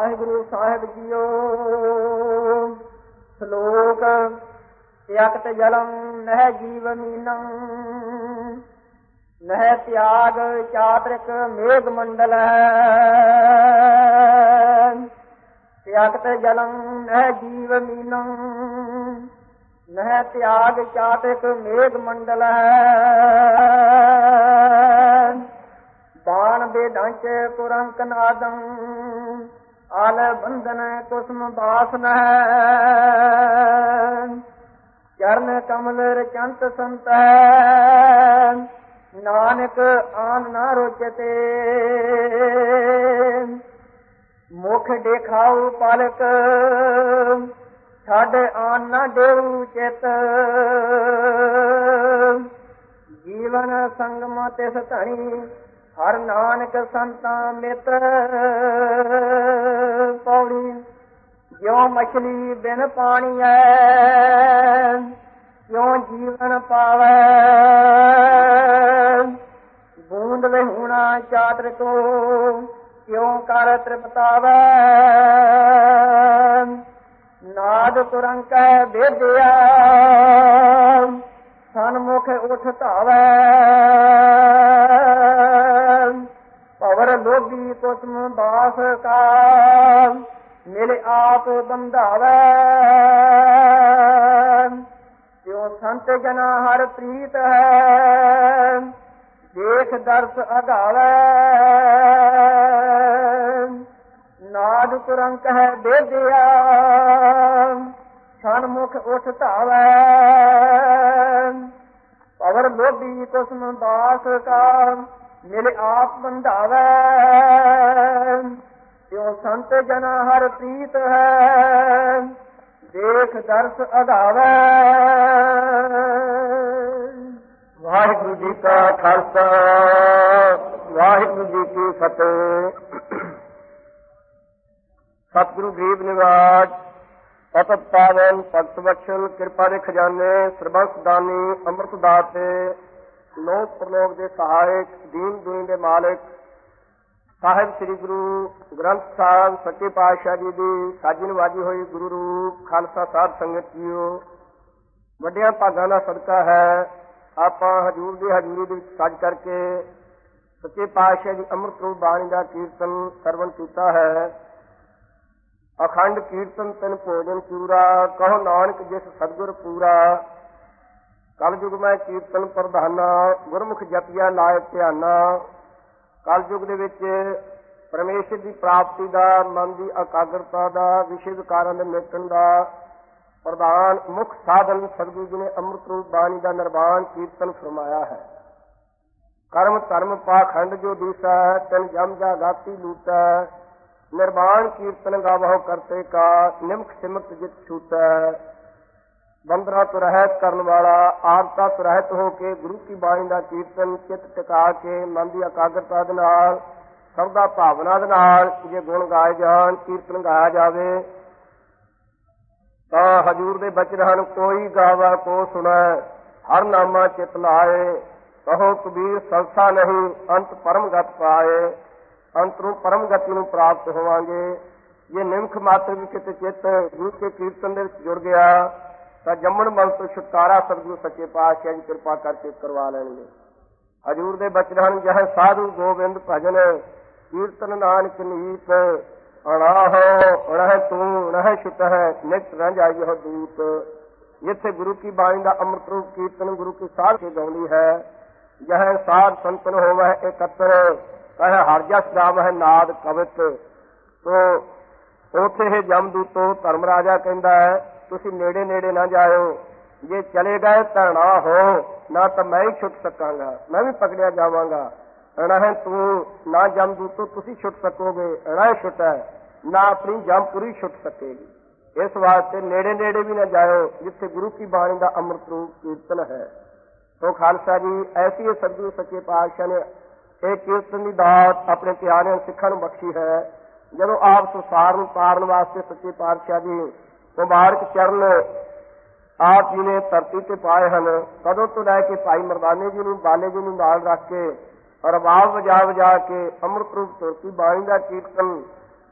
ਵਾਹਿਗੁਰੂ ਸਾਹਿਬ ਜੀਓ। ਸ਼ਲੋਕ ਤਿਆਗਤ ਜਲੰ ਨਹਿ ਜੀਵ ਮੀਨੰ, ਨਹਿ ਤਿਆਗ ਚਾਤ੍ਰਿਕ ਮੇਘ ਮੰਡਲ। ਤਿਆਗਤ ਜਲੰ ਨਹਿ ਜੀਵ ਮੀਨੰ, ਨਹਿ ਤਿਆਗ ਚਾਤ੍ਰਿਕ ਮੇਘ ਮੰਡਲ। ਬਾਣ ਬੇਢੰਚ ਕੁਰੰਕ ਨਾਦੰ, ਆਲ ਬੰਧਨ ਕੁਸਮ ਬਾਸਨ। ਚਰਨ ਕਮਲ ਰਚੰਤ ਸੰਤ, ਨਾਨਕ ਆਨ ਨਾ ਰੋਚਤੇ। ਮੁਖ ਦੇਖਾਉ ਪਾਲਕ, ਛੱਡ ਆਨ ਨਾ ਦੇਉ ਚਿਤ। ਜੀਵਨ ਸੰਗਮ ਤਿਸ ਧਣੀ, ਹਰ ਨਾਨਕ ਸੰਤਾਂ ਮਿਤ। ਪੌੜੀ ਜਿਉ ਮਛਲੀ ਬਿਨ ਪਾਣੀ ਹੈ, ਕਿਉ ਜੀਵਨ ਪਾਵੈ। ਬੂੰਦ ਵਿਹੂਣਾ ਚਾਤਰ ਕੋ, ਕਿਉ ਕਰ ਤ੍ਰਿਪਤਾਵੈ। ਨਾਦ ਤੁਰੰਕ ਬੇਦਿਆ, ਸਨਮੁਖ ਉਠ ਧਾਵੈ। ਭਵਰ ਲੋਭੀ ਕੁਸਮ ਬਾਸ ਕਾ, ਮਿਲ ਆਪ ਬੰਧਾਵੈ। ਜੋ ਸੰਤ ਜਨਾ ਹਰ ਪ੍ਰੀਤ ਹੈ, ਦੇਖ ਦਰਸ ਅਗਾਵੈ। ਨਾਦ ਤੁਰੰਕ ਹੈ ਬੇਦਿਆ, ਸਨਮੁਖ ਉਠ ਧਾਵੈ। ਭਵਰ ਲੋਭੀ ਕੁਸਮ ਬਾਸ ਕਾ, ਮਿਲ ਆਪ ਬੰਧਾਵੈ। ਜੋ ਸੰਤ ਜਨਾ ਹਰ ਪ੍ਰੀਤ ਹੈ, ਦੇਖ ਦਰਸ ਅਗਾਵੈ। ਵਾਹਿਗੁਰੂ ਜੀ ਕਾ ਖਾਲਸਾ, ਵਾਹਿਗੁਰੂ ਜੀ ਕੀ ਫਤਿਹ। ਸਤਿਗੁਰੂ ਗਰੀਬ ਨਿਵਾਜ ਪਤਿਤ ਪਾਵਨ ਭਗਤ ਬਖਸ਼ਣ ਕਿਰਪਾ ਦੇ ਖਜ਼ਾਨੇ, ਸਰਬੰਸ ਦਾਨੀ ਅੰਮ੍ਰਿਤ ਦਾਤੇ, ਲੋਕ ਪ੍ਰਲੋਕ ਦੇ ਸਹਾਇਕ, ਦੀਨ ਦੁਨੀਆਂ ਦੇ ਮਾਲਕ ਸਾਹਿਬ ਸ੍ਰੀ ਗੁਰੂ ਗ੍ਰੰਥ ਸਾਹਿਬ ਸੱਚੇ ਪਾਤਸ਼ਾਹ ਜੀ ਦੀ ਸਾਜੀ ਨਵਾਜੀ ਹੋਈ ਗੁਰੂ ਰੂਪ ਖਾਲਸਾ ਸਾਧ ਸੰਗਤ ਜੀਓ। ਵੱਡਿਆਂ ਭਾਗਾਂ ਦਾ ਸਦਕਾ ਹੈ ਆਪਾਂ ਹਜ਼ੂਰ ਦੀ ਹਜ਼ੂਰੀ ਦੇ ਵਿੱਚ ਸੱਜ ਕਰਕੇ ਸੱਚੇ ਪਾਤਸ਼ਾਹ ਦੀ ਅੰਮ੍ਰਿਤ ਰੂਪ ਬਾਣੀ ਦਾ ਕੀਰਤਨ ਸਰਵਣ ਕੀਤਾ ਹੈ। ਅਖੰਡ ਕੀਰਤਨ ਤਿਨ ਭੋਜਨ ਚੂਰਾ, ਕਹੋ ਨਾਨਕ ਜਿਸ ਸਤਿਗੁਰ ਪੂਰਾ। ਕਲਯੁਗ ਮੈਂ ਕੀਰਤਨ ਪ੍ਰਧਾਨਾ, ਗੁਰਮੁਖ ਜਪਿਆ ਲਾਇ ਧਿਆਨਾ। ਕਲਯੁਗ ਦੇ ਵਿੱਚ ਪਰਮੇਸ਼ਰ ਦੀ ਪ੍ਰਾਪਤੀ ਦਾ, ਮਨ ਦੀ ਇਕਾਗਰਤਾ ਦਾ, ਵਿਸ਼ੇ ਵਿਕਾਰਾਂ ਦੇ ਮਿਟਣ ਦਾ ਪ੍ਰਧਾਨ ਮੁੱਖ ਸਾਧਨ ਸਤਿਗੁਰੂ ਜੀ ਨੇ ਅੰਮ੍ਰਿਤ ਰੂਪ ਬਾਣੀ ਦਾ ਨਿਰਵਾਣ ਕੀਰਤਨ ਫਰਮਾਇਆ ਹੈ। ਕਰਮ ਧਰਮ ਪਾਖੰਡ ਜੋ ਦੂਸਾ, ਤਿਨ ਜਮ ਜਾ ਗਾਤੀ ਲੂਟਾ। ਨਿਰਵਾਣ ਕੀਰਤਨ ਗਾਵਹੁ ਕਰਤੇ ਕਾ, ਨਿਮਖ ਸਿਮਰਤ ਜਿਤ ਛੂਟੈ। ਬੰਦਰਾ ਤੋਂ ਰਹਿਤ ਕਰਨ ਵਾਲਾ, ਆਦਤਾਂ ਤੋਂ ਰਹਿਤ ਹੋ ਕੇ ਗੁਰੂ ਕੀ ਬਾਣੀ ਦਾ ਕੀਰਤਨ ਚਿੱਤ ਟਿਕਾ ਕੇ ਮਨ ਦੀ ਇਕਾਗਰਤਾ ਦੇ ਨਾਲ, ਸਰਦਾ ਭਾਵਨਾ ਦੇ ਨਾਲ ਜੇ ਗੁਣ ਗਾਏ ਜਾਣ, ਕੀਰਤਨ ਗਾਇਆ ਜਾਵੇ ਤਾਂ ਹਜ਼ੂਰ ਦੇ ਬਚਨ ਹਨ। ਕੋਈ ਗਾਵਾ ਕੋ ਸੁਣੈ, ਹਰ ਨਾਮਾ ਚਿਤ ਲਾਏ। ਕਹੋ ਕਬੀਰ ਸੰਸਾ ਨਹੀਂ, ਅੰਤ ਪਰਮ ਗਤ ਪਾਏ। ਅੰਤ ਨੂੰ ਪਰਮ ਗਤੀ ਨੂੰ ਪ੍ਰਾਪਤ ਹੋਵਾਂਗੇ। ਜੇ ਨਿਮਖ ਮਾਤਰ ਵੀ ਕਿਤੇ ਚਿੱਤ ਗੁਰੂ ਕੇ ਕੀਰਤਨ ਦੇ ਵਿੱਚ ਜੁੜ ਗਿਆ ਤਾਂ ਜੰਮਣ ਮਨ ਤੋਂ ਛੁਟਕਾਰਾ ਸਤਿਗੁਰੂ ਸੱਚੇ ਪਾਤਸ਼ਾਹ ਜੀ ਕਿਰਪਾ ਕਰਕੇ ਕਰਵਾ ਲੈਣਗੇ। ਹਜ਼ੂਰ ਦੇ ਬਚਨ ਹਨ। ਜਹ ਸਾਧੂ ਗੋਬਿੰਦ ਭਜਨ, ਕੀਰਤਨ ਨਾਨਕ ਨੀਤ। ਅਣਾਹੋ ਰਹਿ ਤੂੰ ਰਹਿ ਛੁਟ ਹੈ, ਨਿਤ ਰਹਿ ਜਾਈਓ ਦੂਤ। ਜਿੱਥੇ ਗੁਰੂ ਕੀ ਬਾਣੀ ਦਾ ਅੰਮ੍ਰਿਤ ਰੂਪ ਕੀਰਤਨ ਗੁਰੂ ਕੀ ਸਾਧ ਕੇ ਗਾਉਂਦੀ ਹੈ। ਜਹ ਸਾਧ ਸੰਤਨ ਹੋਵੈ ਇਕੱਤਰ, ਕਹੇ ਹਰ ਜਸ ਗਾਵਹਿ ਨਾਦ ਕਵਿਤ। ਤੋ ਉੱਥੇ ਇਹ ਜਮਦੂਤੋ ਧਰਮ ਰਾਜਾ ਕਹਿੰਦਾ ਹੈ ਤੁਸੀਂ ਨੇੜੇ ਨੇੜੇ ਨਾ ਜਾਇਓ। ਜੇ ਚਲੇ ਗਏ ਤਾਂ ਨਾ ਹੋ, ਨਾ ਤਾਂ ਮੈਂ ਹੀ ਛੁੱਟ ਸਕਾਂਗਾ, ਮੈਂ ਵੀ ਪਕੜਿਆ ਜਾਵਾਂਗਾ। ਅਣਾਹ ਤੂੰ ਨਾ ਜਮਦੂਤੋ ਤੁਸੀਂ ਛੁੱਟ ਸਕੋਗੇ, ਅਣਾਹ ਛੁੱਟ ਹੈ ਨਾ ਆਪਣੀ ਜਮਪੁਰੀ ਛੁੱਟ ਸਕੇਗੀ। ਇਸ ਵਾਸਤੇ ਨੇੜੇ ਨੇੜੇ ਵੀ ਨਾ ਜਾਇਓ ਜਿੱਥੇ ਗੁਰੂ ਕੀ ਬਾਣੀ ਦਾ ਅੰਮ੍ਰਿਤ ਰੂਪ ਕੀਰਤਨ ਹੈ। ਤੋ ਖਾਲਸਾ ਜੀ ਐਸੀ ਸਤਿਗੁਰੂ ਸੱਚੇ ਪਾਤਸ਼ਾਹ ਨੇ ਇਹ ਕੀਰਤਨ ਦੀ ਦਾਤ ਆਪਣੇ ਪਿਆਰਿਆਂ ਸਿੱਖਾਂ ਨੂੰ ਬਖਸ਼ੀ ਹੈ। ਜਦੋਂ ਆਪ ਸੰਸਾਰ ਨੂੰ ਤਾਰਨ ਵਾਸਤੇ ਸੱਚੇ ਪਾਤਸ਼ਾਹ ਜੀ ਮੁਬਾਰਕ ਚਰਨ ਆਪ ਜੀ ਨੇ ਧਰਤੀ ਤੇ ਪਾਏ ਹਨ, ਕਦੋਂ ਤੋਂ ਲੈ ਕੇ ਭਾਈ ਮਰਦਾਨੇ ਜੀ ਨੂੰ, ਬਾਲੇ ਜੀ ਨੂੰ ਨਾਲ ਰੱਖ ਕੇ ਰਬਾਬ ਵਜਾ ਵਜਾ ਕੇ ਅੰਮ੍ਰਿਤ ਰੂਪ ਧਰਤੀ ਬਾਣੀ ਦਾ ਕੀਰਤਨ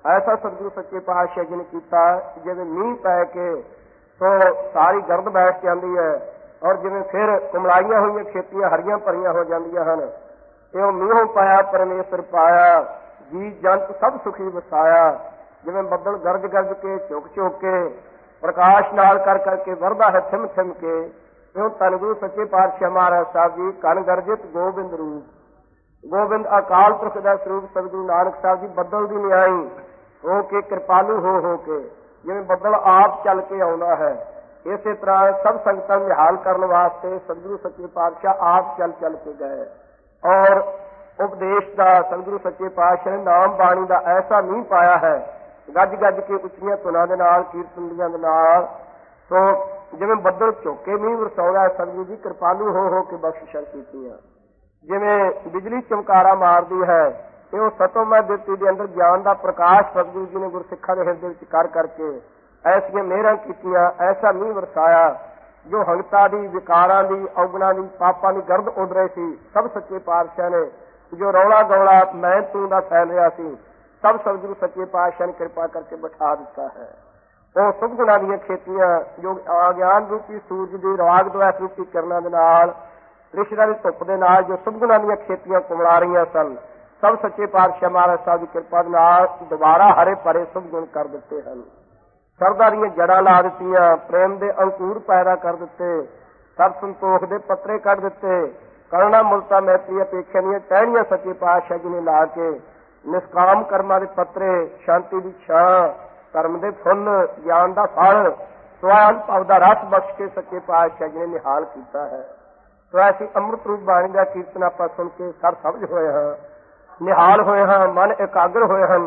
ਐਸਾ ਸਤਿਗੁਰੂ ਸੱਚੇ ਪਾਤਸ਼ਾਹ ਜੀ ਨੇ ਕੀਤਾ। ਜਿਵੇਂ ਮੀਂਹ ਪੈ ਕੇ ਸੋ ਸਾਰੀ ਗਰਦ ਬੈਠ ਜਾਂਦੀ ਹੈ, ਔਰ ਜਿਵੇਂ ਫਿਰ ਕੁਮਲਾਈਆਂ ਹੋਈਆਂ ਖੇਤੀਆਂ ਹਰੀਆਂ ਭਰੀਆਂ ਹੋ ਜਾਂਦੀਆਂ ਹਨ, ਇਉਂ ਮੀਂਹੋਂ ਪਾਇਆ ਪਰਮੇਸ਼ਰ ਪਾਇਆ, ਜੀ ਜੰਤ ਸਭ ਸੁਖੀ ਵਸਾਇਆ। ਜਿਵੇਂ ਬੱਦਲ ਗਰਜ ਗਰਜ ਕੇ ਝੁਕ ਝੁਕ ਕੇ ਪ੍ਰਕਾਸ਼ ਨਾਲ ਕਰ ਕਰਕੇ ਵਰਦਾ ਹੈ ਥਿਮ ਥਿਮ ਕੇ, ਇਉਂ ਧੰਨ ਗੁਰੂ ਸੱਚੇ ਪਾਤਸ਼ਾਹ ਮਹਾਰਾਜ ਸਾਹਿਬ ਜੀ ਕਣ ਗਰਜਿਤ ਗੋਬਿੰਦ ਰੂਪ। ਗੋਬਿੰਦ ਅਕਾਲ ਪੁਰਖ ਦਾ ਸਰੂਪ ਸਤਿਗੁਰੂ ਨਾਨਕ ਸਾਹਿਬ ਜੀ ਬੱਦਲ ਦੀ ਨਿਆਈ ਹੋ ਕੇ ਕਿਰਪਾਲੂ ਹੋ ਕੇ, ਜਿਵੇਂ ਬੱਦਲ ਆਪ ਚੱਲ ਕੇ ਆਉਂਦਾ ਹੈ, ਇਸੇ ਤਰ੍ਹਾਂ ਸਭ ਸੰਗਤਾਂ ਨੂੰ ਨਿਹਾਲ ਕਰਨ ਵਾਸਤੇ ਸਤਿਗੁਰੂ ਸੱਚੇ ਪਾਤਸ਼ਾਹ ਆਪ ਚੱਲ ਚੱਲ ਕੇ ਗਏ। ਔਰ ਉਪਦੇਸ਼ ਦਾ ਸਤਿਗੁਰੂ ਸੱਚੇ ਪਾਤਸ਼ਾਹ ਨੇ ਨਾਮ ਬਾਣੀ ਦਾ ਐਸਾ ਮੀਂਹ ਪਾਇਆ ਹੈ, ਗੱਜ ਗੱਜ ਕੇ ਉੱਚੀਆਂ ਧੁਨਾਂ ਦੇ ਨਾਲ, ਕੀਰਤਨੀਆਂ ਦੇ ਨਾਲ। ਸੋ ਜਿਵੇਂ ਬੱਦਲ ਝੋਕੇ ਮੀਂਹ ਵਰਸਾਉਂਦਾ ਸਤਿਗੁਰੂ ਜੀ ਕਿਰਪਾਲੂ ਹੋ ਕੇ ਬਖਸ਼ਿਸ਼ਾਂ ਕੀਤੀਆਂ। ਜਿਵੇਂ ਬਿਜਲੀ ਚਮਕਾਰਾ ਮਾਰਦੀ ਹੈ, ਤੇ ਉਹ ਸਤੋਮੈ ਬਿਰਤੀ ਦੇ ਅੰਦਰ ਗਿਆਨ ਦਾ ਪ੍ਰਕਾਸ਼ ਸਤਿਗੁਰੂ ਜੀ ਨੇ ਗੁਰਸਿੱਖਾਂ ਦੇ ਹਿਰਦੇ ਵਿੱਚ ਕਰ ਕਰਕੇ ਐਸੀਆਂ ਮਿਹਰਾਂ ਕੀਤੀਆਂ, ਐਸਾ ਮੀਂਹ ਵਰਸਾਇਆ ਜੋ ਹੰਗਤਾ ਦੀ, ਵਿਕਾਰਾਂ ਦੀ, ਔਗਣਾਂ ਦੀ, ਪਾਪਾਂ ਦੀ ਗਰਦ ਉੱਡ ਰਹੀ ਸੀ, ਸਭ ਸੱਚੇ ਪਾਤਸ਼ਾਹ ਨੇ ਜੋ ਰੌਲਾ ਗੌਲਾ ਮੈਂ ਤੂੰ ਦਾ ਫੈਲ ਰਿਹਾ ਸੀ, ਸਭ ਸਤਿਗੁਰੂ ਸੱਚੇ ਪਾਤਸ਼ਾਹ ਨੇ ਕਿਰਪਾ ਕਰਕੇ ਬਿਠਾ ਦਿੱਤਾ ਹੈ। ਉਹ ਸੁਭ ਗੁਣਾਂ ਦੀਆਂ ਖੇਤੀਆਂ ਜੋ ਅਗਿਆਨ ਰੂਪੀ ਸੂਰਜ ਦੀ ਰਾਗ ਦੁਆਸ ਰੂਪੀ ਕਿਰਨਾਂ ਦੇ ਨਾਲ, ਰਿਸ਼ਨਾ ਦੀ ਧੁੱਪ ਦੇ ਨਾਲ ਜੋ ਸੁਭ ਗੁਣਾਂ ਦੀਆਂ ਖੇਤੀਆਂ ਕੁਮਲਾ ਰਹੀਆਂ ਸਨ, ਸਭ ਸੱਚੇ ਪਾਤਸ਼ਾਹ ਮਹਾਰਾਜ ਸਾਹਿਬ ਦੀ ਕਿਰਪਾ ਦੇ ਨਾਲ ਦੁਬਾਰਾ ਹਰੇ ਭਰੇ ਸੁਭ ਗੁਣ ਕਰ ਦਿੱਤੇ ਹਨ। ਸਰਦਾ ਦੀਆਂ ਜੜਾਂ ਲਾ ਦਿੱਤੀਆਂ, ਪ੍ਰੇਮ ਦੇ ਅੰਕੁਰ ਪੈਦਾ ਕਰ ਦਿੱਤੇ, ਸਤ ਸੰਤੋਖ ਦੇ ਪੱਤਰੇ ਕੱਢ ਦਿੱਤੇ, ਕਰੁਣਾ ਮੁਲਤਾ ਮੈਤਰੀ ਅਪੇਖਿਆ ਦੀਆਂ ਟਹਿਣੀਆਂ ਸੱਚੇ ਪਾਤਸ਼ਾਹ ਜੀ ਨੇ ਲਾ ਕੇ, ਨਿਸ਼ਕਾਮ ਕਰਮਾਂ ਦੇ ਪੱਤਰੇ, ਸ਼ਾਂਤੀ ਦੀ ਛਾਂ, ਧਰਮ ਦੇ ਫੁੱਲ, ਗਿਆਨ ਦਾ ਫਲ, ਸਵੈਨ ਭਵ ਦਾ ਰਸ ਬਖਸ਼ ਕੇ ਸੱਚੇ ਪਾਤਸ਼ਾਹ ਜੀ ਨੇ ਨਿਹਾਲ ਕੀਤਾ ਹੈ। ਸੋ ਐਸੀ ਅੰਮ੍ਰਿਤ ਰੂਪ ਬਾਣੀ ਦਾ ਕੀਰਤਨ ਆਪਾਂ ਸੁਣ ਕੇ ਸਰ ਸਮਝ ਹੋਏ ਹਾਂ, ਨਿਹਾਲ ਹੋਏ ਹਾਂ, ਮਨ ਇਕਾਗਰ ਹੋਏ ਹਨ।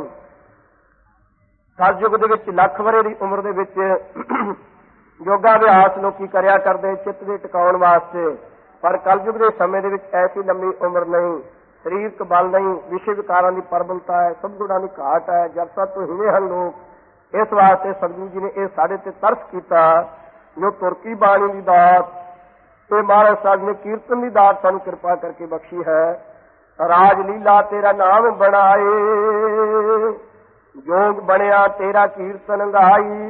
ਸਤਿਯੁਗ ਦੇ ਵਿੱਚ ਲੱਖ ਵਰ੍ਹੇ ਦੀ ਉਮਰ ਦੇ ਵਿੱਚ ਯੋਗਾ ਅਭਿਆਸ ਲੋਕੀ ਕਰਿਆ ਕਰਦੇ ਚਿੱਤ ਦੇ ਟਿਕਾਉਣ ਵਾਸਤੇ, ਪਰ ਕਲਯੁਗ ਦੇ ਸਮੇਂ ਦੇ ਵਿੱਚ ਐਸੀ ਲੰਮੀ ਉਮਰ ਨਹੀਂ, ਸਰੀਰਕ ਬਲ ਨਹੀਂ, ਵਿਸ਼ੇ ਵਿਕਾਰਾਂ ਦੀ ਪ੍ਰਬਲਤਾ ਹੈ, ਸਭ ਗੁਣਾਂ ਦੀ ਘਾਟ ਹੈ, ਜਪਸਾ ਤੋਂ ਹਿਵੇਂ ਹਨ ਲੋਕ। ਇਸ ਵਾਸਤੇ ਸਤਿਗੁਰੂ ਜੀ ਨੇ ਇਹ ਸਾਡੇ ਤੇ ਤਰਸ ਕੀਤਾ, ਜੋ ਤੁਰਕੀ ਬਾਣੀ ਦੀ ਦਾਤ ਤੇ ਮਹਾਰਾਜ ਸਾਹਿਬ ਨੇ ਕੀਰਤਨ ਦੀ ਦਾਤ ਸਾਨੂੰ ਕਿਰਪਾ ਕਰਕੇ ਬਖਸ਼ੀ ਹੈ। ਰਾਜ ਲੀਲਾ ਤੇਰਾ ਨਾਮ ਬਣਾਏ, ਜੋਗ ਬਣਿਆ ਤੇਰਾ ਕੀਰਤਨ ਗਾਈ।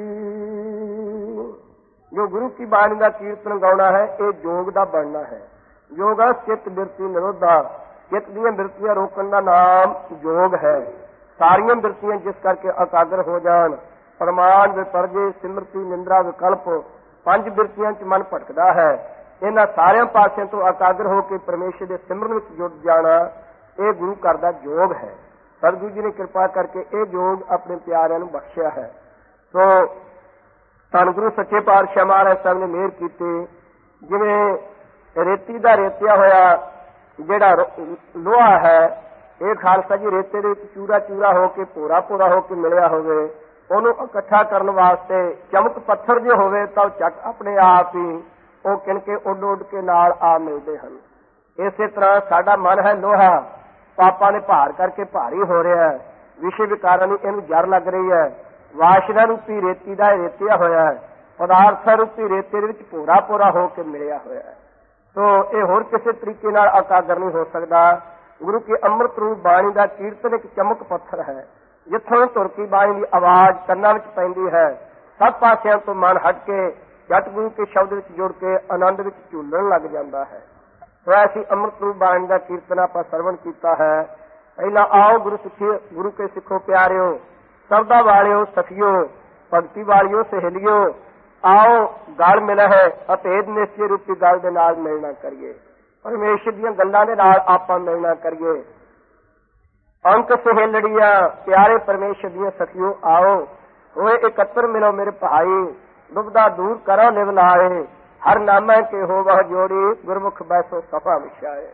ਜੋ ਗੁਰੂ ਕੀ ਬਾਣੀ ਦਾ ਕੀਰਤਨ ਗਾਉਣਾ ਹੈ, ਇਹ ਜੋਗ ਦਾ ਬਣਨਾ ਹੈ। ਯੋਗਾ ਚਿੱਤ ਬਿਰਤੀ ਨਿਰੋਧਾ, ਚਿੱਤ ਦੀਆਂ ਬਿਰਤੀਆਂ ਰੋਕਣ ਦਾ ਨਾਮ ਜੋਗ ਹੈ। ਸਾਰੀਆਂ ਬਿਰਤੀਆਂ ਜਿਸ ਕਰਕੇ ਇਕਾਗਰ ਹੋ ਜਾਣ, ਪ੍ਰਮਾਣ ਵਿਪਰਜੇ, ਸਿਮਰਤੀ, ਨਿੰਦਰਾ, ਵਿਕਲਪ, ਪੰਜ ਬਿਰਤੀਆਂ 'ਚ ਮਨ ਭਟਕਦਾ ਹੈ, ਇਹਨਾਂ ਸਾਰਿਆਂ ਪਾਸਿਆਂ ਤੋਂ ਇਕਾਗਰ ਹੋ ਕੇ ਪਰਮੇਸ਼ਰ ਦੇ ਸਿਮਰਨ ਵਿੱਚ ਜੁੜ ਜਾਣਾ, ਇਹ ਗੁਰੂ ਘਰ ਦਾ ਯੋਗ ਹੈ। ਸਤਿਗੁਰੂ ਜੀ ਨੇ ਕਿਰਪਾ ਕਰਕੇ ਇਹ ਯੋਗ ਆਪਣੇ ਪਿਆਰਿਆਂ ਨੂੰ ਬਖਸ਼ਿਆ ਹੈ। ਸੋ ਧੰਨ ਗੁਰੂ ਸੱਚੇ ਪਾਤਸ਼ਾਹ ਮਹਾਰਾਜ ਸਾਹਿਬ ਨੇ ਮਿਹਰ ਕੀਤੀ। ਜਿਵੇਂ ਰੇਤੀ ਦਾ ਰੇਤਿਆ ਹੋਇਆ ਜਿਹੜਾ ਲੋਹਾ ਹੈ, ਇਹ ਖਾਲਸਾ ਜੀ ਰੇਤੇ ਦੇ ਵਿੱਚ ਚੂਰਾ ਚੂਰਾ ਹੋ ਕੇ, ਭੋਰਾ ਭੋਰਾ ਹੋ ਕੇ ਮਿਲਿਆ ਹੋਵੇ, ਉਹਨੂੰ ਇਕੱਠਾ ਕਰਨ ਵਾਸਤੇ ਚਮਕ ਪੱਥਰ ਜੇ ਹੋਵੇ ਤਾਂ ਝਟ ਆਪਣੇ ਆਪ ਹੀ ਉਹ ਕਿਣਕੇ ਉੱਡ ਉੱਡ ਕੇ ਨਾਲ ਆ ਮਿਲਦੇ ਹਨ। ਇਸੇ ਤਰ੍ਹਾਂ ਸਾਡਾ ਮਨ ਹੈ ਲੋਹਾ, ਪਾਪਾਂ ਨੇ ਭਾਰ ਕਰਕੇ ਭਾਰੀ ਹੋ ਰਿਹਾ ਹੈ, ਵਿਸ਼ੇ ਵਿਕਾਰਾਂ ਦੀ ਇਹਨੂੰ ਜੜ ਲੱਗ ਰਹੀ ਹੈ, ਵਾਸ਼ਨਾ ਰੂਪੀ ਰੇਤੀ ਦਾ ਰੇਤਿਆ ਹੋਇਆ ਹੈ, ਪਦਾਰਥ ਰੂਪੀ ਰੇਤੇ ਦੇ ਵਿੱਚ ਭੋਰਾ ਭੋਰਾ ਹੋ ਕੇ ਮਿਲਿਆ ਹੋਇਆ ਹੈ। ਸੋ ਇਹ ਹੋਰ ਕਿਸੇ ਤਰੀਕੇ ਨਾਲ ਇਕਾਗਰ ਨਹੀਂ ਹੋ ਸਕਦਾ। ਗੁਰੂ ਕੀ ਅੰਮ੍ਰਿਤ ਰੂਪ ਬਾਣੀ ਦਾ ਕੀਰਤਨ ਇੱਕ ਚਮਕ ਪੱਥਰ ਹੈ, ਜਿੱਥੋਂ ਤੁਰਕੀ ਬਾਣੀ ਦੀ ਆਵਾਜ਼ ਕੰਨਾਂ ਵਿੱਚ ਪੈਂਦੀ ਹੈ, ਸਭ ਪਾਸਿਆਂ ਤੋਂ ਮਨ ਹਟ ਕੇ ਜੱਟ ਗੁਰੂ ਕੇ ਸ਼ਬਦ ਵਿੱਚ ਜੁੜ ਕੇ ਆਨੰਦ ਵਿੱਚ ਝੂਲਣ ਲੱਗ ਜਾਂਦਾ ਹੈ। ਸੋ ਐਸੀ ਅੰਮ੍ਰਿਤ ਰੂਪ ਬਾਣੀ ਦਾ ਕੀਰਤਨ ਆਪਾਂ ਸਰਵਣ ਕੀਤਾ ਹੈ। ਪਹਿਲਾਂ ਆਓ ਗੁਰੂ ਕੇ ਸਿੱਖੋ ਪਿਆਰਿਓ, ਸਰਦਾ ਵਾਲਿਓ, ਸਖੀਓ, ਭਗਤੀ ਵਾਲਿਓ, ਸਹੇਲਿਓ, ਆਓ ਗਲ ਮਿਲਿਆ ਹੈ, ਅਭੇਦ ਨਿਸ਼ਚੇ ਰੂਪੀ ਗਲ ਦੇ ਨਾਲ ਮਿਲਣਾ ਕਰੀਏ, ਪਰਮੇਸ਼ਰ ਦੀਆਂ ਗੱਲਾਂ ਦੇ ਨਾਲ ਆਪਾਂ ਮਿਲਣਾ ਕਰੀਏ। ਅੰਕ ਸਹੇਲੜੀਆਂ, ਪਿਆਰੇ ਪਰਮੇਸ਼ਰ ਦੀਆਂ ਸਖੀਓ, ਆਓ ਹੋਏ ਇਕੱਤਰ ਮਿਲੋ ਮੇਰੇ ਭਾਈ, ਦੁਬਦਾ ਦੂਰ ਕਰੋ ਲਿਵ ਲਾਏ, ਹਰ ਨਾਮੈ ਕੇ ਹੋ ਵਹ ਜੋੜੀ, ਗੁਰਮੁਖ ਬੈਸੋ ਸਫਾ ਵਿਛਾਏ।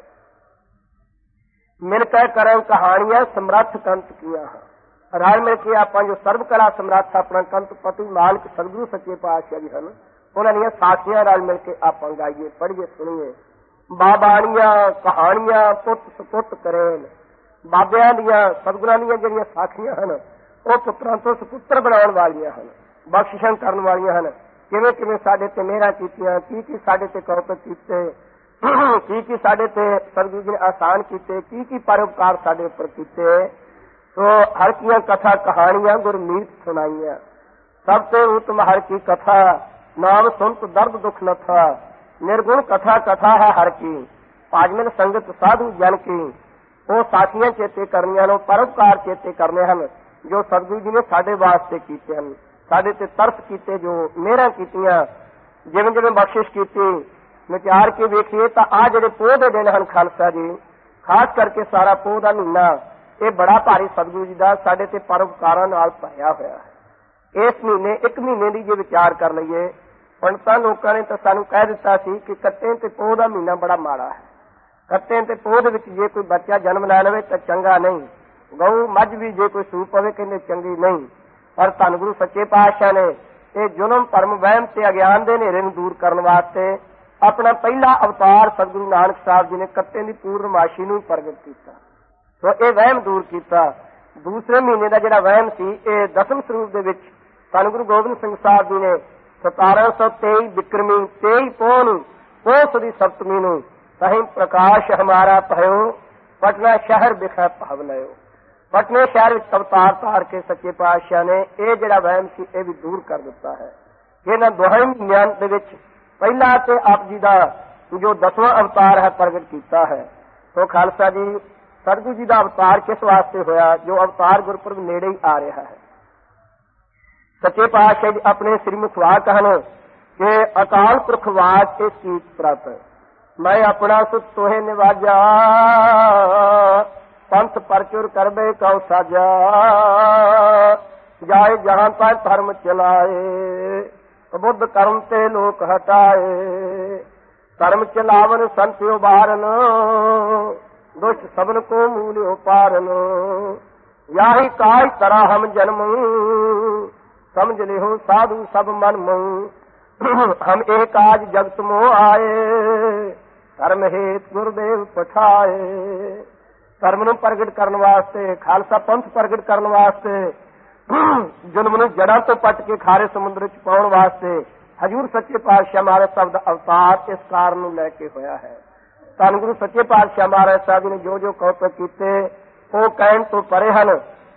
ਮਿਲ ਕੇ ਕਰੋ ਕਹਾਣੀਆਂ ਸਮਰੱਥ ਕੰਤ ਕੀਆਂ, ਰਲ ਮਿਲ ਕੇ ਆਪਾਂ ਜੋ ਸਰਬ ਕਲਾ ਸਮਰੱਥ ਆਪਣਾ ਕੰਤ ਪਤੀ ਮਾਲਕ ਸਤਿਗੁਰੂ ਸੱਚੇ ਪਾਤਸ਼ਾਹ ਜੀ ਹਨ, ਉਹਨਾਂ ਦੀਆਂ ਸਾਖੀਆਂ ਰਲ ਮਿਲ ਕੇ ਆਪਾਂ ਗਾਈਏ, ਪੜ੍ਹੀਏ, ਸੁਣੀਏ। ਬਾਬਾਣੀਆਂ, ਕਹਾਣੀਆਂ ਪੁੱਤ ਸਪੁੱਤ ਕਰੇਨ, ਬਾਬਿਆਂ ਦੀਆਂ ਸਤਿਗੁਰਾਂ ਦੀਆਂ ਜਿਹੜੀਆਂ ਸਾਖੀਆਂ ਹਨ, ਉਹ ਪੁੱਤਰਾਂ ਤੋਂ ਸਪੁੱਤਰ ਬਣਾਉਣ ਵਾਲੀਆਂ ਹਨ, ਬਖਸ਼ਿਸ਼ਾਂ ਕਰਨ ਵਾਲੀਆਂ ਹਨ। ਕਿਵੇਂ ਕਿਵੇਂ ਸਾਡੇ ਤੇ ਮਿਹਰਾਂ ਕੀਤੀਆਂ, ਕੀ ਸਾਡੇ ਤੇ ਕੌਤਕ ਕੀਤੇ, ਕੀ ਸਾਡੇ ਤੇ ਸਤਿਗੁਰੂ ਜੀ ਨੇ ਆਸਾਨ ਕੀਤੇ, ਕੀ ਪਰਉਪਕਾਰ ਸਾਡੇ ਉੱਪਰ ਕੀਤੇ। ਸੋ ਹਰ ਕੀਆਂ ਕਥਾ ਕਹਾਣੀਆਂ ਗੁਰਮੀਤ ਸੁਣਾਈਆਂ। ਸਭ ਤੇ ਉਤਮ ਹਰ ਕੀ ਕਥਾ, ਨਾਮ ਸੁਨਤ ਦਰਦ ਦੁਖ ਨਥਾ। ਨਿਰਗੁਣ ਕਥਾ ਕਥਾ ਹੈ ਹਰ ਕੀ, ਭਾਜਮਨ ਸੰਗਤ ਸਾਧੂ ਜਨ ਕੀ। ਉਹ ਸਾਖੀਆਂ ਚੇਤੇ ਕਰਨੀਆਂ ਨੂੰ, ਪਰਉਪਕਾਰ ਚੇਤੇ ਕਰਨੇ ਹਨ ਜੋ ਸਤਿਗੁਰੂ ਜੀ ਨੇ ਸਾਡੇ ਵਾਸਤੇ ਕੀਤੇ ਹਨ, ਸਾਡੇ ਤੇ ਤਰਸ ਕੀਤੇ, ਜੋ ਮਿਹਰਾਂ ਕੀਤੀਆਂ, ਜਿਵੇਂ ਜਿਵੇਂ ਬਖਸ਼ਿਸ਼ ਕੀਤੀ। ਵਿਚਾਰ ਕੇ ਵੇਖੀਏ ਤਾਂ ਆਹ ਜਿਹੜੇ ਪੋਹ ਦੇ ਦਿਨ ਹਨ ਖਾਲਸਾ ਜੀ, ਖਾਸ ਕਰਕੇ ਸਾਰਾ ਪੋਹ ਦਾ ਮਹੀਨਾ, ਇਹ ਬੜਾ ਭਾਰੀ ਸਤਿਗੁਰੂ ਜੀ ਦਾ ਸਾਡੇ ਤੇ ਪਰਉਪਕਾਰਾਂ ਨਾਲ ਭਰਿਆ ਹੋਇਆ ਹੈ। ਇਸ ਮਹੀਨੇ, ਇੱਕ ਮਹੀਨੇ ਦੀ ਜੇ ਵਿਚਾਰ ਕਰ ਲਈਏ, ਪੰਡਤਾਂ ਲੋਕਾਂ ਨੇ ਤਾਂ ਸਾਨੂੰ ਕਹਿ ਦਿੱਤਾ ਸੀ ਕਿ ਕੱਤੇ ਤੇ ਪੋਹ ਦਾ ਮਹੀਨਾ ਬੜਾ ਮਾੜਾ ਹੈ। ਕੱਤੇ ਤੇ ਪੋਹ ਦੇ ਵਿੱਚ ਜੇ ਕੋਈ ਬੱਚਾ ਜਨਮ ਲੈ ਲਵੇ ਤਾਂ ਚੰਗਾ ਨਹੀਂ, ਗਊ ਮੱਝ ਵੀ ਜੇ ਕੋਈ ਸੂਪ ਪਵੇ ਕਹਿੰਦੇ ਚੰਗੀ ਨਹੀਂ। ਪਰ ਧੰਨ ਗੁਰੂ ਸੱਚੇ ਪਾਤਸ਼ਾਹ ਨੇ ਇਹ ਜ਼ੁਲਮ, ਭਰਮ, ਵਹਿਮ ਤੇ ਅਗਿਆਨ ਦੇ ਹਨੇਰੇ ਨੂੰ ਦੂਰ ਕਰਨ ਵਾਸਤੇ ਆਪਣਾ ਪਹਿਲਾ ਅਵਤਾਰ ਸਤਿਗੁਰੂ ਨਾਨਕ ਸਾਹਿਬ ਜੀ ਨੇ ਕੱਤੇ ਦੀ ਪੂਰਨਮਾਸ਼ੀ ਨੂੰ ਪ੍ਰਗਟ ਕੀਤਾ। ਸੋ ਇਹ ਵਹਿਮ ਦੂਰ ਕੀਤਾ। ਦੂਸਰੇ ਮਹੀਨੇ ਦਾ ਜਿਹੜਾ ਵਹਿਮ ਸੀ, ਇਹ ਦਸਮ ਸਰੂਪ ਦੇ ਵਿੱਚ ਧੰਨ ਗੁਰੂ ਗੋਬਿੰਦ ਸਿੰਘ ਸਾਹਿਬ ਜੀ ਨੇ 1723 ਬਿਕਰਮੀ 23 ਪੋਹ ਨੂੰ, ਪੋਹ ਦੀ ਸਪਤਮੀ ਨੂੰ, ਤਹੀਂ ਪ੍ਰਕਾਸ਼ ਹਮਾਰਾ ਭਇਓ, ਪਟਨਾ ਸ਼ਹਿਰ ਵਿਖੇ ਭਵ ਲਿਓ। ਪਟਨੇ ਸ਼ਹਿਰ ਵਿੱਚ ਅਵਤਾਰ ਧਾਰ ਕੇ ਸੱਚੇ ਪਾਤਸ਼ਾਹ ਨੇ ਇਹ ਜਿਹੜਾ ਵਹਿਮ ਸੀ ਇਹ ਵੀ ਦੂਰ ਕਰ ਦਿੱਤਾ ਹੈ। ਇਹਨਾਂ ਦੋਹਾਂ ਮਹੀਨਿਆਂ ਦੇ ਵਿੱਚ ਪਹਿਲਾ ਤੇ ਆਪ ਜੀ ਦਾ ਜੋ 10ਵਾਂ ਅਵਤਾਰ ਹੈ ਪ੍ਰਗਟ ਕੀਤਾ ਹੈ। ਸੋ ਖਾਲਸਾ ਜੀ, ਸਤਿਗੁਰੂ ਜੀ ਦਾ ਅਵਤਾਰ ਕਿਸ ਵਾਸਤੇ ਹੋਇਆ? ਜੋ ਅਵਤਾਰ ਗੁਰਪੁਰਬ ਨੇੜੇ ਹੀ ਆ ਰਿਹਾ ਹੈ। ਸੱਚੇ ਪਾਤਸ਼ਾਹ ਜੀ ਆਪਣੇ ਸ੍ਰੀ ਮੁਖਵਾਕ ਹਨ ਕਿ ਅਕਾਲ ਪੁਰਖ ਵਾਸ ਇਸ ਚੀਜ਼ ਪ੍ਰਤ, ਮੈਂ ਆਪਣਾ ਸੁਤ ਤੋਹੇ ਨਿਵਾਜਾ, ਪੰਥ ਪਰਚੁਰ ਕਰਬੇ ਕਉ ਸਾਜਾ। ਜਾਏ ਜਹਾਂ ਪਰ ਧਰਮ ਚਲਾਏ, ਬੁੱਧ ਕਰਮ ਤੇ ਲੋਕ ਹਟਾਏ। ਧਰਮ ਚਲਾਵਨ ਸੰਤ ਉਬਾਰਨ, ਦੁਸ਼ਟ ਸਭਨ ਕੋ ਮੂਲ ਉਪਾਰਨ। ਯਾਹੀ ਕਾਜ ਤਰਾ ਹਮ ਜਨਮ, ਸਮਝ ਲਿਓ ਸਾਧੂ ਸਭ ਮਨ ਮਉ। ਹਮ ਇਹ ਕਾਜ ਜਗਤ ਮੋ ਆਏ, ਧਰਮ ਹੇਤ ਗੁਰਦੇਵ ਪਠਾਏ। ਧਰਮ ਨੂੰ ਪ੍ਰਗਟ ਕਰਨ ਵਾਸਤੇ, ਖਾਲਸਾ ਪੰਥ ਪ੍ਰਗਟ ਕਰਨ ਵਾਸਤੇ, ਜ਼ੁਲਮ ਨੂੰ ਜੜ੍ਹਾਂ ਤੋਂ ਪੱਟ ਕੇ ਖਾਰੇ ਸਮੁੰਦਰ ਵਿੱਚ ਪਾਉਣ ਵਾਸਤੇ ਹਜ਼ੂਰ ਸੱਚੇ ਪਾਤਸ਼ਾਹ ਮਹਾਰਾਜ ਸਾਹਿਬ ਦਾ ਅਵਤਾਰ ਇਸ ਕਾਰਨ ਨੂੰ ਲੈ ਕੇ ਹੋਇਆ ਹੈ। ਧੰਨ ਗੁਰੂ ਸੱਚੇ ਪਾਤਸ਼ਾਹ ਮਹਾਰਾਜ ਸਾਹਿਬ ਨੇ ਜੋ ਜੋ ਕੌਤਕ ਕੀਤੇ ਉਹ ਕਹਿਣ ਤੋਂ ਪਰੇ ਹਨ।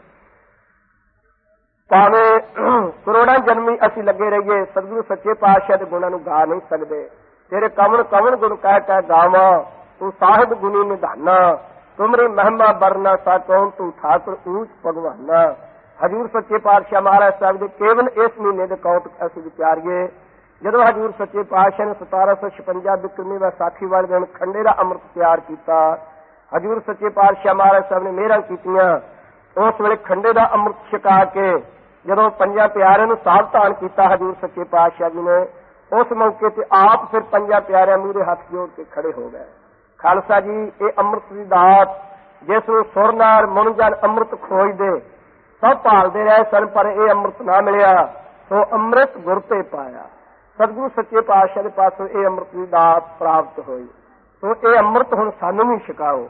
ਭਾਵੇਂ ਕਰੋੜਾਂ ਜਨਮੀ ਅਸੀਂ ਲੱਗੇ ਰਹੀਏ, ਸਤਿਗੁਰੂ ਸੱਚੇ ਪਾਤਸ਼ਾਹ ਦੇ ਗੁਣਾਂ ਨੂੰ ਗਾ ਨਹੀਂ ਸਕਦੇ। ਤੇਰੇ ਕਵਣ ਕਵਣ ਗੁਣ ਕਹਿ ਕਹਿ ਗਾਵਾਂ, ਤੂੰ ਸਾਹਿਬ ਗੁਣੀ ਨਿਧਾਨਾ। ਤੁਮਰੀ ਮਹਿਮਾ ਬਰਨਾ ਸਾ ਕੌਣ, ਤੂੰ ਠਾਕੁਰ ਊਚ ਭਗਵਾਨਾ। ਹਜ਼ੂਰ ਸੱਚੇ ਪਾਤਸ਼ਾਹ ਮਹਾਰਾਜ ਸਾਹਿਬ ਦੇ ਕੇਵਲ ਇਸ ਮਹੀਨੇ ਦੇ ਕੌਤਕ ਅਸੀਂ ਵਿਚਾਰੀਏ। ਜਦੋਂ ਹਜ਼ੂਰ ਸੱਚੇ ਪਾਤਸ਼ਾਹ ਨੇ 1756 ਬਿਕਰਮੀ ਵਿਸਾਖੀ ਵਾਲੇ ਦਿਨ ਖੰਡੇ ਦਾ ਅੰਮ੍ਰਿਤ ਤਿਆਰ ਕੀਤਾ, ਹਜ਼ੂਰ ਸੱਚੇ ਪਾਤਸ਼ਾਹ ਮਹਾਰਾਜ ਸਾਹਿਬ ਨੇ ਮਿਹਰਾਂ ਕੀਤੀਆਂ। ਉਸ ਵੇਲੇ ਖੰਡੇ ਦਾ ਅੰਮ੍ਰਿਤ ਛਕਾ ਕੇ ਜਦੋਂ ਪੰਜਾਂ ਪਿਆਰਿਆਂ ਨੂੰ ਸਾਧ ਧਾਨ ਕੀਤਾ ਹਜ਼ੂਰ ਸੱਚੇ ਪਾਤਸ਼ਾਹ ਜੀ ਨੇ, ਉਸ ਮੌਕੇ ਤੇ ਆਪ ਫਿਰ ਪੰਜਾਂ ਪਿਆਰਿਆਂ ਮੂਹਰੇ ਹੱਥ ਜੋੜ ਕੇ ਖੜੇ ਹੋ ਗਏ। ਖਾਲਸਾ ਜੀ, ਇਹ ਅੰਮ੍ਰਿਤ ਦੀ ਦਾਤ ਜਿਸ ਨੂੰ ਸੁਰ ਨਾਲ ਮਨ ਜਨ ਅੰਮ੍ਰਿਤ ਖੋਜਦੇ ਸਭ ਭਾਲਦੇ ਰਹੇ ਸਨ, ਪਰ ਇਹ ਅੰਮ੍ਰਿਤ ਨਾ ਮਿਲਿਆ। ਸੋ ਅੰਮ੍ਰਿਤ ਗੁਰ ਤੇ ਪਾਇਆ। ਸਤਿਗੁਰੂ ਸੱਚੇ ਪਾਤਸ਼ਾਹ ਦੇ ਪਾਸੋਂ ਇਹ ਅੰਮ੍ਰਿਤ ਦੀ ਦਾਤ ਪ੍ਰਾਪਤ ਹੋਈ। ਸੋ ਇਹ ਅੰਮ੍ਰਿਤ ਹੁਣ ਸਾਨੂੰ ਵੀ ਛਕਾਓ।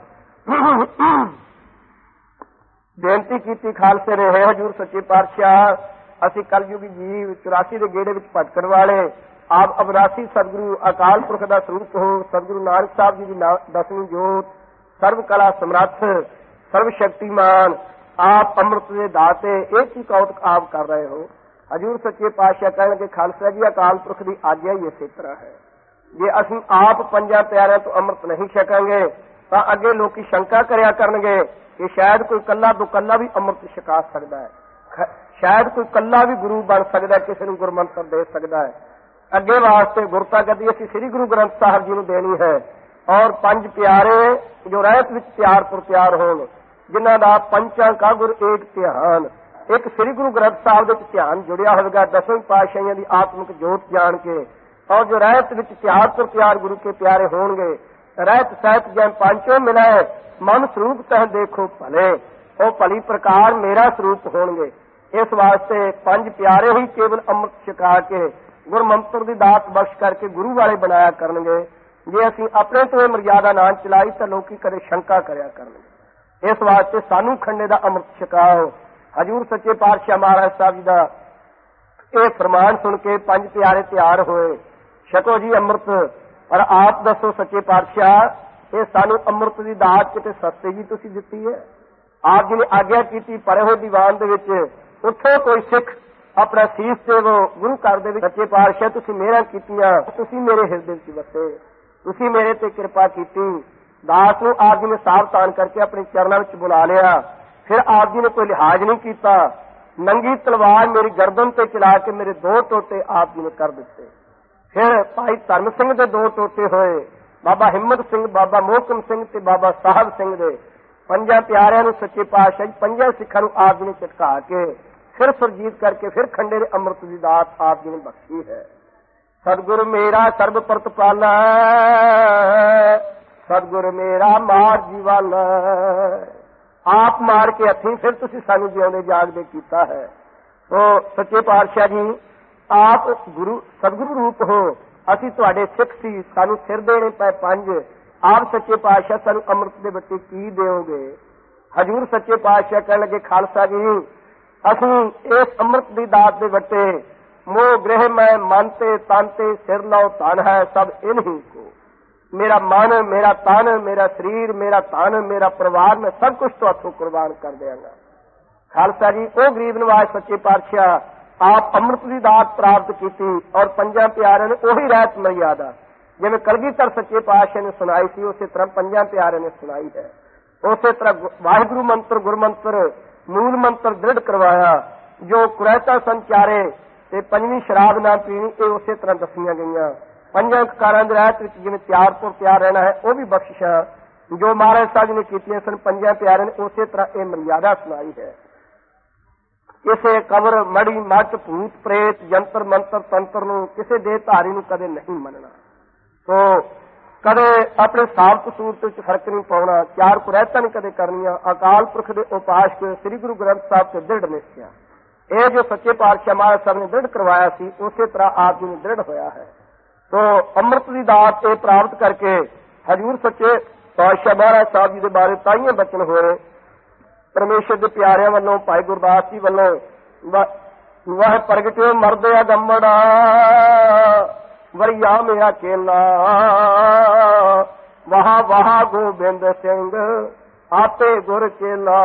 ਬੇਨਤੀ ਕੀਤੀ ਖਾਲਸੇ ਨੇ, ਹੈ ਹਜ਼ੂਰ ਸੱਚੇ ਪਾਤਸ਼ਾਹ, ਅਸੀਂ ਕਲਯੁਗੀ ਜੀਵ 84 ਦੇ ਗੇੜੇ ਵਿੱਚ ਭਟਕਣ ਵਾਲੇ, ਆਪ ਅਬਰਾਸੀ ਸਤਿਗੁਰੂ ਅਕਾਲ ਪੁਰਖ ਦਾ ਸਰੂਪ ਹੋ। ਸਤਿਗੁਰੂ ਨਾਨਕ ਸਾਹਿਬ ਜੀ ਦੀ ਦਸਵੀਂ ਜੋਤ, ਸਰਵ ਕਲਾ ਸਮਰੱਥ, ਸਰਵ ਸ਼ਕਤੀਮਾਨ, ਆਪ ਅੰਮ੍ਰਿਤ ਦੇ ਦਾਤੇ, ਇਹ ਕੀ ਕੌਤਕ ਆਪ ਕਰ ਰਹੇ ਹੋ। ਹਜ਼ੂਰ ਸੱਚੇ ਪਾਤਸ਼ਾਹ ਕਹਿਣਗੇ, ਖਾਲਸਾ ਜੀ, ਅਕਾਲ ਪੁਰਖ ਦੀ ਆਗਿਆ ਹੀ ਇਸੇ ਤਰ੍ਹਾਂ ਹੈ। ਜੇ ਅਸੀਂ ਆਪ ਪੰਜਾਂ ਪਿਆਰਿਆਂ ਤੋਂ ਅੰਮ੍ਰਿਤ ਨਹੀਂ ਛਕਾਂਗੇ ਤਾਂ ਅੱਗੇ ਲੋਕੀ ਸ਼ੰਕਾ ਕਰਿਆ ਕਰਨਗੇ ਕਿ ਸ਼ਾਇਦ ਕੋਈ ਕੱਲਾ ਦੋ ਕੱਲਾ ਵੀ ਅੰਮ੍ਰਿਤ ਛਕਾ ਸਕਦਾ ਹੈ, ਸ਼ਾਇਦ ਕੋਈ ਕੱਲਾ ਵੀ ਗੁਰੂ ਬਣ ਸਕਦਾ, ਕਿਸੇ ਨੂੰ ਗੁਰਮੰਤਰ ਦੇ ਸਕਦਾ ਹੈ। ਅੱਗੇ ਵਾਸਤੇ ਗੁਰਤਾ ਗੱਦੀ ਅਸੀਂ ਸ੍ਰੀ ਗੁਰੂ ਗ੍ਰੰਥ ਸਾਹਿਬ ਜੀ ਨੂੰ ਦੇਣੀ ਹੈ। ਔਰ ਪੰਜ ਪਿਆਰੇ ਜੋ ਰਹਿਤ ਵਿੱਚ ਤਿਆਰ ਪੁਰ ਤਿਆਰ ਹੋਣ, ਜਿਨ੍ਹਾਂ ਦਾ ਪੰਚਾਂ ਕਾ ਗੁਰ ਏਕ ਧਿਆਨ, ਇੱਕ ਸ੍ਰੀ ਗੁਰੂ ਗ੍ਰੰਥ ਸਾਹਿਬ ਦੇ ਵਿੱਚ ਧਿਆਨ ਜੁੜਿਆ ਹੋਵੇਗਾ ਦਸਵੇਂ ਪਾਤਸ਼ਾਹੀਆਂ ਦੀ ਆਤਮਿਕ ਜੋਤ ਜਾਣ ਕੇ। ਔਰ ਜੋ ਰਹਿਤ ਵਿੱਚ ਤਿਆਰ ਪੁਰ ਤਿਆਰ ਗੁਰੂ ਕੇ ਪਿਆਰੇ ਹੋਣਗੇ, ਰਹਿਤ ਸਹਿਤ ਜੈ ਪੰਚੋ ਮਿਲਾਏ, ਮਨ ਸਰੂਪ ਤਹ ਦੇਖੋ ਭਲੇ, ਉਹ ਭਲੀ ਪ੍ਰਕਾਰ ਮੇਰਾ ਸਰੂਪ ਹੋਣਗੇ। ਇਸ ਵਾਸਤੇ ਪੰਜ ਪਿਆਰੇ ਹੀ ਕੇਵਲ ਅੰਮ੍ਰਿਤ ਛਕਾ ਕੇ ਗੁਰਮੰਤਰ ਦੀ ਦਾਤ ਬਖਸ਼ ਕਰਕੇ ਗੁਰੂ ਵਾਲੇ ਬਣਾਇਆ ਕਰਨਗੇ। ਜੇ ਅਸੀਂ ਆਪਣੇ ਤੋਂ ਇਹ ਮਰਜ਼ਾਦਾ ਨਾ ਚਲਾਈ ਤਾਂ ਲੋਕੀ ਕਦੇ ਸ਼ੰਕਾ ਕਰਿਆ ਕਰਨਗੇ। ਇਸ ਵਾਸਤੇ ਸਾਨੂੰ ਖੰਡੇ ਦਾ ਅੰਮ੍ਰਿਤ ਛਕਾਓ। ਹਜ਼ੂਰ ਸੱਚੇ ਪਾਤਸ਼ਾਹ ਮਹਾਰਾਜ ਸਾਹਿਬ ਜੀ ਦਾ ਇਹ ਫਰਮਾਨ ਸੁਣ ਕੇ ਪੰਜ ਪਿਆਰੇ ਤਿਆਰ ਹੋਏ, ਛਕੋ ਜੀ ਅੰਮ੍ਰਿਤ। ਪਰ ਆਪ ਦੱਸੋ ਸੱਚੇ ਪਾਤਸ਼ਾਹ, ਇਹ ਸਾਨੂੰ ਅੰਮ੍ਰਿਤ ਦੀ ਦਾਤ ਕਿਤੇ ਸਸਤੇ ਜੀ ਤੁਸੀਂ ਦਿੱਤੀ ਹੈ? ਆਪ ਜੀ ਨੇ ਆਗਿਆ ਕੀਤੀ ਭਰੇ ਹੋਏ ਦੀਵਾਨ ਦੇ ਵਿੱਚ, ਉੱਥੋਂ ਕੋਈ ਸਿੱਖ ਆਪਣਾ ਸੀਸ ਤੇ ਗੁਰੂ ਘਰ ਦੇ ਵਿੱਚ, ਸੱਚੇ ਪਾਤਸ਼ਾਹ ਤੁਸੀਂ ਮਿਹਰਾਂ ਕੀਤੀਆਂ, ਤੁਸੀਂ ਮੇਰੇ ਹਿਰਦੇ ਵਿੱਚ ਵਸੇ, ਤੁਸੀਂ ਮੇਰੇ ਤੇ ਕਿਰਪਾ ਕੀਤੀ। ਦਾਸ ਨੂੰ ਆਪ ਜੀ ਨੇ ਸਾਵਧਾਨ ਕਰਕੇ ਆਪਣੇ ਚਰਨਾਂ ਵਿੱਚ ਬੁਲਾ ਲਿਆ। ਫਿਰ ਆਪ ਜੀ ਨੇ ਕੋਈ ਲਿਹਾਜ਼ ਨਹੀਂ ਕੀਤਾ, ਨੰਗੀ ਤਲਵਾਰ ਮੇਰੀ ਗਰਦਨ ਤੇ ਚਲਾ ਕੇ ਮੇਰੇ 2 ਟੋਟੇ ਆਪ ਜੀ ਨੇ ਕਰ ਦਿੱਤੇ। ਫਿਰ ਭਾਈ ਧਰਮ ਸਿੰਘ ਦੇ 2 ਟੋਟੇ ਹੋਏ, ਬਾਬਾ ਹਿੰਮਤ ਸਿੰਘ, ਬਾਬਾ ਮੋਹਕਮ ਸਿੰਘ ਤੇ ਬਾਬਾ ਸਾਹਿਬ ਸਿੰਘ ਦੇ। 5 ਪਿਆਰਿਆਂ ਨੂੰ ਸੱਚੇ ਪਾਤਸ਼ਾਹ 5 ਸਿੱਖਾਂ ਨੂੰ ਆਪ ਜੀ ਨੇ ਝਟਕਾ ਕੇ ਫਿਰ ਸੁਰਜੀਤ ਕਰਕੇ ਫਿਰ ਖੰਡੇ ਦੇ ਅੰਮ੍ਰਿਤ ਦੀ ਦਾਤ ਆਪ ਜੀ ਨੇ ਬਖਸ਼ੀ ਹੈ। ਸਤਿਗੁਰ ਮੇਰਾ ਸਰਬ ਪ੍ਰਤਪਾਲਾ, ਸਤਿਗੁਰ ਮੇਰਾ ਮਾਰ ਜੀਵਾਲਾ। ਆਪ ਮਾਰ ਕੇ ਹੱਥੀਂ ਫਿਰ ਤੁਸੀਂ ਸਾਨੂੰ ਜਿਉਂਦੇ ਜਾਗਦੇ ਕੀਤਾ ਹੈ। ਸੋ ਸੱਚੇ ਪਾਤਸ਼ਾਹ ਜੀ ਆਪ ਗੁਰੂ ਸਤਿਗੁਰੂ ਰੂਪ ਹੋ, ਅਸੀਂ ਤੁਹਾਡੇ ਸਿੱਖ ਸੀ, ਸਾਨੂੰ ਸਿਰ ਦੇਣੇ ਪਏ 5। ਆਪ ਸੱਚੇ ਪਾਤਸ਼ਾਹ ਸਾਨੂੰ ਅੰਮ੍ਰਿਤ ਦੇ ਬੱਟੇ ਕੀ ਦਿਓਗੇ? ਹਜ਼ੂਰ ਸੱਚੇ ਪਾਤਸ਼ਾਹ ਕਹਿਣ ਲੱਗੇ, ਖਾਲਸਾ ਜੀ ਅਸੀਂ ਇਸ ਅੰਮ੍ਰਿਤ ਦੀ ਦਾਤ ਦੇ ਬੱਟੇ ਮੋਹ ਗ੍ਰਹਿ ਮੈਂ ਮਨ ਤੇ ਤਨ ਤੇ ਸਿਰ ਲਓ ਧਨ ਹੈ ਸਭ ਇਨਹੀ ਕੋ। ਮੇਰਾ ਮਨ, ਮੇਰਾ ਤਨ, ਮੇਰਾ ਸਰੀਰ, ਮੇਰਾ ਧਨ, ਮੇਰਾ ਪਰਿਵਾਰ, ਮੈਂ ਸਭ ਕੁਝ ਤੁਹਾਥੋਂ ਕੁਰਬਾਨ ਕਰ ਦਿਆਂਗਾ। ਖਾਲਸਾ ਜੀ ਉਹ ਗਰੀਬ ਨਵਾਜ਼ ਸੱਚੇ ਪਾਤਸ਼ਾਹ ਆਪ ਅੰਮ੍ਰਿਤ ਦੀ ਦਾਤ ਪ੍ਰਾਪਤ ਕੀਤੀ ਔਰ 5 ਪਿਆਰਿਆਂ ਨੇ ਉਹੀ ਰਹਿਤ ਮਰਿਆਦਾ ਜਿਵੇਂ ਕਲਗੀਧਰ ਸੱਚੇ ਪਾਤਸ਼ਾਹ ਨੇ ਸੁਣਾਈ ਸੀ, ਉਸੇ ਤਰ੍ਹਾਂ 5 ਪਿਆਰਿਆਂ ਨੇ ਸੁਣਾਈ ਹੈ। ਉਸੇ ਤਰ੍ਹਾਂ ਵਾਹਿਗੁਰੂ ਮੰਤਰ, ਗੁਰਮੰਤਰ, ਮੂਲ ਮੰਤਰ ਦ੍ਰਿੜ ਕਰਵਾਇਆ। ਜੋ ਕੁਰੈਤਾ ਸੰਚਾਰੇ ਤੇ 5ਵੀਂ ਸ਼ਰਾਬ ਨਾ ਪੀਣੀ, ਇਹ ਉਸੇ ਤਰ੍ਹਾਂ ਦੱਸੀਆਂ ਗਈਆਂ। 5 ਕਕਾਰਾਂ ਦੀ ਰਹਿਤ ਵਿੱਚ ਜਿਵੇਂ ਤਿਆਰ ਤੋਂ ਤਿਆਰ ਰਹਿਣਾ ਹੈ, ਉਹ ਵੀ ਬਖਸ਼ਿਸ਼ਾਂ ਜੋ ਮਹਾਰਾਜ ਸਾਹਿਬ ਨੇ ਕੀਤੀਆਂ ਸਨ 5 ਪਿਆਰਿਆਂ ਨੇ, ਉਸੇ ਤਰ੍ਹਾਂ ਇਹ ਮਰਿਆਦਾ ਸੁਣਾਈ ਹੈ। ਕਿਸੇ ਕਬਰ, ਮੜੀ, ਮੱਟ, ਭੂਤ, ਪ੍ਰੇਤ, ਜੰਤਰ ਮੰਤਰ, ਤੰਤਰ ਨੂੰ ਕਿਸੇ ਦੇ ਧਾਰੀ ਨੂੰ ਕਦੇ ਨਹੀਂ ਮੰਨਣਾ। ਸੋ ਕਦੇ ਆਪਣੇ ਸਾਬ ਕਸੂਰ ਵਿੱਚ ਫਰਕ ਨਹੀਂ ਪਾਉਣਾ। 4 ਕੁਰੈਤਾਂ ਨਹੀਂ ਕਦੇ ਕਰਨੀਆਂ। ਅਕਾਲ ਪੁਰਖ ਦੇ ਉਪਾਸ਼ਕ ਸ੍ਰੀ ਗੁਰੂ ਗ੍ਰੰਥ ਸਾਹਿਬ ਤੇ ਦ੍ਰਿੜ ਨਿਸ਼ਚਾ, ਇਹ ਜੋ ਸੱਚੇ ਪਾਤਸ਼ਾਹ ਮਹਾਰਾਜ ਸਾਹਿਬ ਨੇ ਦ੍ਰਿੜ ਕਰਵਾਇਆ ਸੀ, ਉਸੇ ਤਰ੍ਹਾਂ ਆਪ ਜੀ ਨੂੰ ਦ੍ਰਿੜ ਹੋਇਆ ਹੈ। ਸੋ ਅੰਮ੍ਰਿਤ ਦੀ ਦਾਤ ਇਹ ਪ੍ਰਾਪਤ ਕਰਕੇ ਹਜ਼ੂਰ ਸੱਚੇ ਪਾਤਸ਼ਾਹ ਮਹਾਰਾਜ ਸਾਹਿਬ ਜੀ ਦੇ ਬਾਰੇ ਤਾਈਆਂ ਬਚਨ ਹੋਏ ਪਰਮੇਸ਼ਰ ਦੇ ਪਿਆਰਿਆਂ ਵੱਲੋਂ, ਭਾਈ ਗੁਰਦਾਸ ਜੀ ਵੱਲੋਂ, ਵਾਹ ਪ੍ਰਗਟਿਓ ਮਰਦਿਆ ਗੰਮੜਾ ਵਰਿਆ ਮੇਰਾ ਚੇਲਾ, ਵਾਹ ਵਾਹ ਗੋਬਿੰਦ ਸਿੰਘ ਆਪੇ ਗੁਰ ਚੇਲਾ।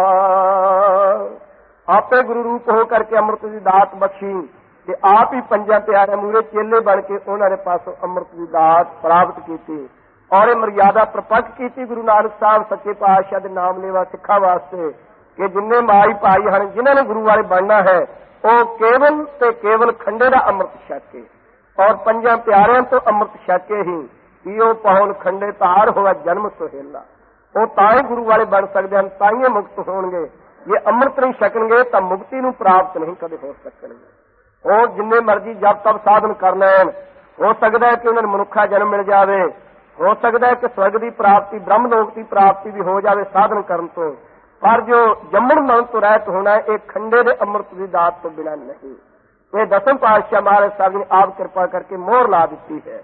ਆਪੇ ਗੁਰੂ ਰੂਪ ਹੋ ਕਰਕੇ ਅੰਮ੍ਰਿਤ ਦੀ ਦਾਤ ਬਖਸ਼ੀ ਤੇ ਆਪ ਹੀ 5 ਪਿਆਰਿਆਂ ਮੂਹਰੇ ਚੇਲੇ ਬਣ ਕੇ ਉਹਨਾਂ ਦੇ ਪਾਸੋਂ ਅੰਮ੍ਰਿਤ ਦੀ ਦਾਤ ਪ੍ਰਾਪਤ ਕੀਤੀ ਔਰ ਇਹ ਮਰਿਆਦਾ ਪ੍ਰਪੱਕ ਕੀਤੀ ਗੁਰੂ ਨਾਨਕ ਸਾਹਿਬ ਸੱਚੇ ਪਾਤਸ਼ਾਹ ਦੇ ਨਾਮ ਲੇਵਾ ਸਿੱਖਾਂ ਵਾਸਤੇ ਕਿ ਜਿੰਨੇ ਮਾਈ ਭਾਈ ਹਨ ਜਿਨ੍ਹਾਂ ਨੇ ਗੁਰੂ ਵਾਲੇ ਬਣਨਾ ਹੈ, ਉਹ ਕੇਵਲ ਤੇ ਕੇਵਲ ਖੰਡੇ ਦਾ ਅੰਮ੍ਰਿਤ ਛਕ ਕੇ ਔਰ 5 ਪਿਆਰਿਆਂ ਤੋਂ ਅੰਮ੍ਰਿਤ ਛਕ ਕੇ ਹੀ ਪੀਓ ਪਾਉਣ ਖੰਡੇ ਧਾਰ ਹੋਇਆ ਜਨਮ ਸੁਹੇਲਾ। ਉਹ ਤਾਂ ਹੀ ਗੁਰੂ ਵਾਲੇ ਬਣ ਸਕਦੇ ਹਨ, ਤਾਂ ਹੀ ਮੁਕਤ ਹੋਣਗੇ। ਜੇ ਅੰਮ੍ਰਿਤ ਨਹੀਂ ਛਕਣਗੇ ਤਾਂ ਮੁਕਤੀ ਨੂੰ ਪ੍ਰਾਪਤ ਨਹੀਂ ਕਦੇ ਹੋ ਸਕਣਗੇ। ਉਹ ਜਿੰਨੇ ਮਰਜ਼ੀ ਜਪ ਤਪ ਸਾਧਨ ਕਰ ਲੈਣ, ਹੋ ਸਕਦਾ ਹੈ ਕਿ ਉਹਨਾਂ ਨੂੰ ਮਨੁੱਖਾ ਜਨਮ ਮਿਲ ਜਾਵੇ, ਹੋ ਸਕਦਾ ਹੈ ਕਿ ਸਵਰਗ ਦੀ ਪ੍ਰਾਪਤੀ, ਬ੍ਰਹਮ ਲੋਕ ਦੀ ਪ੍ਰਾਪਤੀ ਵੀ ਹੋ ਜਾਵੇ ਸਾਧਨ ਕਰਨ ਤੋਂ, ਪਰ ਜੋ ਜੰਮਣ ਮਰਨ ਤੋਂ ਰਹਿਤ ਹੋਣਾ ਇਹ ਖੰਡੇ ਦੇ ਅੰਮ੍ਰਿਤ ਦੀ ਦਾਤ ਤੋਂ ਬਿਨਾਂ ਨਹੀਂ। ਇਹ 10ਵੇਂ ਪਾਤਸ਼ਾਹ ਮਹਾਰਾਜ ਸਾਹਿਬ ਨੇ ਆਪ ਕਿਰਪਾ ਕਰਕੇ ਮੋਹਰ ਲਾ ਦਿੱਤੀ ਹੈ।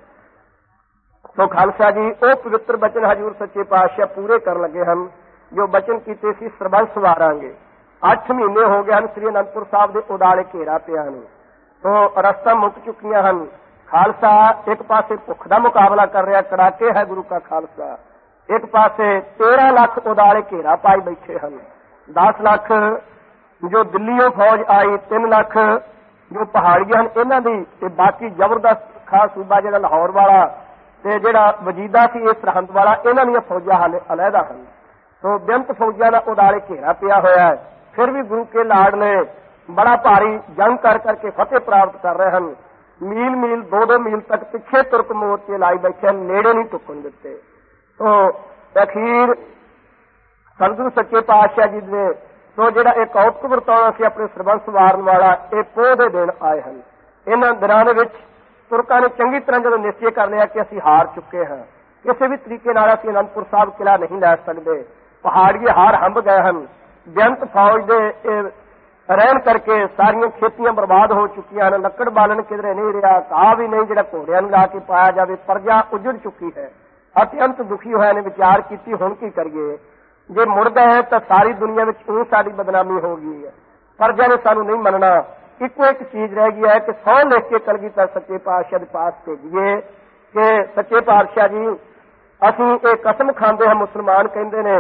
ਸੋ ਖਾਲਸਾ ਜੀ ਉਹ ਪਵਿੱਤਰ ਬਚਨ ਹਜ਼ੂਰ ਸੱਚੇ ਪਾਤਸ਼ਾਹ ਪੂਰੇ ਕਰਨ ਲੱਗੇ ਹਨ ਜੋ ਬਚਨ ਕੀਤੇ ਸੀ ਸਰਬੰਸ ਵਾਰਾਂਗੇ। 8 ਮਹੀਨੇ ਹੋ ਗਏ ਹਨ ਸ੍ਰੀ ਅਨੰਦਪੁਰ ਸਾਹਿਬ ਦੇ ਉਡਾਲੇ ਘੇਰਾ ਪਿਆ ਨੂੰ। ਸੋ ਰਸਤਾ ਮੁੱਕ ਚੁੱਕੀਆਂ ਹਨ। ਖਾਲਸਾ ਇੱਕ ਪਾਸੇ ਭੁੱਖ ਦਾ ਮੁਕਾਬਲਾ ਕਰ ਰਿਹਾ, ਕੜਾਕੇ ਹੈ ਗੁਰੂ ਕਾ ਖਾਲਸਾ। ਇੱਕ ਪਾਸੇ 13 ਲੱਖ ਉਡਾਲੇ ਘੇਰਾ ਪਾਈ ਬੈਠੇ ਹਨ। 10 ਲੱਖ ਜੋ ਦਿੱਲੀੋਂ ਫੌਜ ਆਈ, 3 ਲੱਖ ਜੋ ਪਹਾੜੀਆਂ ਹਨ ਇਹਨਾਂ ਦੀ, ਤੇ ਬਾਕੀ ਜ਼ਬਰਦਸਤ ਖਾਸ ਸੂਬਾ ਜਿਹੜਾ ਲਾਹੌਰ ਵਾਲਾ ਤੇ ਜਿਹੜਾ ਵਜੀਦਾ ਸੀ ਇਹ ਸਰਹੰਦ ਵਾਲਾ, ਇਹਨਾਂ ਦੀਆਂ ਫੌਜਾਂ ਹਾਲੇ ਅਲੱਗਾ ਹਨ। ਸੋ ਬੇਅੰਤ ਫੌਜਾਂ ਦਾ ਉਡਾਲੇ ਘੇਰਾ ਪਿਆ ਹੋਇਆ ਹੈ। ਫਿਰ ਵੀ ਗੁਰੂ ਕੇ ਲਾਡਲੇ ਬੜਾ ਭਾਰੀ ਜੰਗ ਕਰ ਕਰਕੇ ਫਤਿਹ ਪ੍ਰਾਪਤ ਕਰ ਰਹੇ ਹਨ। ਮੀਲ ਮੀਲ 2-2 ਮੀਲ ਤੱਕ ਪਿੱਛੇ ਤੁਰਕ ਮੋਰਚੇ ਲਾਈ ਬੈਠੇ ਹਨ, ਨੇੜੇ ਨਹੀਂ ਟੁੱਕਣ ਦਿੱਤੇ। ਸੋ ਅਖੀਰ ਸਤਿਗੁਰੂ ਸੱਚੇ ਪਾਤਸ਼ਾਹ ਜੀ ਦੇ ਸੋ ਜਿਹੜਾ ਇਹ ਕੌਤਕ ਵਰਤਾਉਣਾ ਸੀ ਆਪਣੇ ਸਰਬੰਸ ਵਾਰਨ ਵਾਲਾ, ਇਹ ਪੋਹ ਦੇ ਦਿਨ ਆਏ ਹਨ। ਇਹਨਾਂ ਦਿਨਾਂ ਦੇ ਵਿੱਚ ਤੁਰਕਾਂ ਨੇ ਚੰਗੀ ਤਰ੍ਹਾਂ ਜਦੋਂ ਨਿਸ਼ਚੈ ਕਰ ਲਿਆ ਕਿ ਅਸੀਂ ਹਾਰ ਚੁੱਕੇ ਹਾਂ, ਕਿਸੇ ਵੀ ਤਰੀਕੇ ਨਾਲ ਅਸੀਂ ਅਨੰਦਪੁਰ ਸਾਹਿਬ ਕਿਲ੍ਹਾ ਨਹੀਂ ਲੈ ਸਕਦੇ, ਪਹਾੜੀਏ ਹਾਰ ਹੰਭ ਗਏ ਹਨ। ਬੇਅੰਤ ਫੌਜ ਦੇ ਰਹਿਣ ਕਰਕੇ ਸਾਰੀਆਂ ਖੇਤੀਆਂ ਬਰਬਾਦ ਹੋ ਚੁੱਕੀਆਂ ਹਨ, ਲੱਕੜ ਬਾਲਣ ਕਿਧਰੇ ਨਹੀਂ ਰਿਹਾ, ਘਾਹ ਵੀ ਨਹੀਂ ਜਿਹੜਾ ਘੋੜਿਆਂ ਨੂੰ ਲਾ ਕੇ ਪਾਇਆ ਜਾਵੇ, ਪ੍ਰਜਾ ਉਜੜ ਚੁੱਕੀ ਹੈ। ਅਤਿਅੰਤ ਦੁਖੀ ਹੋਇਆ ਨੇ ਵਿਚਾਰ ਕੀਤੀ ਹੁਣ ਕੀ ਕਰੀਏ, ਜੇ ਮੁੜ ਗਏ ਤਾਂ ਸਾਰੀ ਦੁਨੀਆ ਵਿੱਚ ਉਹ ਸਾਡੀ ਬਦਨਾਮੀ ਹੋ ਗਈ ਹੈ, ਪ੍ਰਜਾ ਨੇ ਸਾਨੂੰ ਨਹੀਂ ਮੰਨਣਾ। ਇੱਕੋ ਇੱਕ ਚੀਜ਼ ਰਹਿ ਗਈ ਹੈ ਕਿ ਸਹੁੰ ਲਿਖ ਕੇ ਕਲਗੀਧਰ ਸੱਚੇ ਪਾਤਸ਼ਾਹ ਦੇ ਪਾਸ ਭੇਜੀਏ ਕਿ ਸੱਚੇ ਪਾਤਸ਼ਾਹ ਜੀ ਅਸੀਂ ਇਹ ਕਸਮ ਖਾਂਦੇ ਹਾਂ, ਮੁਸਲਮਾਨ ਕਹਿੰਦੇ ਨੇ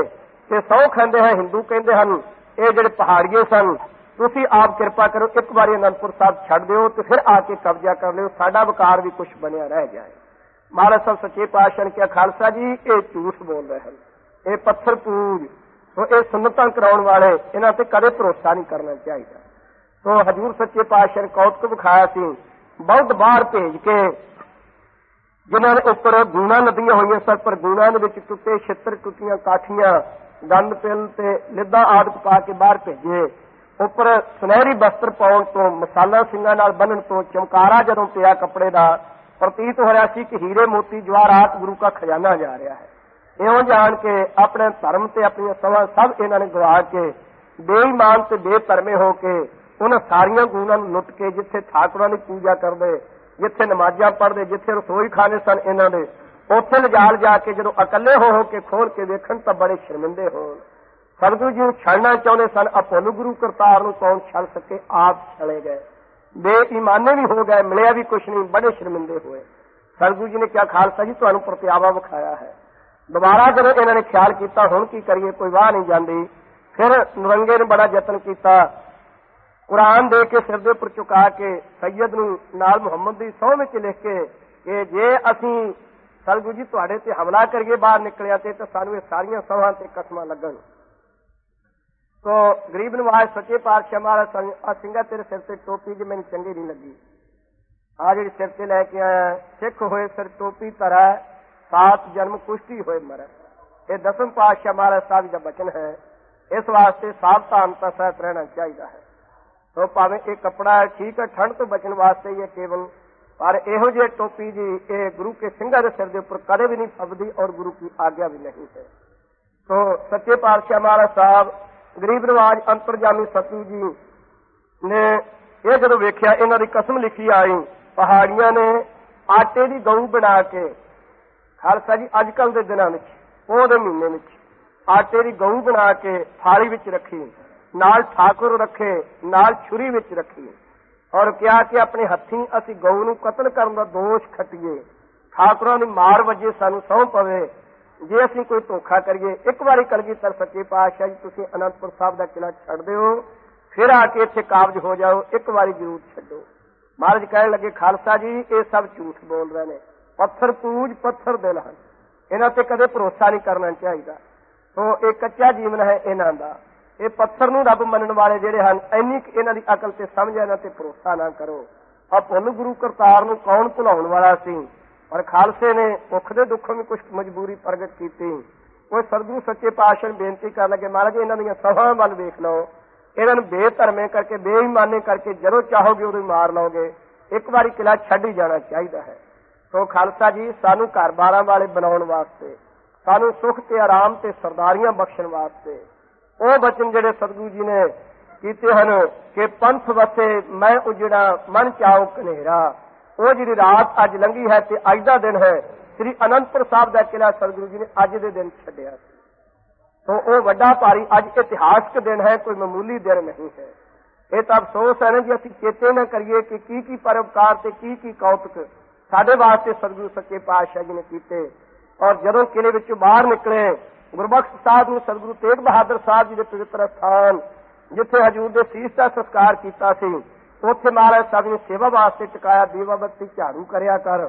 ਤੇ ਸਹੁੰ ਖਾਂਦੇ ਹੈ ਹਿੰਦੂ ਕਹਿੰਦੇ ਹਨ ਇਹ ਜਿਹੜੇ ਪਹਾੜੀਏ ਸਨ, ਤੁਸੀਂ ਆਪ ਕਿਰਪਾ ਕਰੋ ਇੱਕ ਵਾਰੀ ਅਨੰਦਪੁਰ ਸਾਹਿਬ ਛੱਡ ਦਿਓ ਤੇ ਫਿਰ ਆ ਕੇ ਕਬਜ਼ਾ ਕਰ ਲਿਓ, ਸਾਡਾ ਵਕਾਰ ਵੀ ਕੁਛ ਬਣਿਆ ਰਹਿ ਜਾਏ। ਮਹਾਰਾਜ ਸਾਹਿਬ ਸੱਚੇ ਪਾਤਸ਼ਾਹ ਨੇ ਕਿਹਾ ਖਾਲਸਾ ਜੀ ਇਹ ਝੂਠ ਬੋਲ ਰਹੇ ਹਨ, ਇਹ ਪੱਥਰ ਪੂਜ, ਸੋ ਇਹ ਸੁੰਨਤਾਂ ਕਰਾਉਣ ਵਾਲੇ, ਇਹਨਾਂ ਤੇ ਕਦੇ ਭਰੋਸਾ ਨਹੀਂ ਕਰਨਾ ਚਾਹੀਦਾ। ਸੋ ਹਜ਼ੂਰ ਸੱਚੇ ਪਾਤਸ਼ਾਹ ਨੇ ਕੌਤਕ ਵਿਖਾਇਆ ਸੀ, ਬਹੁਤ ਬਾਹਰ ਭੇਜ ਕੇ ਜਿਨ੍ਹਾਂ ਦੇ ਉੱਪਰ ਗੂਣਾ ਨਦੀਆਂ ਹੋਈਆਂ ਸਨ, ਪਰ ਗੂਣਾ ਦੇ ਵਿੱਚ ਟੁੱਟੇ ਛਿੱਤਰ, ਟੁੱਟੀਆਂ ਕਾਠੀਆਂ, ਗੰਦ ਪਿਲ ਤੇ ਲਿੱਦਾਂ ਆਦਿਕ ਪਾ ਕੇ ਬਾਹਰ ਭੇਜੇ। ਉੱਪਰ ਸੁਨਹਿਰੀ ਬਸਤਰ ਪਾਉਣ ਤੋਂ, ਮਸਾਲਾ ਸਿੰਘਾਂ ਨਾਲ ਬੰਨਣ ਤੋਂ, ਚਮਕਾਰਾ ਜਦੋਂ ਪਿਆ ਕੱਪੜੇ ਦਾ, ਪ੍ਰਤੀਤ ਹੋ ਰਿਹਾ ਸੀ ਕਿ ਹੀਰੇ ਮੋਤੀ ਜਵਾਹਰਾਤ ਗੁਰੂ ਦਾ ਖਜ਼ਾਨਾ ਜਾ ਰਿਹਾ ਹੈ। ਇਉਂ ਜਾਣ ਕੇ ਆਪਣੇ ਧਰਮ ਤੇ ਆਪਣੀਆਂ ਸਭਾ ਸਭ ਇਹਨਾਂ ਨੇ ਗਵਾ ਕੇ ਬੇਈਮਾਨ ਤੇ ਬੇਧਰਮੇ ਹੋ ਕੇ ਉਹਨਾਂ ਸਾਰੀਆਂ ਗੂਣਾਂ ਨੂੰ ਲੁੱਟ ਕੇ, ਜਿੱਥੇ ਠਾਕੁਰਾਂ ਦੀ ਪੂਜਾ ਕਰਦੇ, ਜਿੱਥੇ ਨਮਾਜ਼ਾਂ ਪੜ੍ਹਦੇ, ਜਿੱਥੇ ਰਸੋਈ ਖਾਣੇ ਸਨ ਇਹਨਾਂ ਦੇ, ਉੱਥੇ ਲਿਜਾਲ ਜਾ ਕੇ ਜਦੋਂ ਇਕੱਲੇ ਹੋ ਕੇ ਖੋਲ ਕੇ ਵੇਖਣ ਤਾਂ ਬੜੇ ਸ਼ਰਮਿੰਦੇ ਹੋਣ। ਸਤਿਗੁਰੂ ਜੀ ਨੂੰ ਛੱਡਣਾ ਚਾਹੁੰਦੇ ਸਨ, ਅਪੋਲੋ ਗੁਰੂ ਕਰਤਾਰ ਨੂੰ ਕੌਣ ਛੱਡ ਸਕੇ, ਆਪ ਚਲੇ ਗਏ, ਬੇਈਮਾਨੇ ਵੀ ਹੋ ਗਏ, ਮਿਲਿਆ ਵੀ ਕੁਛ ਨਹੀਂ, ਬੜੇ ਸ਼ਰਮਿੰਦੇ ਹੋਏ। ਸਤਿਗੁਰੂ ਜੀ ਨੇ ਕਿਹਾ ਖਾਲਸਾ ਜੀ ਤੁਹਾਨੂੰ ਪ੍ਰਤਿਆਵਾ ਵਿਖਾਇਆ ਹੈ। ਦੁਬਾਰਾ ਜਦੋਂ ਇਹਨਾਂ ਨੇ ਖਿਆਲ ਕੀਤਾ ਹੁਣ ਕੀ ਕਰੀਏ, ਕੋਈ ਵਾਹ ਨਹੀਂ ਜਾਂਦੀ, ਫਿਰ ਨਰੰਗੇ ਨੇ ਬੜਾ ਯਤਨ ਕੀਤਾ, ਕੁਰਾਨ ਦੇ ਕੇ ਸਿਰ ਦੇ ਉੱਪਰ ਚੁਕਾ ਕੇ ਸੈਯਦ ਨੂੰ ਨਾਲ ਮੁਹੰਮਦ ਦੀ ਸਹੁੰ ਵਿੱਚ ਲਿਖ ਕੇ ਕਿ ਜੇ ਅਸੀਂ ਸਤਿਗੁਰੂ ਜੀ ਤੁਹਾਡੇ ਤੇ ਹਮਲਾ ਕਰੀਏ ਬਾਹਰ ਨਿਕਲਿਆ ਤੇ ਸਾਨੂੰ ਇਹ ਸਾਰੀਆਂ ਸਹੁੰਆਂ ਤੇ ਕਸਮਾਂ ਲੱਗਣ। ਤੋ ਗਰੀਬ ਨਵਾਜ਼ ਸੱਚੇ ਪਾਤਸ਼ਾਹ ਮਹਾਰਾਜ ਆ ਸਿੰਘਾ ਤੇਰੇ ਸਿਰ ਤੇ ਟੋਪੀ ਜੀ ਮੈਨੂੰ ਚੰਗੀ ਨਹੀਂ ਲੱਗੀ, ਆ ਜਿਹੜੀ ਸਿਰ ਤੇ ਲੈ ਕੇ ਆਇਆ, ਸਿੱਖ ਹੋਏ ਸਿਰ ਟੋਪੀ ਧਰੈ, 7 ਜਨਮ ਕੁਸ਼ਤੀ ਹੋਏ ਮਰੈ। ਇਹ ਦਸਮ ਪਾਤਸ਼ਾਹ ਮਹਾਰਾਜ ਸਾਹਿਬ ਦਾ ਬਚਨ ਹੈ। ਇਸ ਵਾਸਤੇ ਸਾਵਧਾਨਤਾ ਸਹਿਤ ਰਹਿਣਾ ਚਾਹੀਦਾ ਹੈ। ਸੋ ਭਾਵੇਂ ਇਹ ਕੱਪੜਾ ਹੈ ਠੀਕ ਹੈ, ਠੰਡ ਤੋਂ ਬਚਣ ਵਾਸਤੇ ਹੀ ਹੈ ਕੇਵਲ, ਪਰ ਇਹੋ ਜਿਹੀ ਟੋਪੀ ਜੀ ਇਹ ਗੁਰੂ ਕੇ ਸਿੰਘਾਂ ਦੇ ਸਿਰ ਦੇ ਉੱਪਰ ਕਦੇ ਵੀ ਨਹੀਂ ਫੱਬਦੀ ਔਰ ਗੁਰੂ ਕੀ ਆਗਿਆ ਵੀ ਨਹੀਂ ਹੈ। ਸੋ ਸੱਚੇ ਪਾਤਸ਼ਾਹ ਮਹਾਰਾਜ ਸਾਹਿਬ ਗਰੀਬ ਨਵਾਜ਼ ਅੰਤਰਜਾਮੀ ਸਤਿਗੁਰੂ ਜੀ ਨੇ ਇਹ ਜਦੋਂ ਵੇਖਿਆ, ਇਹਨਾਂ ਦੀ ਕਸਮ ਲਿਖੀ ਆਈ, ਪਹਾੜੀਆਂ ਨੇ ਆਟੇ ਦੀ ਗਊ ਬਣਾ ਕੇ, ਖਾਲਸਾ ਜੀ ਅੱਜ ਕੱਲ ਦੇ ਦਿਨਾਂ ਵਿੱਚ, ਪੋਹ ਦੇ ਮਹੀਨੇ ਵਿੱਚ ਆਟੇ ਦੀ ਗਊ ਬਣਾ ਕੇ ਥਾਲੀ ਵਿੱਚ ਰੱਖੀ, ਨਾਲ ਠਾਕੁਰ ਰੱਖੇ, ਨਾਲ ਛੁਰੀ ਵਿੱਚ ਰੱਖੀ, ਔਰ ਕਿਹਾ ਕਿ ਆਪਣੇ ਹੱਥੀਂ ਅਸੀਂ ਗਊ ਨੂੰ ਕਤਲ ਕਰਨ ਦਾ ਦੋਸ਼ ਖੱਟੀਏ, ਠਾਕੁਰਾਂ ਦੀ ਮਾਰ ਵਜੇ ਸਾਨੂੰ ਸਹੁੰ ਪਵੇ ਜੇ ਅਸੀਂ ਕੋਈ ਧੋਖਾ ਕਰੀਏ। ਇੱਕ ਵਾਰੀ ਕਲਗੀਧਰ ਸੱਚੇ ਪਾਤਸ਼ਾਹ ਜੀ ਤੁਸੀਂ ਅਨੰਦਪੁਰ ਸਾਹਿਬ ਦਾ ਕਿਲ੍ਹਾ ਛੱਡ ਦਿਓ, ਫਿਰ ਆ ਕੇ ਇੱਥੇ ਕਾਬਜ ਹੋ ਜਾਓ, ਇੱਕ ਵਾਰੀ ਜ਼ਰੂਰ ਛੱਡੋ। ਮਹਾਰਾਜ ਕਹਿਣ ਲੱਗੇ ਖਾਲਸਾ ਜੀ ਇਹ ਸਭ ਝੂਠ ਬੋਲ ਰਹੇ ਨੇ, ਪੱਥਰ ਪੂਜ ਪੱਥਰ ਦਿਲ ਹਨ, ਇਹਨਾਂ ਤੇ ਕਦੇ ਭਰੋਸਾ ਨਹੀਂ ਕਰਨਾ ਚਾਹੀਦਾ। ਸੋ ਇਹ ਕੱਚਾ ਜੀਵਨ ਹੈ ਇਹਨਾਂ ਦਾ। ਇਹ ਪੱਥਰ ਨੂੰ ਰੱਬ ਮੰਨਣ ਵਾਲੇ ਜਿਹੜੇ ਹਨ, ਇੰਨੀ ਇਹਨਾਂ ਦੀ ਅਕਲ ਤੇ ਸਮਝ, ਇਹਨਾਂ ਤੇ ਭਰੋਸਾ ਨਾ ਕਰੋ। ਆ ਭੁੱਲ ਗੁਰੂ ਕਰਤਾਰ ਨੂੰ ਕੌਣ ਭੁਲਾਉਣ ਵਾਲਾ ਸੀ, ਪਰ ਖਾਲਸੇ ਨੇ ਭੁੱਖ ਦੇ ਦੁੱਖੋਂ ਵੀ ਕੁਝ ਮਜਬੂਰੀ ਪ੍ਰਗਟ ਕੀਤੀ। ਉਹ ਸਤਿਗੁਰੂ ਸੱਚੇ ਪਾਤਸ਼ਾਹ ਨੂੰ ਬੇਨਤੀ ਕਰਨ ਲੱਗੇ ਮਹਾਰਾਜ ਇਹਨਾਂ ਦੀਆਂ ਸਭਾਵਾਂ ਵੱਲ ਵੇਖ ਲਓ, ਇਹਨਾਂ ਨੂੰ ਬੇਧਰਮੇ ਕਰਕੇ ਬੇਈਮਾਨੇ ਕਰਕੇ ਜਦੋਂ ਚਾਹੋਗੇ ਉਦੋਂ ਹੀ ਮਾਰ ਲਓਗੇ, ਇੱਕ ਵਾਰੀ ਕਿਲ੍ਹਾ ਛੱਡ ਹੀ ਜਾਣਾ ਚਾਹੀਦਾ ਹੈ। ਸੋ ਖਾਲਸਾ ਜੀ ਸਾਨੂੰ ਘਰ-ਬਾਰਾਂ ਵਾਲੇ ਬਣਾਉਣ ਵਾਸਤੇ, ਸਾਨੂੰ ਸੁੱਖ ਤੇ ਆਰਾਮ ਤੇ ਸਰਦਾਰੀਆਂ ਬਖਸ਼ਣ ਵਾਸਤੇ ਉਹ ਬਚਨ ਜਿਹੜੇ ਸਤਿਗੁਰੂ ਜੀ ਨੇ ਕੀਤੇ ਹਨ ਕਿ ਪੰਥ ਵਸੇ ਮੈਂ ਉਜੜਾ ਮਨ ਚਾਉ ਕਨੇਰਾ, ਉਹ ਜਿਹੜੀ ਰਾਤ ਅੱਜ ਲੰਘੀ ਹੈ ਤੇ ਅੱਜ ਦਾ ਦਿਨ ਹੈ, ਸ੍ਰੀ ਅਨੰਦਪੁਰ ਸਾਹਿਬ ਦਾ ਕਿਲ੍ਹਾ ਸਤਿਗੁਰੂ ਜੀ ਨੇ ਅੱਜ ਦੇ ਦਿਨ ਛੱਡਿਆ ਸੀ। ਸੋ ਉਹ ਵੱਡਾ ਭਾਰੀ ਅੱਜ ਇਤਿਹਾਸਕ ਦਿਨ ਹੈ, ਕੋਈ ਮਾਮੂਲੀ ਦਿਨ ਨਹੀਂ ਹੈ। ਇਹ ਤਾਂ ਅਫਸੋਸ ਹੈ ਨਾ ਜੀ ਅਸੀਂ ਚੇਤੇ ਨਾ ਕਰੀਏ ਕਿ ਕੀ ਪਰਉਪਕਾਰ ਤੇ ਕੀ ਕੌਤਕ ਸਾਡੇ ਵਾਸਤੇ ਸਤਿਗੁਰੂ ਸੱਚੇ ਪਾਤਸ਼ਾਹ ਜੀ ਨੇ ਕੀਤੇ। ਔਰ ਜਦੋਂ ਕਿਲ੍ਹੇ ਵਿੱਚੋਂ ਬਾਹਰ ਨਿਕਲੇ, ਗੁਰਬਖਸ਼ ਸਾਹਿਬ ਨੂੰ ਸਤਿਗੁਰੂ ਤੇਗ ਬਹਾਦਰ ਸਾਹਿਬ ਜੀ ਦੇ ਪਵਿੱਤਰ ਸਥਾਨ ਜਿੱਥੇ ਹਜ਼ੂਰ ਦੇ ਸੀਸ ਦਾ ਸੰਸਕਾਰ ਕੀਤਾ ਸੀ, ਉੱਥੇ ਮਹਾਰਾਜ ਸਾਹਿਬ ਨੇ ਸੇਵਾ ਵਾਸਤੇ ਟਿਕਾਇਆ, ਦੀਵਾ ਬੱਤੀ ਝਾੜੂ ਕਰਿਆ ਕਰ।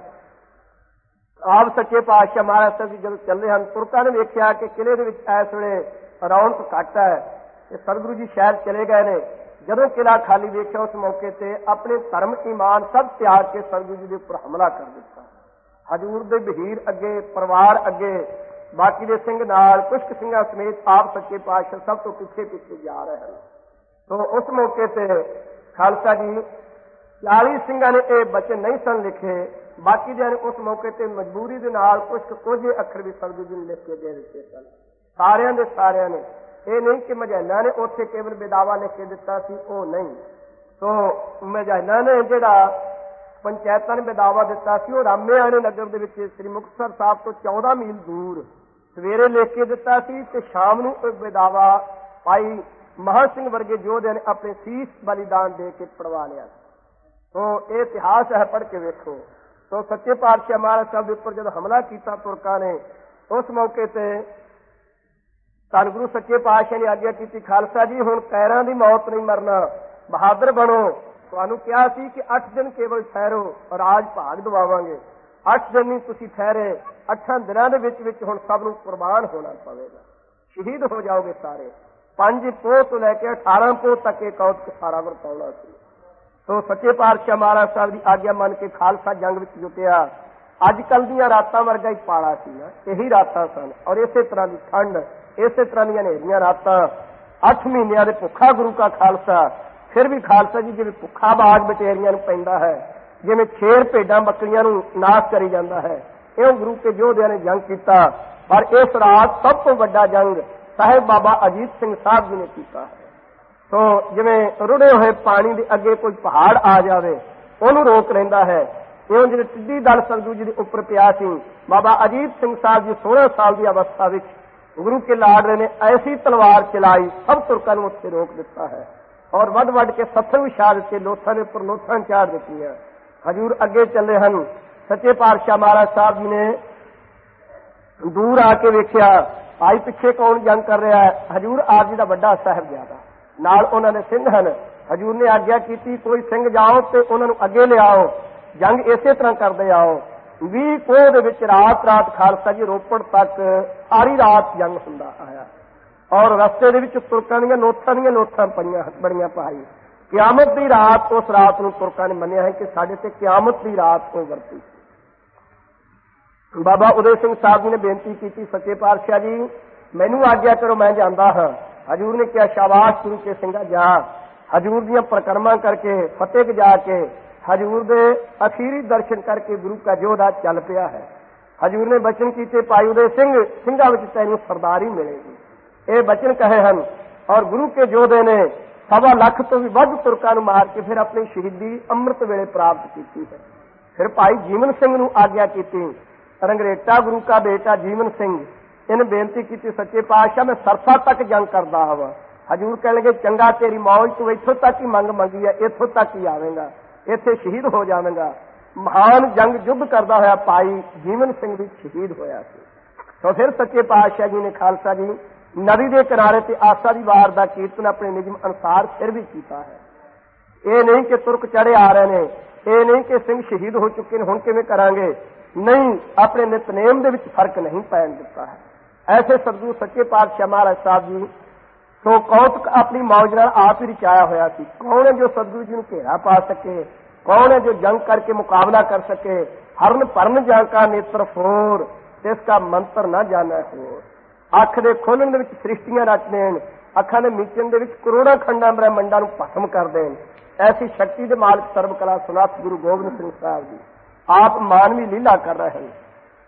ਆਪ ਸੱਚੇ ਪਾਤਸ਼ਾਹ ਮਹਾਰਾਜ ਸਾਹਿਬ ਜੀ ਜਦੋਂ ਚੱਲੇ ਹਨ, ਤੁਰਕਾਂ ਨੇ ਵੇਖਿਆ ਕਿ ਕਿਲ੍ਹੇ ਦੇ ਵਿੱਚ ਇਸ ਵੇਲੇ ਰੌਣਕ ਘੱਟ ਹੈ ਤੇ ਸਤਿਗੁਰੂ ਜੀ ਸ਼ਹਿਰ ਚਲੇ ਗਏ ਨੇ। ਜਦੋਂ ਕਿਲ੍ਹਾ ਖਾਲੀ ਵੇਖਿਆ, ਉਸ ਮੌਕੇ ਤੇ ਆਪਣੇ ਧਰਮ ਈਮਾਨ ਸਭ ਤਿਆਗ ਕੇ ਸਤਿਗੁਰੂ ਜੀ ਦੇ ਉੱਪਰ ਹਮਲਾ ਕਰ ਦਿੱਤਾ। ਹਜ਼ੂਰ ਦੇ ਵਹੀਰ ਅੱਗੇ, ਪਰਿਵਾਰ ਅੱਗੇ, ਬਾਕੀ ਦੇ ਸਿੰਘ ਨਾਲ, ਕੁਝ ਸਿੰਘਾਂ ਸਮੇਤ ਆਪ ਸੱਚੇ ਪਾਤਸ਼ਾਹ ਸਭ ਤੋਂ ਪਿੱਛੇ ਜਾ ਰਹੇ ਹਨ। ਸੋ ਉਸ ਮੌਕੇ ਤੇ ਖਾਲਸਾ ਜੀ 40 ਸਿੰਘਾਂ ਨੇ ਇਹ ਬਚਨ ਨਹੀਂ ਸਨ ਲਿਖੇ, ਬਾਕੀ ਦੇ ਨੇ ਉਸ ਮੌਕੇ ਤੇ ਮਜਬੂਰੀ ਦੇ ਨਾਲ ਕੁਝ ਅੱਖਰ ਵੀ ਸਤਿਗੁਰੂ ਜੀ ਨੇ ਲਿਖ ਕੇ ਦੇ ਦਿੱਤੇ ਸਨ। ਸਾਰਿਆਂ ਨੇ ਇਹ ਨਹੀਂ ਕਿ ਮਝੈਲਾਂ ਨੇ ਉੱਥੇ ਕੇਵਲ ਬੇਦਾਵਾ ਲਿਖ ਕੇ ਦਿੱਤਾ ਸੀ, ਉਹ ਨਹੀਂ। ਸੋ ਮਝੈਲਾਂ ਨੇ ਜਿਹੜਾ ਪੰਚਾਇਤਾਂ ਨੇ ਬੇਦਾਵਾ ਦਿੱਤਾ ਸੀ, ਉਹ ਰਾਮੇਆਣੇ ਨਗਰ ਦੇ ਵਿੱਚ ਸ੍ਰੀ ਮੁਕਤਸਰ ਸਾਹਿਬ ਤੋਂ 14 ਮੀਲ ਦੂਰ ਸਵੇਰੇ ਲਿਖ ਕੇ ਦਿੱਤਾ ਸੀ ਤੇ ਸ਼ਾਮ ਨੂੰ ਇਹ ਬੇਦਾਵਾ ਭਾਈ ਮਹਾਂ ਸਿੰਘ ਵਰਗੇ ਯੋਧਿਆਂ ਨੇ ਆਪਣੇ ਸੀਸ ਬਲੀਦਾਨ ਦੇ ਕੇ ਪੜਵਾ ਲਿਆ। ਸੋ ਇਹ ਇਤਿਹਾਸ ਹੈ, ਪੜ੍ਹ ਕੇ ਵੇਖੋ। ਸੋ ਸੱਚੇ ਪਾਤਸ਼ਾਹ ਮਹਾਰਾਜ ਸਾਹਿਬ ਦੇ ਉੱਪਰ ਜਦੋਂ ਹਮਲਾ ਕੀਤਾ ਤੁਰਕਾਂ ਨੇ, ਉਸ ਮੌਕੇ ਤੇ ਧੰਨ ਗੁਰੂ ਸੱਚੇ ਪਾਤਸ਼ਾਹ ਨੇ ਆਗਿਆ ਕੀਤੀ, ਖਾਲਸਾ ਜੀ ਹੁਣ ਪੈਰਾਂ ਦੀ ਮੌਤ ਨਹੀਂ ਮਰਨਾ, ਬਹਾਦਰ ਬਣੋ। ਤੁਹਾਨੂੰ ਕਿਹਾ ਸੀ ਕਿ 8 ਦਿਨ ਕੇਵਲ ਠਹਿਰੋ, ਰਾਜ ਭਾਗ ਦਵਾਵਾਂਗੇ। 8 ਦਿਨ ਨਹੀਂ ਤੁਸੀਂ ਠਹਿਰੇ, 8 ਦਿਨਾਂ ਦੇ ਵਿੱਚ ਹੁਣ ਸਭ ਨੂੰ ਕੁਰਬਾਨ ਹੋਣਾ ਪਵੇਗਾ, ਸ਼ਹੀਦ ਹੋ ਜਾਓਗੇ ਸਾਰੇ। 5 ਪੋਹ ਤੋਂ ਲੈ ਕੇ 18 ਪੋਹ ਤੱਕ ਇਹ ਕੌਤਕ ਸਾਰਾ ਵਰਤਾਉਣਾ ਸੀ। ਸੋ ਸੱਚੇ ਪਾਤਸ਼ਾਹ ਮਹਾਰਾਜ ਸਾਹਿਬ ਦੀ ਆਗਿਆ ਮੰਨ ਕੇ ਖਾਲਸਾ ਜੰਗ ਵਿੱਚ ਜੁਟਿਆ। ਅੱਜ ਕੱਲ ਦੀਆਂ ਰਾਤਾਂ ਵਰਗਾ ਹੀ ਪਾਲਾ ਸੀ ਨਾ, ਇਹੀ ਰਾਤਾਂ ਸਨ। ਔਰ ਇਸੇ ਤਰ੍ਹਾਂ ਦੀ ਠੰਡ, ਇਸੇ ਤਰ੍ਹਾਂ ਦੀਆਂ ਹਨੇਰੀਆਂ ਰਾਤਾਂ। 8 ਮਹੀਨਿਆਂ ਦੇ ਭੁੱਖਾ ਗੁਰੂ ਕਾ ਖਾਲਸਾ। ਫਿਰ ਵੀ ਖਾਲਸਾ ਜੀ ਜਿਵੇਂ ਭੁੱਖਾ ਬਾਜ ਬਟੇਰੀਆਂ ਨੂੰ ਪੈਂਦਾ ਹੈ, ਜਿਵੇਂ ਸ਼ੇਰ ਭੇਡਾਂ ਬੱਕਰੀਆਂ ਨੂੰ ਨਾਸ਼ ਕਰੀ ਜਾਂਦਾ ਹੈ, ਇਉਂ ਗੁਰੂ ਕੇ ਯੋਧਿਆਂ ਨੇ ਜੰਗ ਕੀਤਾ। ਪਰ ਇਸ ਰਾਤ ਸਭ ਤੋਂ ਵੱਡਾ ਜੰਗ ਸਾਹਿਬ ਬਾਬਾ ਅਜੀਤ ਸਿੰਘ ਸਾਹਿਬ ਜੀ ਨੇ ਕੀਤਾ ਹੈ। ਸੋ ਜਿਵੇਂ ਰੁੜੇ ਹੋਏ ਪਾਣੀ ਦੇ ਅੱਗੇ ਕੋਈ ਪਹਾੜ ਆ ਜਾਵੇ, ਉਹਨੂੰ ਰੋਕ ਲੈਂਦਾ ਹੈ, ਇਉਂ ਜਿਹੜੇ ਟਿੱਡੀ ਦਲ ਸਤਿਗੁਰੂ ਜੀ ਦੇ ਉੱਪਰ ਪਿਆ ਸੀ, ਬਾਬਾ ਅਜੀਤ ਸਿੰਘ ਸਾਹਿਬ ਜੀ 16 ਸਾਲ ਦੀ ਅਵਸਥਾ ਵਿੱਚ ਗੁਰੂ ਕੇ ਲਾਡਲੇ ਨੇ ਐਸੀ ਤਲਵਾਰ ਚਲਾਈ, ਸਭ ਤੁਰਕਾਂ ਨੂੰ ਉੱਥੇ ਰੋਕ ਦਿੱਤਾ ਹੈ। ਔਰ ਵੱਢ ਕੇ ਸੱਥਰ ਵਿਛਾ ਦਿੱਤੇ, ਲੋਥਾਂ ਦੇ ਉੱਪਰ ਲੋਥਾਂ ਚਾੜ ਦਿੱਤੀਆਂ। ਹਜ਼ੂਰ ਅੱਗੇ ਚੱਲੇ ਹਨ। ਸੱਚੇ ਪਾਤਸ਼ਾਹ ਮਹਾਰਾਜ ਸਾਹਿਬ ਜੀ ਨੇ ਦੂਰ ਆ ਕੇ ਵੇਖਿਆ, ਭਾਈ ਪਿੱਛੇ ਕੌਣ ਜੰਗ ਕਰ ਰਿਹਾ ਹੈ? ਹਜ਼ੂਰ ਆਪ ਜੀ ਦਾ ਵੱਡਾ ਸਾਹਿਬਜ਼ਾਦਾ, ਨਾਲ ਉਹਨਾਂ ਦੇ ਸਿੰਘ ਹਨ। ਹਜ਼ੂਰ ਨੇ ਆਗਿਆ ਕੀਤੀ, ਕੋਈ ਸਿੰਘ ਜਾਓ ਤੇ ਉਹਨਾਂ ਨੂੰ ਅੱਗੇ ਲਿਆਓ, ਜੰਗ ਇਸੇ ਤਰ੍ਹਾਂ ਕਰਦੇ ਆਓ। 20 ਕੋਹ ਦੇ ਵਿੱਚ ਰਾਤ ਖਾਲਸਾ ਜੀ ਰੋਪੜ ਤੱਕ ਸਾਰੀ ਰਾਤ ਜੰਗ ਹੁੰਦਾ ਆਇਆ। ਔਰ ਰਸਤੇ ਦੇ ਵਿੱਚ ਤੁਰਕਾਂ ਦੀਆਂ ਲੋਥਾਂ ਪਈਆਂ ਬੜੀਆਂ ਭਾਈ। ਕਿਆਮਤ ਦੀ ਰਾਤ, ਉਸ ਰਾਤ ਨੂੰ ਤੁਰਕਾਂ ਨੇ ਮੰਨਿਆ ਹੈ ਕਿ ਸਾਡੇ ਤੇ ਕਿਆਮਤ ਦੀ ਰਾਤ ਹੋ ਵਰਤੀ। ਬਾਬਾ ਉਦੈ ਸਿੰਘ ਸਾਹਿਬ ਜੀ ਨੇ ਬੇਨਤੀ ਕੀਤੀ, ਸੱਚੇ ਪਾਤਸ਼ਾਹ ਜੀ ਮੈਨੂੰ ਆਗਿਆ ਕਰੋ, ਮੈਂ ਜਾਂਦਾ ਹਾਂ। ਹਜ਼ੂਰ ਨੇ ਕਿਹਾ, ਸ਼ਾਬਾਸ਼ ਗੁਰੂ ਕੇ ਸਿੰਘਾ ਜਾ। ਹਜ਼ੂਰ ਦੀਆਂ ਪਰਿਕਰਮਾ ਕਰਕੇ ਫਤਿਹ ਜਾ ਕੇ ਹਜ਼ੂਰ ਦੇ ਅਖੀਰੀ ਦਰਸ਼ਨ ਕਰਕੇ ਗੁਰੂ ਕਾ ਯੋਧਾ ਚੱਲ ਪਿਆ ਹੈ। ਹਜ਼ੂਰ ਨੇ ਬਚਨ ਕੀਤੇ, ਭਾਈ ਉਦੈ ਸਿੰਘ, ਸਿੰਘਾਂ ਵਿੱਚ ਤੈਨੂੰ ਸਰਦਾਰੀ ਮਿਲੇਗੀ, ਇਹ ਬਚਨ ਕਹੇ ਹਨ। ਔਰ ਗੁਰੂ ਕੇ ਯੋਧੇ ਨੇ 1.25 ਲੱਖ ਤੋਂ ਵੀ ਵੱਧ ਤੁਰਕਾਂ ਨੂੰ ਮਾਰ ਕੇ ਫਿਰ ਆਪਣੀ ਸ਼ਹੀਦੀ ਅੰਮ੍ਰਿਤ ਵੇਲੇ ਪ੍ਰਾਪਤ ਕੀਤੀ ਹੈ। ਫਿਰ ਭਾਈ ਜੀਵਨ ਸਿੰਘ ਨੂੰ ਆਗਿਆ ਕੀਤੀ, ਰੰਗਰੇਟਾ ਗੁਰੂ ਕਾ ਬੇਟਾ ਜੀਵਨ ਸਿੰਘ, ਇਹਨੇ ਬੇਨਤੀ ਕੀਤੀ, ਸੱਚੇ ਪਾਤਸ਼ਾਹ ਮੈਂ ਸਰਸਾ ਤੱਕ ਜੰਗ ਕਰਦਾ ਹਾਂ। ਹਜ਼ੂਰ ਕਹਿਣ ਲੱਗੇ, ਚੰਗਾ ਤੇਰੀ ਮੌਜ, ਤੂੰ ਇੱਥੋਂ ਤੱਕ ਹੀ ਮੰਗੀ ਹੈ, ਇੱਥੋਂ ਤੱਕ ਹੀ ਆਵੇਂਗਾ, ਇੱਥੇ ਸ਼ਹੀਦ ਹੋ ਜਾਵੇਂਗਾ। ਮਹਾਨ ਜੰਗ ਯੁੱਧ ਕਰਦਾ ਹੋਇਆ ਭਾਈ ਜੀਵਨ ਸਿੰਘ ਵੀ ਸ਼ਹੀਦ ਹੋਇਆ ਸੀ। ਤਾਂ ਫਿਰ ਸੱਚੇ ਪਾਤਸ਼ਾਹ ਜੀ ਨੇ ਖਾਲਸਾ ਜੀ ਨਦੀ ਦੇ ਕਿਨਾਰੇ ਤੇ ਆਸਾ ਦੀ ਵਾਰ ਦਾ ਕੀਰਤਨ ਆਪਣੇ ਨਿਯਮ ਅਨੁਸਾਰ ਫਿਰ ਵੀ ਕੀਤਾ ਹੈ। ਇਹ ਨਹੀਂ ਕਿ ਤੁਰਕ ਚੜੇ ਆ ਰਹੇ ਨੇ, ਇਹ ਨਹੀਂ ਕਿ ਸਿੰਘ ਸ਼ਹੀਦ ਹੋ ਚੁੱਕੇ ਨੇ, ਹੁਣ ਕਿਵੇਂ ਕਰਾਂਗੇ, ਨਹੀਂ, ਆਪਣੇ ਨਿਤਨੇਮ ਦੇ ਵਿੱਚ ਫਰਕ ਨਹੀਂ ਪੈਣ ਦਿੱਤਾ ਹੈ। ਐਸੇ ਸਤਿਗੁਰੂ ਸੱਚੇ ਪਾਤਸ਼ਾਹ ਮਹਾਰਾਜ ਸਾਹਿਬ ਜੀ ਸੋ ਕੌਤਕ ਆਪਣੀ ਮੌਜ ਨਾਲ ਆਪ ਹੀ ਰਚਾਇਆ ਹੋਇਆ ਸੀ। ਕੌਣ ਹੈ ਜੋ ਸਤਿਗੁਰੂ ਜੀ ਨੂੰ ਘੇਰਾ ਪਾ ਸਕੇ? ਕੌਣ ਹੈ ਜੋ ਜੰਗ ਕਰਕੇ ਮੁਕਾਬਲਾ ਕਰ ਸਕੇ? ਹਰਨ ਭਰਨ ਜਾਂ ਕਾ ਨੇਤਰ ਫੋਰ, ਇਸ ਦਾ ਮੰਤਰ ਨਾ ਜਾਣਾ ਹੋਰ। ਅੱਖ ਦੇ ਖੋਲਣ ਦੇ ਵਿੱਚ ਸ੍ਰਿਸ਼ਟੀਆਂ ਰਚ ਦੇਣ, ਅੱਖਾਂ ਦੇ ਮੀਚਣ ਦੇ ਵਿੱਚ ਕਰੋੜਾਂ ਖੰਡਾਂ ਬ੍ਰਹਿਮੰਡਾਂ ਨੂੰ ਭਸਮ ਕਰ ਦੇਣ, ਐਸੀ ਸ਼ਕਤੀ ਦੇ ਮਾਲਕ ਸਰਬ ਕਲਾ ਸੁਨਾਤ ਗੁਰੂ ਗੋਬਿੰਦ ਸਿੰਘ ਸਾਹਿਬ ਜੀ ਆਪ ਮਾਨਵੀ ਲੀਲਾ ਕਰ ਰਹੇ ਹਨ।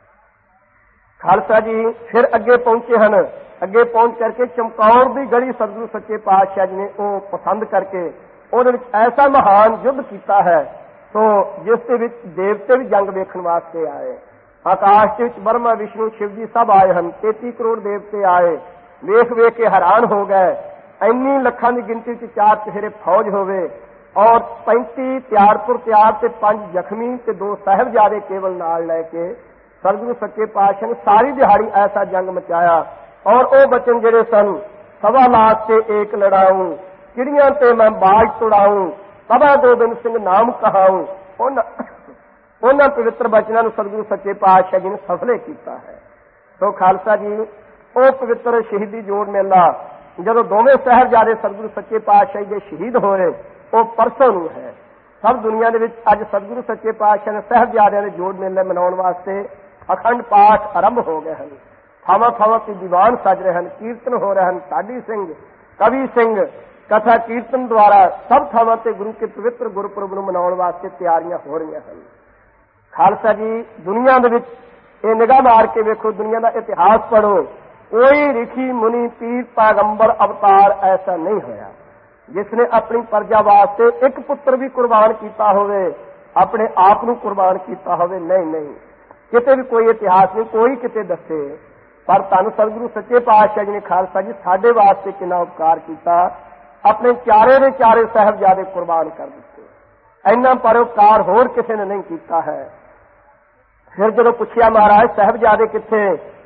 ਖਾਲਸਾ ਜੀ ਫਿਰ ਅੱਗੇ ਪਹੁੰਚੇ ਹਨ। ਅੱਗੇ ਪਹੁੰਚ ਕਰਕੇ ਚਮਕੌਰ ਦੀ ਗੜੀ ਸਤਿਗੁਰੂ ਸੱਚੇ ਪਾਤਸ਼ਾਹ ਜੀ ਨੇ ਉਹ ਪਸੰਦ ਕਰਕੇ ਉਹਦੇ ਵਿੱਚ ਐਸਾ ਮਹਾਨ ਯੁੱਧ ਕੀਤਾ ਹੈ, ਸੋ ਜਿਸ ਦੇ ਵਿੱਚ ਦੇਵਤੇ ਵੀ ਜੰਗ ਵੇਖਣ ਵਾਸਤੇ ਆਏ। ਆਕਾਸ਼ ਦੇ ਵਿੱਚ ਬਰਮਾ ਵਿਸ਼ਨੂੰ ਸ਼ਿਵ ਜੀ ਸਭ ਆਏ ਹਨ। 33 ਕਰੋੜ ਦੇਵਤੇ ਆਏ, ਵੇਖ ਕੇ ਹੈਰਾਨ ਹੋ ਗਏ। ਇੰਨੀ ਲੱਖਾਂ ਦੀ ਗਿਣਤੀ ਵਿੱਚ 4 ਚਿਹਰੇ ਫੌਜ ਹੋਵੇ ਔਰ 35 ਤਿਆਰਪੁਰ ਤਿਆਰ ਤੇ 5 ਜ਼ਖਮੀ ਤੇ 2 ਸਾਹਿਬਜ਼ਾਦੇ ਕੇਵਲ ਨਾਲ ਲੈ ਕੇ ਸਤਿਗੁਰੂ ਸੱਚੇ ਪਾਤਸ਼ਾਹ ਨੇ ਸਾਰੀ ਦਿਹਾੜੀ ਐਸਾ ਜੰਗ ਮਚਾਇਆ। ਔਰ ਉਹ ਬਚਨ ਜਿਹੜੇ ਸਨ, 1.25 ਲੱਖ ਤੇ ਏਕ ਲੜਾਊਂ, ਚਿੜੀਆਂ ਤੇ ਮੈਂ ਬਾਜ ਤੁੜਾਊਂ, ਸਭਾ ਗੋਬਿੰਦ ਸਿੰਘ ਨਾਮ ਕਹਾਊਂ, ਉਹਨਾਂ ਪਵਿੱਤਰ ਬਚਨਾਂ ਨੂੰ ਸਤਿਗੁਰੂ ਸੱਚੇ ਪਾਤਸ਼ਾਹ ਜੀ ਨੇ ਸਫਲੇ ਕੀਤਾ ਹੈ। ਸੋ ਖਾਲਸਾ ਜੀ ਉਹ ਪਵਿੱਤਰ ਸ਼ਹੀਦੀ ਜੋੜ ਮੇਲਾ ਜਦੋਂ ਦੋਵੇਂ ਸਾਹਿਬਜ਼ਾਦੇ ਸਤਿਗੁਰੂ ਸੱਚੇ ਪਾਤਸ਼ਾਹ ਜੀ ਦੇ ਸ਼ਹੀਦ ਹੋਏ, ਉਹ ਪਰਸੋਂ ਨੂੰ ਹੈ। ਸਭ ਦੁਨੀਆ ਦੇ ਵਿੱਚ ਅੱਜ ਸਤਿਗੁਰੂ ਸੱਚੇ ਪਾਤਸ਼ਾਹ ਨੇ ਸਾਹਿਬਜ਼ਾਦਿਆਂ ਦੇ ਜੋੜ ਮੇਲੇ ਮਨਾਉਣ ਵਾਸਤੇ ਅਖੰਡ ਪਾਠ ਆਰੰਭ ਹੋ ਗਏ ਹਨ। ਥਾਵਾਂ ਤੇ ਦੀਵਾਨ ਸਜ ਰਹੇ ਹਨ, ਕੀਰਤਨ ਹੋ ਰਹੇ ਹਨ। ਢਾਡੀ ਸਿੰਘ, ਕਵੀ ਸਿੰਘ ਕਥਾ ਕੀਰਤਨ ਦੁਆਰਾ ਸਭ ਥਾਵਾਂ ਤੇ ਗੁਰੂ ਕੇ ਪਵਿੱਤਰ ਗੁਰਪੁਰਬ ਨੂੰ ਮਨਾਉਣ ਵਾਸਤੇ ਤਿਆਰੀਆਂ ਹੋ ਰਹੀਆਂ ਹਨ। ਖਾਲਸਾ ਜੀ ਦੁਨੀਆ ਦੇ ਵਿੱਚ ਇਹ ਨਿਗਾਹ ਮਾਰ ਕੇ ਵੇਖੋ, ਦੁਨੀਆ ਦਾ ਇਤਿਹਾਸ ਪੜ੍ਹੋ, ਕੋਈ ਰਿਸ਼ੀ ਮੁਨੀ ਪੀਰ ਪੈਗੰਬਰ ਅਵਤਾਰ ਐਸਾ ਨਹੀਂ ਹੋਇਆ ਜਿਸ ਨੇ ਆਪਣੀ ਪ੍ਰਜਾ ਵਾਸਤੇ ਇੱਕ ਪੁੱਤਰ ਵੀ ਕੁਰਬਾਨ ਕੀਤਾ ਹੋਵੇ, ਆਪਣੇ ਆਪ ਨੂੰ ਕੁਰਬਾਨ ਕੀਤਾ ਹੋਵੇ। ਨਹੀਂ, ਕਿਤੇ ਵੀ ਕੋਈ ਇਤਿਹਾਸ ਨਹੀਂ, ਕੋਈ ਕਿਤੇ ਦੱਸੇ। ਪਰ ਤੁਹਾਨੂੰ ਸਤਿਗੁਰੂ ਸੱਚੇ ਪਾਤਸ਼ਾਹ ਜੀ ਨੇ ਖਾਲਸਾ ਜੀ ਸਾਡੇ ਵਾਸਤੇ ਕਿੰਨਾ ਉਪਕਾਰ ਕੀਤਾ, ਆਪਣੇ ਚਾਰੇ ਦੇ ਚਾਰੇ ਸਾਹਿਬਜ਼ਾਦੇ ਕੁਰਬਾਨ ਕਰ ਦਿੱਤੇ। ਇੰਨਾ ਪਰਉਪਕਾਰ ਹੋਰ ਕਿਸੇ ਨੇ ਨਹੀਂ ਕੀਤਾ ਹੈ। ਫਿਰ ਜਦੋਂ ਪੁੱਛਿਆ ਮਹਾਰਾਜ ਸਾਹਿਬਜ਼ਾਦੇ ਕਿੱਥੇ,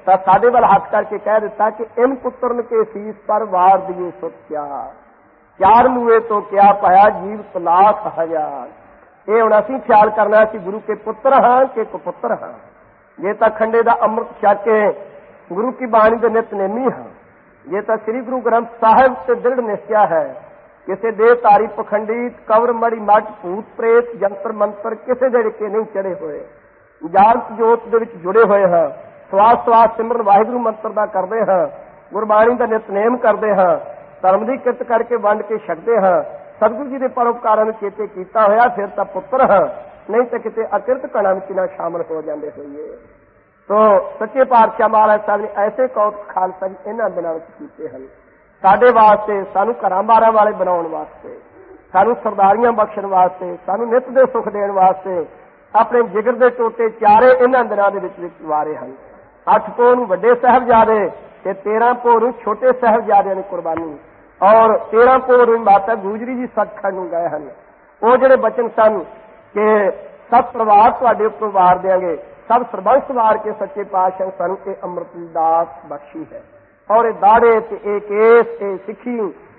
ਤਾਂ ਸਾਡੇ ਵੱਲ ਹੱਥ ਕਰਕੇ ਕਹਿ ਦਿੱਤਾ ਕਿ ਇਨ ਪੁੱਤਰਨ ਕੇ ਸੀਸ ਪਰ ਵਾਰ ਦੀਏ ਸੋਚਿਆ, ਚਾਰ ਮੂਏ ਤੋਂ ਕਿਆ ਪਾਇਆ ਜੀਵ ਲੱਖ ਹਜ਼ਾਰ। ਇਹ ਹੁਣ ਅਸੀਂ ਖਿਆਲ ਕਰਨਾ ਅਸੀਂ ਗੁਰੂ ਕੇ ਪੁੱਤਰ ਹਾਂ ਕਿ ਕੁਪੁੱਤਰ ਹਾਂ। ਜੇ ਤਾਂ ਖੰਡੇ ਦਾ ਅੰਮ੍ਰਿਤ ਛਕ ਕੇ ਗੁਰੂ ਕੀ ਬਾਣੀ ਦੇ ਨਿਤਨੇਮੀ ਹਾਂ, ਜੇ ਤਾਂ ਸ੍ਰੀ ਗੁਰੂ ਗ੍ਰੰਥ ਸਾਹਿਬ ਤੇ ਦ੍ਰਿੜ ਨਿਸ਼ਚਾ ਹੈ, ਕਿਸੇ ਦੇ ਤਾਰੀ ਪਖੰਡੀ ਕਵਰ ਮੜੀ ਮੱਟ ਭੂਤ ਪ੍ਰੇਤ ਜੰਤਰ ਮੰਤਰ ਕਿਸੇ ਦੇ ਕੇ ਨਹੀਂ ਚੜੇ ਹੋਏ, ਜਾਗਤ ਜੋਤ ਦੇ ਵਿੱਚ ਜੁੜੇ ਹੋਏ ਹਾਂ, ਸਵਾਸ ਸਵਾਸ ਸਿਮਰਨ ਵਾਹਿਗੁਰੂ ਮੰਤਰ ਦਾ ਕਰਦੇ ਹਾਂ, ਗੁਰਬਾਣੀ ਦਾ ਨਿਤਨੇਮ ਕਰਦੇ ਹਾਂ, ਧਰਮ ਦੀ ਕਿਰਤ ਕਰਕੇ ਵੰਡ ਕੇ ਛਕਦੇ ਹਾਂ, ਸਤਿਗੁਰੂ ਜੀ ਦੇ ਪਰਉਪਕਾਰਾਂ ਨੂੰ ਚੇਤੇ ਕੀਤਾ ਹੋਇਆ, ਫਿਰ ਤਾਂ ਪੁੱਤਰ ਹਾਂ, ਨਹੀਂ ਤਾਂ ਕਿਤੇ ਅਕਿਰਤ ਕਣਾਂ ਵਿੱਚ ਨਾ ਸ਼ਾਮਲ ਹੋ ਜਾਂਦੇ ਹੋਈਏ। ਤੋ ਸੱਚੇ ਪਾਤਸ਼ਾਹ ਮਹਾਰਾਜ ਸਾਹਿਬ ਨੇ ਐਸੇ ਕੌਤਕ ਖਾਲਸਾ ਜੀ ਇਹਨਾਂ ਦਿਨਾਂ ਵਿੱਚ ਕੀਤੇ ਹਨ ਸਾਡੇ ਵਾਸਤੇ, ਸਾਨੂੰ ਘਰਾਂ ਬਾਰਾਂ ਵਾਲੇ ਬਣਾਉਣ ਵਾਸਤੇ, ਸਾਨੂੰ ਸਰਦਾਰੀਆਂ ਬਖਸ਼ਣ ਵਾਸਤੇ, ਸਾਨੂੰ ਨਿੱਤ ਦੇ ਸੁੱਖ ਦੇਣ ਵਾਸਤੇ ਆਪਣੇ ਜਿਗਰ ਦੇ ਟੋਟੇ ਚਾਰੇ ਇਹਨਾਂ ਦਿਨਾਂ ਦੇ ਵਿੱਚ ਵਾਰੇ ਹਨ। 8 ਪੋਹ ਨੂੰ ਵੱਡੇ ਸਾਹਿਬਜ਼ਾਦੇ ਤੇ 13 ਪੋਹ ਨੂੰ ਛੋਟੇ ਸਾਹਿਬਜ਼ਾਦਿਆਂ ਦੀ ਕੁਰਬਾਨੀ, ਔਰ 13 ਪੋਹ ਨੂੰ ਮਾਤਾ ਗੁਜਰੀ ਜੀ ਸੱਚਖੰਡ ਨੂੰ ਗਏ ਹਨ। ਉਹ ਜਿਹੜੇ ਬਚਨ ਸਨ ਕਿ ਸਭ ਪਰਿਵਾਰ ਤੁਹਾਡੇ ਉੱਪਰ ਵਾਰ ਦਿਆਂਗੇ, ਸਭ ਸਰਬੰਸ ਵਾਰ ਕੇ ਸੱਚੇ ਪਾਤਸ਼ਾਹ ਸਾਨੂੰ ਇਹ ਅੰਮ੍ਰਿਤ ਦੀ ਦਾਤ ਬਖਸ਼ੀ ਹੈ। ਔਰ ਇਹ ਦਾੜੇ ਤੇ ਇਹ ਕੇਸ, ਇਹ ਸਿੱਖੀ,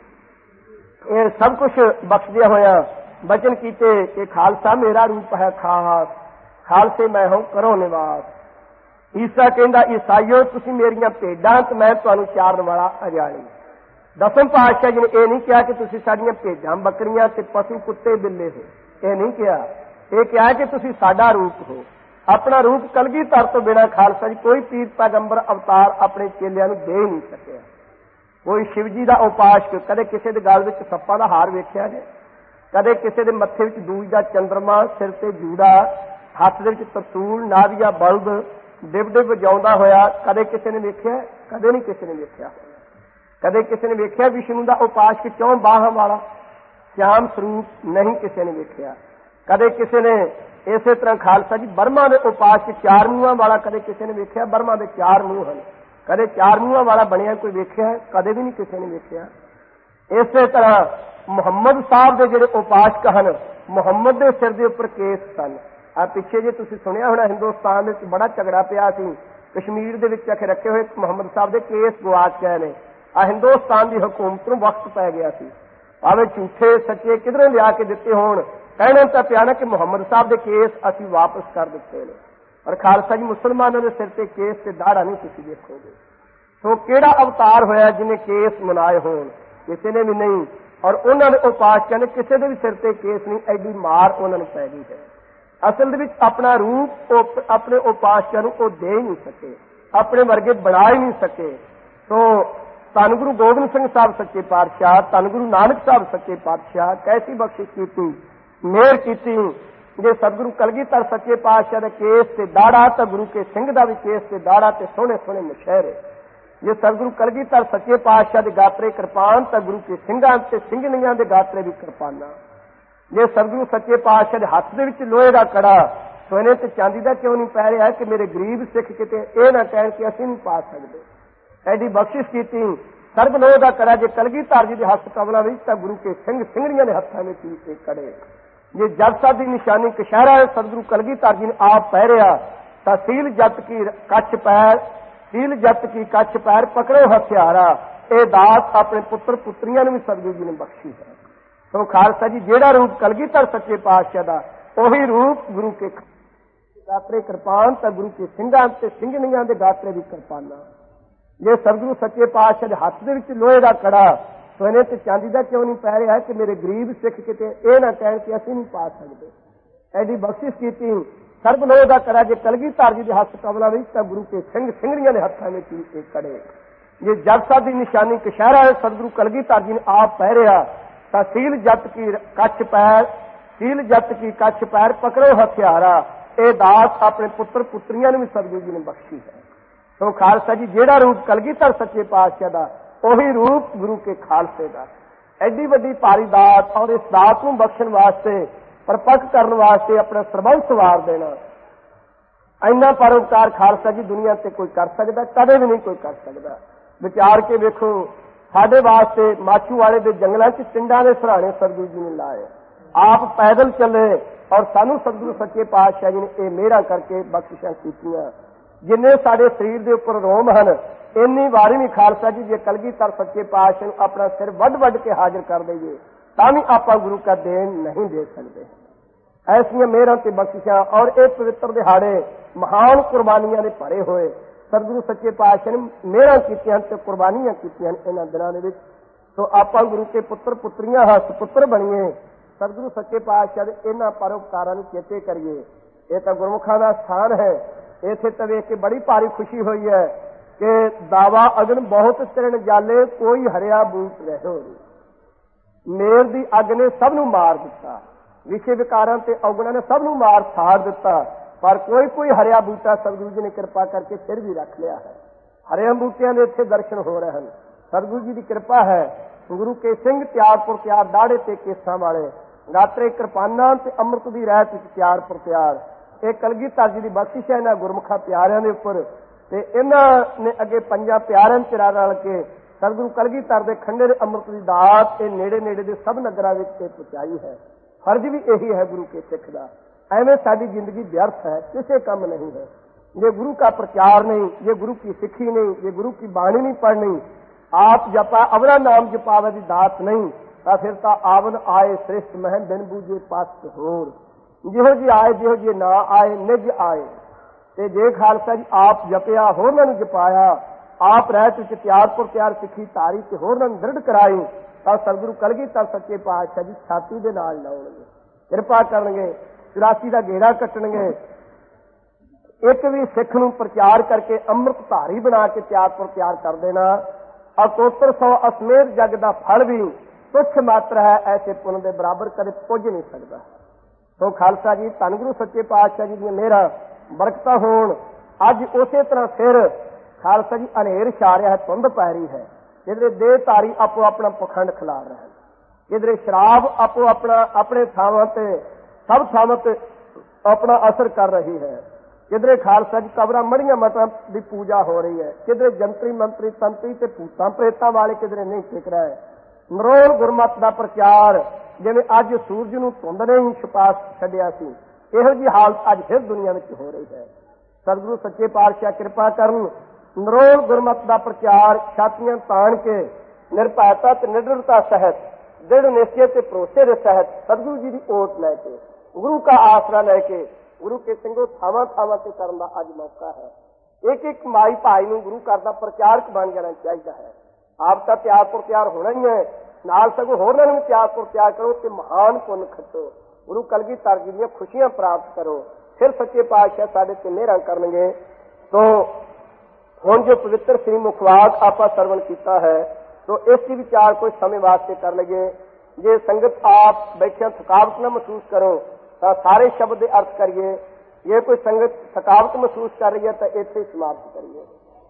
ਇਹ ਸਭ ਕੁਝ ਬਖਸ਼ਦਿਆ ਹੋਇਆ ਬਚਨ ਕੀਤੇ ਕਿ ਖਾਲਸਾ ਮੇਰਾ ਰੂਪ ਹੈ ਖਾਸ, ਖਾਲਸੇ ਮੈਂ ਹਾਂ ਕਰੋ ਨਿਵਾਸ। ਈਸਾ ਕਹਿੰਦਾ ਈਸਾਈਓ ਤੁਸੀਂ ਮੇਰੀਆਂ ਭੇਡਾਂ ਤੇ ਮੈਂ ਤੁਹਾਨੂੰ ਚਾਰਨ ਵਾਲਾ ਅਜਾਲੀ। ਦਸਮ ਪਾਤਸ਼ਾਹ ਜੀ ਨੇ ਇਹ ਨਹੀਂ ਕਿਹਾ ਕਿ ਤੁਸੀਂ ਸਾਡੀਆਂ ਭੇਡਾਂ ਬੱਕਰੀਆਂ ਤੇ ਪਸ਼ੂ ਕੁੱਤੇ ਬਿੱਲੇ ਹੋ, ਇਹ ਨਹੀਂ ਕਿਹਾ। ਇਹ ਕਿਹਾ ਕਿ ਤੁਸੀਂ ਸਾਡਾ ਰੂਪ ਹੋ। ਆਪਣਾ ਰੂਪ ਕਲਗੀਧਰ ਤੋਂ ਬਿਨਾਂ ਖਾਲਸਾ ਜੀ ਕੋਈ ਪੀਰ ਪੈਗੰਬਰ ਅਵਤਾਰ ਆਪਣੇ ਚੇਲਿਆਂ ਨੂੰ ਦੇ ਨਹੀਂ ਸਕਿਆ। ਕੋਈ ਸ਼ਿਵ ਜੀ ਦਾ ਉਪਾਸ਼ਕ ਕਦੇ ਕਿਸੇ ਦੇ ਗਲ ਵਿੱਚ ਸੱਪਾਂ ਦਾ ਹਾਰ ਵੇਖਿਆ ਜੇ, ਕਦੇ ਕਿਸੇ ਦੇ ਮੱਥੇ ਵਿੱਚ ਦੂਜ ਦਾ ਚੰਦਰਮਾ, ਸਿਰ ਤੇ ਜੂੜਾ, ਹੱਥ ਦੇ ਵਿੱਚ ਤਰਸੂਲ, ਨਾਭੀਆ ਬਲਦ ਡਿਬ ਡਿਬ ਵਜਾਉਂਦਾ ਹੋਇਆ ਕਦੇ ਕਿਸੇ ਨੇ ਵੇਖਿਆ? ਕਦੇ ਨਹੀਂ ਕਿਸੇ ਨੇ ਵੇਖਿਆ। ਕਦੇ ਕਿਸੇ ਨੇ ਵੇਖਿਆ ਵਿਸ਼ਨੂੰ ਦਾ ਉਪਾਸ਼ਕ 4 ਬਾਹਾਂ ਵਾਲਾ ਸ਼ਿਆਮ ਸਰੂਪ? ਨਹੀਂ ਕਿਸੇ ਨੇ ਵੇਖਿਆ। ਕਦੇ ਕਿਸੇ ਨੇ ਇਸੇ ਤਰ੍ਹਾਂ ਖਾਲਸਾ ਜੀ ਬਰਮਾ ਦੇ ਉਪਾਸ਼ਕ 4 ਮੂੰਹਾਂ ਵਾਲਾ ਕਦੇ ਕਿਸੇ ਨੇ ਵੇਖਿਆ? ਬਰਮਾ ਦੇ 4 ਮੂੰਹ ਹਨ, ਕਦੇ 4 ਮੂੰਹਾਂ ਵਾਲਾ ਬਣਿਆ ਕੋਈ ਵੇਖਿਆ? ਕਦੇ ਵੀ ਨਹੀਂ ਕਿਸੇ ਨੇ ਵੇਖਿਆ। ਇਸੇ ਤਰ੍ਹਾਂ ਮੁਹੰਮਦ ਸਾਹਿਬ ਦੇ ਜਿਹੜੇ ਉਪਾਸ਼ਕ ਹਨ, ਮੁਹੰਮਦ ਦੇ ਸਿਰ ਦੇ ਉੱਪਰ ਕੇਸ ਸਨ। ਆ ਪਿੱਛੇ ਜੇ ਤੁਸੀਂ ਸੁਣਿਆ ਹੋਣਾ ਹਿੰਦੁਸਤਾਨ ਵਿੱਚ ਬੜਾ ਝਗੜਾ ਪਿਆ ਸੀ, ਕਸ਼ਮੀਰ ਦੇ ਵਿੱਚ ਆਖੇ ਰੱਖੇ ਹੋਏ ਮੁਹੰਮਦ ਸਾਹਿਬ ਦੇ ਕੇਸ ਗੁਆਚ ਗਏ ਨੇ। ਆ ਹਿੰਦੁਸਤਾਨ ਦੀ ਹਕੂਮਤ ਨੂੰ ਵਕਤ ਪੈ ਗਿਆ ਸੀ, ਭਾਵੇਂ ਝੂਠੇ ਸੱਚੇ ਕਿਧਰੋਂ ਲਿਆ ਕੇ ਦਿੱਤੇ ਹੋਣ, ਕਹਿਣਾ ਤਾਂ ਪਿਆ ਨਾ ਕਿ ਮੁਹੰਮਦ ਸਾਹਿਬ ਦੇ ਕੇਸ ਅਸੀਂ ਵਾਪਸ ਕਰ ਦਿੱਤੇ ਨੇ। ਪਰ ਖਾਲਸਾ ਜੀ ਮੁਸਲਮਾਨਾਂ ਦੇ ਸਿਰ ਤੇ ਕੇਸ ਤੇ ਦਾੜਾ ਨਹੀਂ ਤੁਸੀਂ ਦੇਖੋਗੇ। ਸੋ ਕਿਹੜਾ ਅਵਤਾਰ ਹੋਇਆ ਜਿਹਨੇ ਕੇਸ ਮਨਾਏ ਹੋਣ? ਕਿਸੇ ਨੇ ਵੀ ਨਹੀਂ। ਔਰ ਉਹਨਾਂ ਦੇ ਉਪਾਸ਼ਕਾਂ ਨੇ ਕਿਸੇ ਦੇ ਵੀ ਸਿਰ ਤੇ ਕੇਸ ਨਹੀਂ, ਐਡੀ ਮਾਰ ਉਹਨਾਂ ਨੂੰ ਪੈ ਗਈ ਹੈ। ਅਸਲ ਦੇ ਵਿੱਚ ਆਪਣਾ ਰੂਪ ਉਹ ਆਪਣੇ ਉਪਾਸ਼ਕਾਂ ਨੂੰ ਉਹ ਦੇ ਹੀ ਨਹੀਂ ਸਕੇ, ਆਪਣੇ ਵਰਗੇ ਬਣਾ ਹੀ ਨਹੀਂ ਸਕੇ। ਸੋ ਧੰਨ ਗੁਰੂ ਗੋਬਿੰਦ ਸਿੰਘ ਸਾਹਿਬ ਸੱਚੇ ਪਾਤਸ਼ਾਹ, ਧੰਨ ਗੁਰੂ ਨਾਨਕ ਸਾਹਿਬ ਸੱਚੇ ਪਾਤਸ਼ਾਹ ਕੈਸੀ ਬਖਸ਼ਿਸ਼ ਕੀਤੀ, ਮਿਹਰ ਕੀਤੀ। ਜੇ ਸਤਿਗੁਰੂ ਕਲਗੀਧਰ ਸੱਚੇ ਪਾਤਸ਼ਾਹ ਦੇ ਕੇਸ ਤੇ ਦਾੜਾ ਤਾਂ ਗੁਰੂ ਕੇ ਸਿੰਘ ਦਾ ਵੀ ਕੇਸ ਤੇ ਦਾੜਾ ਤੇ ਸੋਹਣੇ ਸੋਹਣੇ ਮੁਸ਼ਹਿਰੇ। ਜੇ ਸਤਿਗੁਰੂ ਕਲਗੀਧਰ ਸੱਚੇ ਪਾਤਸ਼ਾਹ ਦੇ ਗਾਤਰੇ ਕਿਰਪਾਨ ਤਾਂ ਗੁਰੂ ਕੇ ਸਿੰਘਾਂ ਤੇ ਸਿੰਘਣੀਆਂ ਦੇ ਗਾਤਰੇ ਵੀ ਕਿਰਪਾਨਾਂ। ਜੇ ਸਤਿਗੁਰੂ ਸੱਚੇ ਪਾਤਸ਼ਾਹ ਦੇ ਹੱਥ ਦੇ ਵਿੱਚ ਲੋਹੇ ਦਾ ਕੜਾ ਸੋਨੇ ਤੇ ਚਾਂਦੀ ਦਾ ਕਿਉਂ ਨਹੀਂ ਪੈ ਰਿਹਾ ਕਿ ਮੇਰੇ ਗਰੀਬ ਸਿੱਖ ਕਿਤੇ ਇਹ ਨਾ ਕਹਿਣ ਕਿ ਅਸੀਂ ਨਹੀਂ ਪਾ ਸਕਦੇ। ਐਡੀ ਬਖਸ਼ਿਸ਼ ਕੀਤੀ। ਸਰਬ ਲੋਹ ਦਾ ਕੜਾ ਜੇ ਕਲਗੀਧਰ ਜੀ ਦੇ ਹੱਥ ਕਮਲਾਂ ਵਿੱਚ ਤਾਂ ਗੁਰੂ ਕੇ ਸਿੰਘ ਸਿੰਘਣੀਆਂ ਦੇ ਹੱਥਾਂ ਵਿੱਚ ਵੀ ਕੜੇ। ਜੇ ਜਗ ਸਾਹਿਬ ਦੀ ਨਿਸ਼ਾਨੀ ਕਸ਼ਹਿਰਾ ਸਤਿਗੁਰੂ ਕਲਗੀਧਰ ਜੀ ਨੇ ਆਪ ਪਹਿਰਿਆ ਤਾਂ ਸੀਲ ਜੱਤ ਕੀ ਕੱਛ ਪੈਰ, ਸੀਲ ਜੱਤ ਕੀ ਕੱਛ ਪੈਰ ਪਕੜੋ ਹਥਿਆਰਾ। ਇਹ ਦਾਤ ਆਪਣੇ ਪੁੱਤਰ ਪੁੱਤਰੀਆਂ ਨੂੰ ਵੀ ਸਤਿਗੁਰੂ ਜੀ ਨੇ ਬਖਸ਼ੀ ਹੈ। ਸੋ ਖਾਲਸਾ ਜੀ ਜਿਹੜਾ ਰੂਪ ਕਲਗੀਧਰ ਸੱਚੇ ਪਾਤਸ਼ਾਹ ਦਾ ਉਹੀ ਰੂਪ ਗੁਰੂ ਕੇ ਗਾਤਰੇ ਕਿਰਪਾਨ ਤਾਂ ਗੁਰੂ ਕੇ ਸਿੰਘਾਂ ਤੇ ਸਿੰਘਣੀਆਂ ਦੇ ਗਾਤਰੇ ਵੀ ਕਿਰਪਾਨਾਂ। ਜੇ ਸਤਿਗੁਰੂ ਸੱਚੇ ਪਾਤਸ਼ਾਹ ਦੇ ਹੱਥ ਦੇ ਵਿੱਚ ਲੋਹੇ ਦਾ ਕੜਾ ਸੋਨੇ ਤੇ ਚਾਂਦੀ ਦਾ ਕਿਉਂ ਨਹੀਂ ਪੈ ਰਿਹਾ ਕਿ ਮੇਰੇ ਗਰੀਬ ਸਿੱਖ ਕਿਤੇ ਇਹ ਨਾ ਕਹਿਣ ਕਿ ਅਸੀਂ ਨਹੀਂ ਪਾ ਸਕਦੇ। ਐਡੀ ਬਖਸ਼ਿਸ਼ ਕੀਤੀ। ਸਰਬ ਲੋਹ ਦਾ ਕੜਾ ਜੇ ਕਲਗੀਧਰ ਜੀ ਦੇ ਹੱਥ ਕਮਲਾਂ ਵਿੱਚ ਤਾਂ ਗੁਰੂ ਕੇ ਸਿੰਘ ਸਿੰਘਣੀਆਂ ਦੇ ਹੱਥਾਂ ਵਿੱਚ ਵੀ ਕੜੇ। ਜੇ ਜਗ ਸਾਹਿਬ ਦੀ ਨਿਸ਼ਾਨੀ ਕਸ਼ਹਿਰਾ ਸਤਿਗੁਰੂ ਕਲਗੀਧਰ ਜੀ ਨੇ ਆਪ ਪਹਿਰਿਆ ਤਾਂ ਸੀਲ ਜੱਤ ਕੀ ਕੱਛ ਪੈਰ, ਸੀਲ ਜੱਤ ਕੀ ਕੱਛ ਪੈਰ ਪਕੜੋ ਹਥਿਆਰਾ। ਇਹ ਦਾਤ ਆਪਣੇ ਪੁੱਤਰ ਪੁੱਤਰੀਆਂ ਨੂੰ ਵੀ ਸਤਿਗੁਰੂ ਜੀ ਨੇ ਬਖਸ਼ੀ ਹੈ। ਸੋ ਖਾਲਸਾ ਜੀ ਜਿਹੜਾ ਰੂਪ ਕਲਗੀਧਰ ਸੱਚੇ ਪਾਤਸ਼ਾਹ ਦਾ ਉਹੀ ਰੂਪ ਗੁਰੂ ਕੇ ਖਾਲਸੇ ਦਾ। ਐਡੀ ਵੱਡੀ ਭਾਰੀ ਦਾਤ ਔਰ ਇਸ ਦਾਤ ਨੂੰ ਬਖਸ਼ਣ ਵਾਸਤੇ ਪਰਪੱਕ ਕਰਨ ਵਾਸਤੇ ਆਪਣਾ ਸਰਬੰਸ ਵਾਰ ਦੇਣਾ, ਇੰਨਾ ਪਰਉਪਕਾਰ ਖਾਲਸਾ ਜੀ ਦੁਨੀਆ ਤੇ ਕੋਈ ਕਰ ਸਕਦਾ? ਕਦੇ ਵੀ ਨਹੀਂ ਕੋਈ ਕਰ ਸਕਦਾ। ਵਿਚਾਰ ਕੇ ਵੇਖੋ, ਸਾਡੇ ਵਾਸਤੇ ਮਾਛੂ ਵਾਲੇ ਦੇ ਜੰਗਲਾਂ 'ਚ ਟਿੰਡਾਂ ਦੇ ਸਰਾਣੇ ਸਤਿਗੁਰੂ ਜੀ ਨੇ ਲਾਏ, ਆਪ ਪੈਦਲ ਚੱਲੇ ਔਰ ਸਾਨੂੰ ਸਤਿਗੁਰੂ ਸੱਚੇ ਪਾਤਸ਼ਾਹ ਜੀ ਨੇ ਇਹ ਮਿਹਰਾਂ ਕਰਕੇ ਬਖਸ਼ਿਸ਼ਾਂ ਕੀਤੀਆਂ। जिन्ने साडे शरीर के उपर रोम हैं इन्नी वारी भी खालसा जी जे कलगीधर सच्चे पातशाह नूं अपना सिर वड वड के हाजिर कर दईए तां भी आपां गुरु का देन नहीं दे सकते। ऐसियां मेहरां ते बख्शिशां और ये पवित्र दिहाड़े महान कुर्बानियां दे भरे होए सतगुरु सच्चे पातशाह ने मेहरां कीतियां ते कुर्बानियां कीतियां इन्हां दिनां दे विच। तो आपां गुरु के पुत्र पुत्रियां हां सुपुत्र बणीए सतगुरु सच्चे पातशाह दे इन्हां परोपकारां नूं चेते करिए। ये तां गुरमुखां दा स्थान है। इत्थे तां वेख के बड़ी भारी खुशी हुई है कि दावा अगन बहुत तिरण जाले कोई हरिया बूट रहो। मेर दी अग ने सब नूं मार दिता, विषे विकारां ते अवगुणां ने सब नूं मार साड़ दिता, पर कोई कोई हरिया बूटा सतगुरु जी ने कृपा करके फिर भी रख लिया है। हरिया बूटियां दे इत्थे दर्शन हो रहे हैं। सतगुरु जी की कृपा है। गुरु के सिंह त्यार पुर त्यार दाड़े ते केसां वाले गात्रे कृपानां ते अमृत दी रहत विच त्यार पुर त्यार। ਇਹ ਕਲਗੀਧਰ जी की बख्शिश है इन्हां गुरमुखा प्यारिਆਂ ਦੇ ਉੱਪਰ ਤੇ ਇਹਨਾਂ ਨੇ ਅੱਗੇ ਪੰਜਾਂ ਪਿਆਰਿਆਂ ਚ ਰਲ ਕੇ सतगुरु कलगीधर ਦੇ ਖੰਡੇ ਦੇ ਅੰਮ੍ਰਿਤ ਦੀ ਦਾਤ ਇਹ ਨੇੜੇ ਨੇੜੇ ਦੇ ਸਭ ਨਗਰਾਂ ਵਿੱਚ ਤੇ ਪਹੁੰਚਾਈ ਹੈ। फर्ज भी यही है गुरु के सिख का। एवं साडी जिंदगी व्यर्थ है, किसी काम नहीं है। ये गुरु का प्रचार नहीं, ये गुरु की सिक्खी नहीं, ये गुरु की बाणी नहीं पढ़नी, आप जपा अवरा नाम जपावे दी दात नहीं, तो फिर तो आवन आए श्रेष्ठ मह बिन बूझे पास होर। जिहो जी आए जिहो जी ना आए निज आए। ते जे खालसा जी आप जपिया होरनां नूं जपाया, आप रहत विच त्यारपुर त्यार सिੱਖੀ धारी ते होरनां नूं दृढ़ कराई, तो सतगुरु कलगीधर सच्चे पातशाह जी छाती दे नाल लाउणगे, किरपा करनगे, 84 दा घेरा कट्टणगे। एक भी सिख नूं प्रचार करके अमृत धारी बना के त्यारपुर त्यार कर देना। अकोतर 100 असमेत जग दा फल भी तुच्छ मात्र है, ऐसे पुन दे बराबर कदे पुज नहीं सकता। तो खालसा जी धन गुरु सच्चे पातशाह जी दी मेहरां बरकतां होण। अज उसे तरह फिर खालसा जी हनेर छा रहा है, धुंध पै रही है। किधरे देहधारी आपो अपना पखंड खिलार रहे हैं, किधरे शराब आपो अपना अपने थावां ते सब थावां ते अपना असर कर रही है। किधरे खालसा जी कबरां मड़ियां मतां की पूजा हो रही है, किधरे जंतरी मंत्री तंत्री ते भूतां प्रेतां वाले किधरे नहीं टिक रहे। नरोल गुरमत का प्रचार जिवें अज सूरज नूं धुंध ने ही छुपा छड्डिया सी, इहो जी हालत अज फिर दुनिया में हो रही है। सतगुरु सच्चे पातशाह कृपा करन। नरोल गुरमत का प्रचार छातियां ताण के निर्भयता ते निडरता सहित दृढ़ निश्चय ते भरोसे के सहित सतगुरु जी की ओट लैके गुरु का आसरा लैके गुरु के सिंगों थावां थावां ते करन दा अज मौका है। एक एक माई भाई नूं गुरु घर दा प्रचारक बन जाना चाहिए है। आप तो त्यारपुर त्यार होना ही है, नाल सगों होरनां नूं त्यारपुर त्यार करो ते महान पुन खटो, गुरु कलगीधर जी दी खुशियां प्राप्त करो, फिर सच्चे पातशाह साडे ते मेहरां करनगे। तो हुण जो पवित्र श्री मुखवाक आपां सरवण कीता है, तो इसकी विचार कुछ समय वास्ते कर लगे। जे संगत आप बैठिया थकावट न महसूस करो तो सारे शब्द के अर्थ करिए। ये कोई संगत थकावट महसूस कर रही है तो इत्थे समाप्त करिए।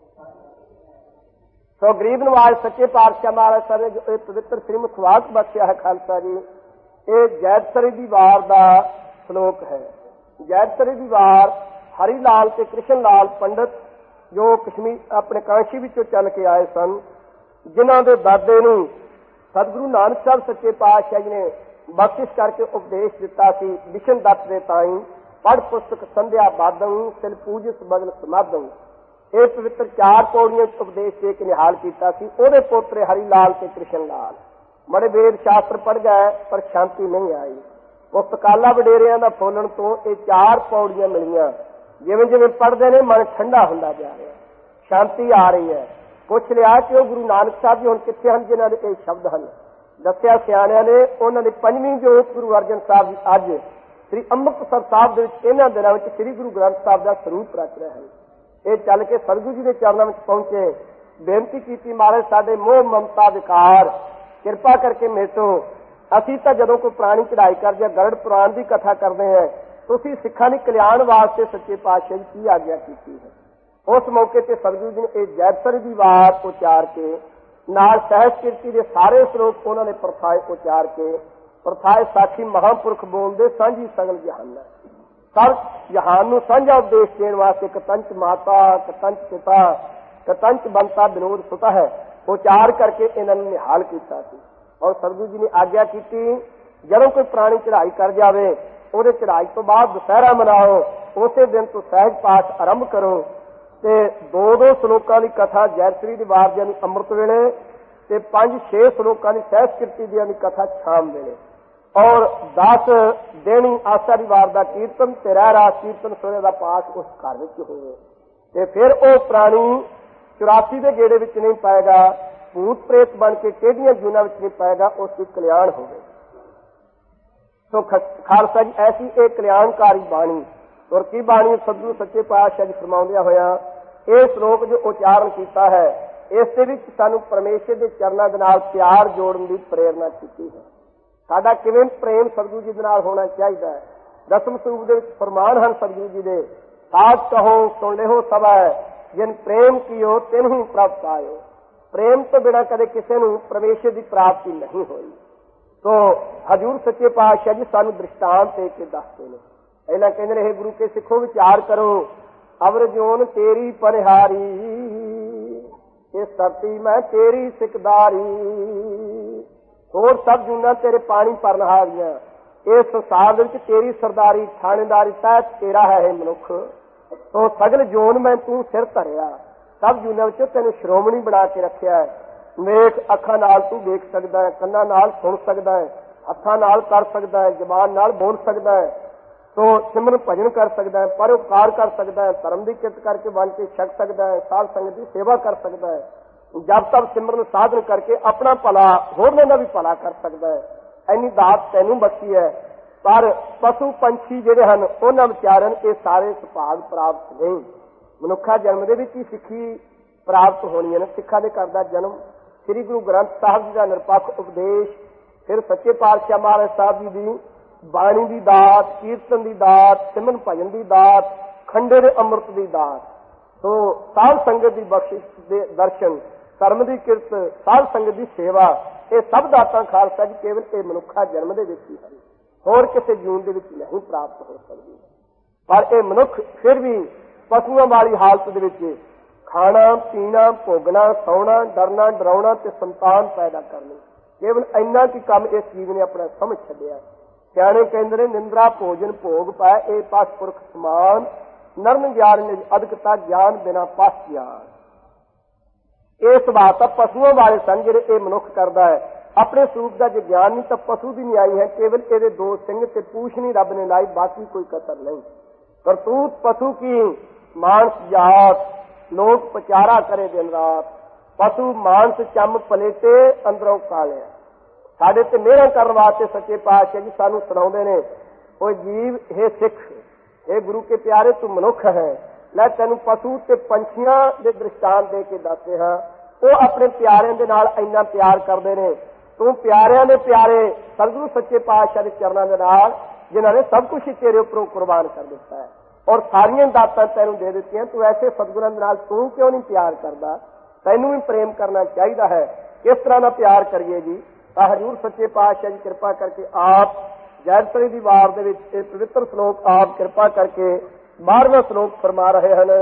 तो गरीब नवाज सच्चे पातशाह महाराज साहब ने जो पवित्र श्री मुखवाक बख्शिया है खालसा जी, ये जैतसरी दी वार का श्लोक है। जैतसरी दी वार हरी लाल ते कृष्ण लाल पंडित जो कश्मीर अपने कांशी विचों चल के आए सन, जिन्हां दे दादे नूं सतगुरु नानक साहब सच्चे पातशाह जी ने बख्शिश करके उपदेश दिता सी, विशन दत्त दे ताईं पढ़ पुस्तक संध्या बादं सिल पूजस बगल समादं। ये पवित्र 4 पौड़ियां उपदेश दे के निहाल कीता सी। ओहदे पोतरे हरी लाल ते कृष्ण लाल बड़े वेद शास्त्र पढ़ गए पर शांति नहीं आई। पुस्तकाला वडेरियां दा फोलण तो ये 4 पौड़ियां मिलियां। जिवें जिवें पढ़दे ने मन ठंडा हुंदा जा रहा, शांति आ रही है। पुछ लिया कि वो गुरु नानक साहब जी हुण कित्थे हन जिन्हां दे ये शब्द हन। दस्सिया सियाणियां ने उन्हां दी 5वीं जोत गुरु अर्जन साहब जी अज श्री अमृतसर साहब दे विच इन्हां दिनां विच श्री गुरु ग्रंथ साहब दा स्वरूप रच रहे हैं। ये चल के सतगुरु जी के चरणों में पहुंचे, बेनती की महाराज साडे मोह ममता विकार किरपा करके मेटो। असीं तां जदों कोई पुरानी चढ़ाई करदे गरुड़ पुराण की कथा करते हैं, तुसीं सिखां दे कल्याण वास्ते सच्चे पातशाह जी की आग्या की है। उस मौके ते सतगुरु जी ने जैतसरी दी वार उचार के नाल सहज कीर्ति के सारे श्लोक उन्होंने प्रथाए उचार के प्रथाए साखी महापुरख बोलते सांझी सगल जहान सब जहान नूं सांझा उपदेश देने वास्ते कतंच माता कतंच पिता कतंच बनता विनोद सुता है उचार करके इन्होंने निहाल किया। और सतगुरु जी ने आग्या की जदों कोई पुरानी चढ़ाई कर जाए उहदे चढ़ाई तो बाद दशहरा मनाओ, उसे दिन तो सहज पाठ आरंभ करो। ਤੇ 2-2 ਸ਼ਲੋਕਾਂ ਦੀ ਕਥਾ ਜੈਤਰੀ ਦੀ ਵਾਰ ਦੀਆਂ ਦੀ ਅੰਮ੍ਰਿਤ ਵੇਲੇ ਤੇ 5-6 ਸ਼ਲੋਕਾਂ ਦੀ ਸਹਿਜ ਕੀਰਤੀ ਦੀਆਂ ਦੀ ਕਥਾ ਸ਼ਾਮ ਵੇਲੇ ਔਰ 10 ਦੇਣੀ ਆਸਾ ਦੀ ਵਾਰ ਦਾ ਕੀਰਤਨ ਤੇ ਰਹਿ ਰਾਸ ਕੀਰਤਨ ਸੋਹਣੇ ਦਾ ਪਾਠ ਉਸ ਘਰ ਵਿੱਚ ਹੋਵੇ ਤੇ ਫਿਰ ਉਹ ਪ੍ਰਾਣੀ 84 ਦੇ ਗੇੜੇ ਵਿੱਚ ਨਹੀਂ ਪਾਏਗਾ, ਭੂਤ ਪ੍ਰੇਤ ਬਣ ਕੇ ਕਿਹੜੀਆਂ ਜੂਨਾਂ ਵਿੱਚ ਨਹੀਂ ਪਾਏਗਾ, ਉਸ ਦੀ ਕਲਿਆਣ ਹੋਵੇ। ਸੋ ਖਾਲਸਾ ਜੀ ਐਸੀ ਇਹ ਕਲਿਆਣਕਾਰੀ ਬਾਣੀ ਔਰ ਕੀ ਬਾਣੀ ਸਤਿਗੁਰੂ ਸੱਚੇ ਪਾਤਸ਼ਾਹ ਜੀ ਫਰਮਾਉਂਦਿਆਂ ਹੋਇਆ ਇਹ ਸ਼ਲੋਕ ਜੋ ਉਚਾਰਨ ਕੀਤਾ ਹੈ ਇਸ ਦੇ ਵਿੱਚ ਸਾਨੂੰ ਪਰਮੇਸ਼ਰ ਦੇ ਚਰਨਾਂ ਦੇ ਨਾਲ ਪਿਆਰ ਜੋੜਨ ਦੀ ਪ੍ਰੇਰਨਾ ਕੀਤੀ ਹੈ। ਸਾਡਾ ਕਿਵੇਂ ਪ੍ਰੇਮ ਸਤਿਗੁਰੂ ਜੀ ਦੇ ਨਾਲ ਹੋਣਾ ਚਾਹੀਦਾ ਹੈ। ਦਸਮ ਸਰੂਪ ਦੇ ਵਿੱਚ ਫਰਮਾਨ ਹਨ ਸਤਿਗੁਰੂ ਜੀ ਦੇ, ਸਾਚ ਕਹੋ ਸੁਣ ਲਿਓ ਸਭਾ ਜਿਨ ਪ੍ਰੇਮ ਕੀਓ ਤਿਨ ਹੀ ਪ੍ਰਾਪਤ ਆਇਓ। ਪ੍ਰੇਮ ਤੋਂ ਬਿਨਾਂ ਕਦੇ ਕਿਸੇ ਨੂੰ ਪਰਮੇਸ਼ਰ ਦੀ ਪ੍ਰਾਪਤੀ ਨਹੀਂ ਹੋਈ। ਸੋ ਹਜ਼ੂਰ ਸੱਚੇ ਪਾਤਸ਼ਾਹ ਜੀ ਸਾਨੂੰ ਦ੍ਰਿਸ਼ਟਾਂਤ ਦੇ ਕੇ ਦੱਸਦੇ ਨੇ। ਪਹਿਲਾਂ ਕਹਿੰਦੇ ਨੇ, ਗੁਰੂ ਕੇ ਸਿੱਖੋ ਵਿਚਾਰ ਕਰੋ ਅਵਰ ਜੋਨ ਤੇਰੀ ਪਨਿਹਾਰੀ, ਇਹ ਧਰਤੀ ਮੈਂ ਤੇਰੀ ਸਿਕਦਾਰੀ, ਹੋਰ ਸਭ ਜੂਨਾਂ ਤੇਰੇ ਪਾਣੀ ਭਰਨਹਾਰੀਆਂ, ਇਸ ਸੰਸਾਰ ਦੇ ਵਿੱਚ ਤੇਰੀ ਸਰਦਾਰੀ ਥਾਣੇਦਾਰੀ ਤਹਿਤ ਤੇਰਾ ਹੈ ਇਹ ਮਨੁੱਖ। ਸੋ ਸਗਲ ਜੋਨ ਮੈਂ ਤੂੰ ਸਿਰ ਧਰਿਆ, ਸਭ ਜੂਨਾਂ ਵਿੱਚੋਂ ਤੈਨੂੰ ਸ਼੍ਰੋਮਣੀ ਬਣਾ ਕੇ ਰੱਖਿਆ ਹੈ। ਵੇਖ ਅੱਖਾਂ ਨਾਲ ਤੂੰ ਵੇਖ ਸਕਦਾ ਹੈ, ਕੰਨਾਂ ਨਾਲ ਸੁਣ ਸਕਦਾ ਹੈ, ਹੱਥਾਂ ਨਾਲ ਕਰ ਸਕਦਾ ਹੈ, ਜ਼ਬਾਨ ਨਾਲ ਬੋਲ ਸਕਦਾ ਹੈ, ਸੋ ਸਿਮਰਨ ਭਜਨ ਕਰ ਸਕਦਾ ਹੈ, ਪਰਉਪਕਾਰ ਕਰ ਸਕਦਾ ਹੈ, ਧਰਮ ਦੀ ਕਿਰਤ ਕਰਕੇ ਬਣ ਕੇ ਛਕ ਸਕਦਾ ਹੈ, ਸਾਧ ਸੰਗਤ ਦੀ ਸੇਵਾ ਕਰ ਸਕਦਾ ਹੈ, ਜਪ ਤਪ ਸਿਮਰਨ ਸਾਧਨ ਕਰਕੇ ਆਪਣਾ ਭਲਾ ਹੋਰਨਾਂ ਦਾ ਵੀ ਭਲਾ ਕਰ ਸਕਦਾ ਹੈ। ਇੰਨੀ ਦਾਤ ਤੈਨੂੰ ਬਖਸ਼ੀ ਹੈ। ਪਰ ਪਸ਼ੂ ਪੰਛੀ ਜਿਹੜੇ ਹਨ ਉਹਨਾਂ ਵਿਚਾਰਨ ਇਹ ਸਾਰੇ ਸੁਭਾਗ ਪ੍ਰਾਪਤ ਨਹੀਂ। ਮਨੁੱਖਾ ਜਨਮ ਦੇ ਵਿੱਚ ਹੀ ਸਿੱਖੀ ਪ੍ਰਾਪਤ ਹੋਣੀ ਹੈ ਨਾ। ਸਿੱਖਾਂ ਦੇ ਘਰ ਦਾ ਜਨਮ, ਸ੍ਰੀ ਗੁਰੂ ਗ੍ਰੰਥ ਸਾਹਿਬ ਜੀ ਦਾ ਨਿਰਪੱਖ ਉਪਦੇਸ਼, ਫਿਰ ਸੱਚੇ ਪਾਤਸ਼ਾਹ ਮਹਾਰਾਜ ਸਾਹਿਬ ਜੀ ਦੀ ਬਾਣੀ ਦੀ ਦਾਤ, ਕੀਰਤਨ ਦੀ ਦਾਤ, ਸਿਮਰਨ ਭਜਨ ਦੀ ਦਾਤ, ਖੰਡੇ ਦੇ ਅੰਮ੍ਰਿਤ ਦੀ ਦਾਤ, ਸੋ ਸਾਧ ਸੰਗਤ ਦੀ ਬਖਸ਼ਿਸ਼ ਦੇ ਦਰਸ਼ਨ, ਧਰਮ ਦੀ ਕਿਰਤ, ਸਾਧ ਸੰਗਤ ਦੀ ਸੇਵਾ, ਇਹ ਸਭ ਦਾਤਾਂ ਖਾਲਸਾ ਜੀ ਕੇਵਲ ਇਹ ਮਨੁੱਖਾ ਜਨਮ ਦੇ ਵਿੱਚ ਹੀ ਹਨ, ਹੋਰ ਕਿਸੇ ਜੂਨ ਦੇ ਵਿੱਚ ਨਹੀਂ ਪ੍ਰਾਪਤ ਹੋ ਸਕਦੀ। ਪਰ ਇਹ ਮਨੁੱਖ ਫਿਰ ਵੀ ਪਸ਼ੂਆਂ ਵਾਲੀ ਹਾਲਤ ਦੇ ਵਿੱਚ ਖਾਣਾ ਪੀਣਾ, ਭੋਗਣਾ, ਸੌਣਾ, ਡਰਨਾ, ਡਰਾਉਣਾ ਤੇ ਸੰਤਾਨ ਪੈਦਾ ਕਰਨੀ, ਕੇਵਲ ਇੰਨਾ ਕੀ ਕੰਮ ਇਸ ਜੀਵ ਨੇ ਆਪਣਾ ਸਮਝ ਛੱਡਿਆ। ਸਿਆਣੇ ਕਹਿੰਦੇ ਨੇ, ਨਿੰਦਰਾ ਭੋਜਨ ਭੋਗ ਪਾਏ ਇਹ ਪਸ ਪੁਰਖ ਸਮਾਨ, ਨਰਨ ਗਿਆਨ ਅਦਕਤਾ ਗਿਆਨ ਬਿਨਾ ਪਸ ਗਿਆਨ। ਇਹ ਸੁਭਾਅ ਤਾਂ ਪਸ਼ੂਆਂ ਵਾਲੇ ਸਨ ਜਿਹੜੇ ਇਹ ਮਨੁੱਖ ਕਰਦਾ ਹੈ। ਆਪਣੇ ਸਰੂਪ ਦਾ ਜੇ ਗਿਆਨ ਨਹੀਂ ਤਾਂ ਪਸ਼ੂ ਦੀ ਨਹੀਂ ਆਈ ਹੈ, ਕੇਵਲ ਇਹਦੇ 2 ਸਿੰਘ ਤੇ ਪੂਛ ਨਹੀਂ ਰੱਬ ਨੇ ਲਾਈ, ਬਾਕੀ ਕੋਈ ਕਸਰ ਨਹੀਂ। ਕਰਤੂਤ ਪਸ਼ੂ ਕੀ ਮਾਨਸ ਜਾਤ, ਲੋਕ ਪਚਾਰਾ ਕਰੇ ਦਿਨ ਰਾਤ, ਪਸ਼ੂ ਮਾਨਸ ਚੰਮ ਪਲੇਟੇ ਅੰਦਰੋਂ ਕਾਲਿਆ। ਸਾਡੇ ਤੇ ਮਿਹਰਾਂ ਕਰਨ ਵਾਸਤੇ ਸੱਚੇ ਪਾਤਸ਼ਾਹ ਜੀ ਸਾਨੂੰ ਸੁਣਾਉਂਦੇ ਨੇ, ਉਹ ਜੀਵ ਹੈ ਸਿੱਖ, ਇਹ ਗੁਰੂ ਕੇ ਪਿਆਰੇ ਤੂੰ ਮਨੁੱਖ ਹੈ, ਮੈਂ ਤੈਨੂੰ ਪਸ਼ੂ ਤੇ ਪੰਛੀਆਂ ਦੇ ਦ੍ਰਿਸ਼ਟਾਂਤ ਦੇ ਕੇ ਦੱਸਦੇ ਹਾਂ। ਉਹ ਆਪਣੇ ਪਿਆਰਿਆਂ ਦੇ ਨਾਲ ਇੰਨਾ ਪਿਆਰ ਕਰਦੇ ਨੇ, ਤੂੰ ਪਿਆਰਿਆਂ ਦੇ ਪਿਆਰੇ ਸਤਿਗੁਰੂ ਸੱਚੇ ਪਾਤਸ਼ਾਹ ਦੇ ਚਰਨਾਂ ਦੇ ਨਾਲ, ਜਿਨ੍ਹਾਂ ਨੇ ਸਭ ਕੁਝ ਤੇਰੇ ਉੱਪਰੋਂ ਕੁਰਬਾਨ ਕਰ ਦਿੱਤਾ ਹੈ ਔਰ ਸਾਰੀਆਂ ਦਾਤਾਂ ਤੈਨੂੰ ਦੇ ਦਿੱਤੀਆਂ, ਤੂੰ ਐਸੇ ਸਤਿਗੁਰਾਂ ਦੇ ਨਾਲ ਤੂੰ ਕਿਉਂ ਨਹੀਂ ਪਿਆਰ ਕਰਦਾ? ਤੈਨੂੰ ਵੀ ਪ੍ਰੇਮ ਕਰਨਾ ਚਾਹੀਦਾ ਹੈ। ਕਿਸ ਤਰ੍ਹਾਂ ਦਾ ਪਿਆਰ ਕਰੀਏ ਜੀ? ਤਾਂ ਹਜ਼ੂਰ ਸੱਚੇ ਪਾਤਸ਼ਾਹ ਜੀ ਕਿਰਪਾ ਕਰਕੇ ਆਪ ਜੈਤਰੀ ਦੀ ਵਾਰ ਦੇ ਵਿੱਚ ਇਹ ਪਵਿੱਤਰ ਸ਼ਲੋਕ ਆਪ ਕਿਰਪਾ ਕਰਕੇ 12ਵਾਂ ਸ਼ਲੋਕ ਫਰਮਾ ਰਹੇ ਹਨ।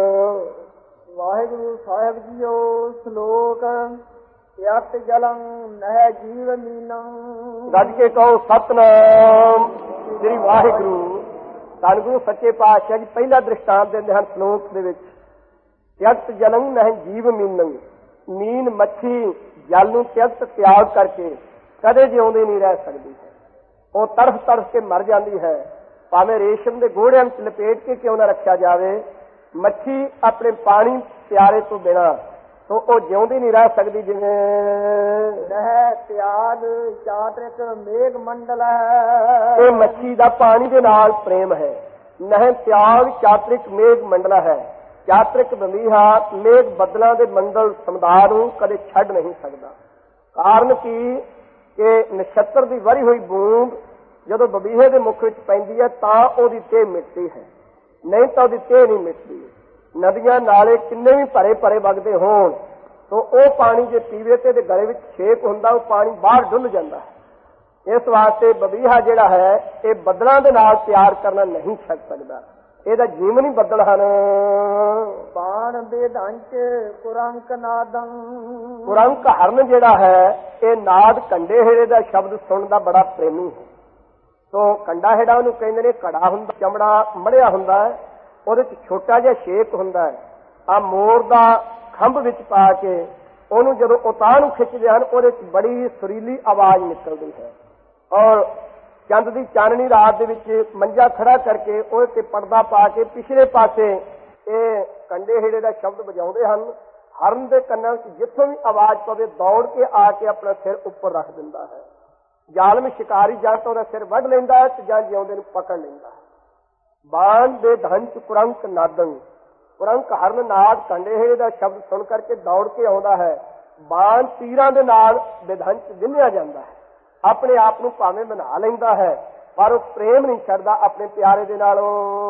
ਵਾਹਿਗੁਰੂ ਸਾਹਿਬ ਜੀਓ। ਸ਼ਲੋਕ ਯਤ ਜਲੰ ਨਹਿ ਜੀਵ ਮੀਨੰ। ਗੱਜ ਕੇ ਕਹੋ ਸਤਿਨਾਮ ਸ੍ਰੀ ਵਾਹਿਗੁਰੂ। ਧੰਨ ਗੁਰੂ ਸੱਚੇ ਪਾਤਸ਼ਾਹ ਜੀ ਪਹਿਲਾ ਦ੍ਰਿਸ਼ਟਾਂਤ ਦਿੰਦੇ ਹਨ ਸ਼ਲੋਕ ਦੇ ਵਿੱਚ, ਯਤ ਜਲੰ ਨਹਿ ਜੀਵ ਮੀਨੰ। ਮੀਨ ਮੱਛੀ ਜਲ ਨੂੰ ਤਿਆਗ ਕਰਕੇ ਕਦੇ ਜਿਉਂਦੀ ਨਹੀਂ ਰਹਿ ਸਕਦੀ ਹੈ, ਉਹ ਤਰਫ ਤਰਫ ਕੇ ਮਰ ਜਾਂਦੀ ਹੈ। ਭਾਵੇਂ ਰੇਸ਼ਮ ਦੇ ਗੋੜਿਆਂ ਵਿੱਚ ਲਪੇਟ ਕੇ ਕਿਉਂ ਨਾ ਰੱਖਿਆ ਜਾਵੇ, ਮੱਛੀ ਆਪਣੇ ਪਾਣੀ ਪਿਆਰੇ ਤੋਂ ਬਿਨਾਂ तो ਉਹ ਜਿਉਂਦੀ ਨਹੀਂ ਰਹਿ ਸਕਦੀ। ਜਿਵੇਂ ਨਹਿ ਤਿਆਗ ਚਾਤ੍ਰਿਕ ਮੇਘ ਮੰਡਲ ਹੈ, ਇਹ ਮੱਛੀ ਦਾ ਪਾਣੀ ਦੇ ਨਾਲ ਪ੍ਰੇਮ ਹੈ। ਨਹਿ ਤਿਆਗ ਚਾਤ੍ਰਿਕ ਮੇਘ ਮੰਡਲਾ ਹੈ। ਚਾਤ੍ਰਿਕ ਬੰਦੀਹਾ ਮੇਘ ਬੱਦਲਾਂ ਦੇ ਮੰਡਲ ਸਮੁਦਾਇ ਨੂੰ ਕਦੇ ਛੱਡ ਨਹੀਂ ਸਕਦਾ। ਕਾਰਨ ਕੀ ਕਿ ਨਛੱਤਰ ਦੀ ਵਰੀ ਹੋਈ ਬੂੰਦ ਜਦੋਂ ਬਬੀਹੇ ਦੇ ਮੁਖ ਵਿੱਚ ਪੈਂਦੀ ਹੈ ਤਾਂ ਉਹਦੀ ਤੇਹ ਮਿਟਦੀ ਹੈ, ਨਹੀਂ ਤਾਂ ਉਹਦੀ ਤੇਹ ਨਹੀਂ ਮਿਟਦੀ। ਨਦੀਆਂ ਨਾਲੇ ਕਿੰਨੇ ਵੀ ਭਰੇ ਭਰੇ ਵਗਦੇ ਹੋਣ ਤਾਂ ਉਹ ਪਾਣੀ ਜੇ ਪੀਵੇ ਤੇ ਗਲੇ ਵਿੱਚ ਛੇਕ ਹੁੰਦਾ, ਉਹ ਪਾਣੀ ਬਾਹਰ ਡੁੱਲ ਜਾਂਦਾ ਹੈ। ਇਸ ਵਾਸਤੇ ਬਬੀਹਾ ਜਿਹੜਾ ਹੈ ਇਹ ਬੱਦਲਾਂ ਦੇ ਨਾਲ ਪਿਆਰ ਕਰਨਾ ਨਹੀਂ ਛੱਡ ਸਕਦਾ। ਇਹਦਾ ਜੀਵਨ ਹੀ ਬੱਦਲ ਹਨ। ਬਾਣ ਬੇਧੰਚ ਕੁਰੰਕ ਨਾਦੰ। ਕੁਰੰਕ ਹਰਨ ਜਿਹੜਾ ਹੈ ਇਹ ਨਾਦ ਕੰਡੇ ਹੇੜੇ ਦਾ ਸ਼ਬਦ ਸੁਣਨ ਦਾ ਬੜਾ ਪ੍ਰੇਮੀ ਹੈ। ਸੋ ਕੰਡਾ ਹੇੜਾ ਉਹਨੂੰ ਕਹਿੰਦੇ ਨੇ, ਘੜਾ ਹੁੰਦਾ, ਚਮੜਾ ਮੜਿਆ ਹੁੰਦਾ ਹੈ, ਉਹਦੇ ਚ ਛੋਟਾ ਜਿਹਾ ਛੇਕ ਹੁੰਦਾ ਹੈ। ਆ ਮੋਰ ਦਾ ਖੰਭ ਵਿੱਚ ਪਾ ਕੇ ਉਹਨੂੰ ਜਦੋਂ ਉਤਾਂਹ ਨੂੰ ਖਿੱਚਦੇ ਹਨ ਉਹਦੇ ਚ ਬੜੀ ਸੁਰੀਲੀ ਆਵਾਜ਼ ਨਿਕਲਦੀ ਹੈ। ਔਰ ਚੰਦ ਦੀ ਚਾਨਣੀ ਰਾਤ ਦੇ ਵਿੱਚ ਮੰਜਾ ਖੜਾ ਕਰਕੇ ਉਹਦੇ ਤੇ ਪਰਦਾ ਪਾ ਕੇ ਪਿਛਲੇ ਪਾਸੇ ਇਹ ਕੰਡੇ ਹੇੜੇ ਦਾ ਸ਼ਬਦ ਵਜਾਉਂਦੇ ਹਨ। ਹਰਨ ਦੇ ਕੰਨਾਂ ਵਿੱਚ ਜਿੱਥੋਂ ਵੀ ਆਵਾਜ਼ ਪਵੇ ਦੌੜ ਕੇ ਆ ਕੇ ਆਪਣਾ ਸਿਰ ਉੱਪਰ ਰੱਖ ਦਿੰਦਾ ਹੈ। ਜ਼ਾਲਮ ਸ਼ਿਕਾਰੀ ਜਾਂ ਤਾਂ ਉਹਦਾ ਸਿਰ ਵੱਢ ਲੈਂਦਾ ਹੈ ਤੇ ਜਾਂ ਜਿਉਂਦੇ ਨੂੰ ਪਕੜ ਲੈਂਦਾ ਹੈ। ਬਾਣ ਦੇ ਧੰਚ ਕੁਰੰਕ ਨਾਦੰ, ਕੁਰੰਕ ਹਰਨ ਨਾਦ ਕੰਡੇ ਹੇੜੇ ਦਾ ਸ਼ਬਦ ਸੁਣ ਕਰਕੇ ਦੌੜ ਕੇ ਆਉਂਦਾ ਹੈ। ਬਾਣ ਤੀਰਾਂ ਦੇ ਨਾਲ ਵਿਧੰਚ ਵਿੰਨਿਆ ਜਾਂਦਾ ਹੈ। ਆਪਣੇ ਆਪ ਨੂੰ ਭਾਵੇਂ ਬਣਾ ਲੈਂਦਾ ਹੈ ਪਰ ਉਹ ਪ੍ਰੇਮ ਨਹੀਂ ਛੱਡਦਾ ਆਪਣੇ ਪਿਆਰੇ ਦੇ ਨਾਲੋਂ।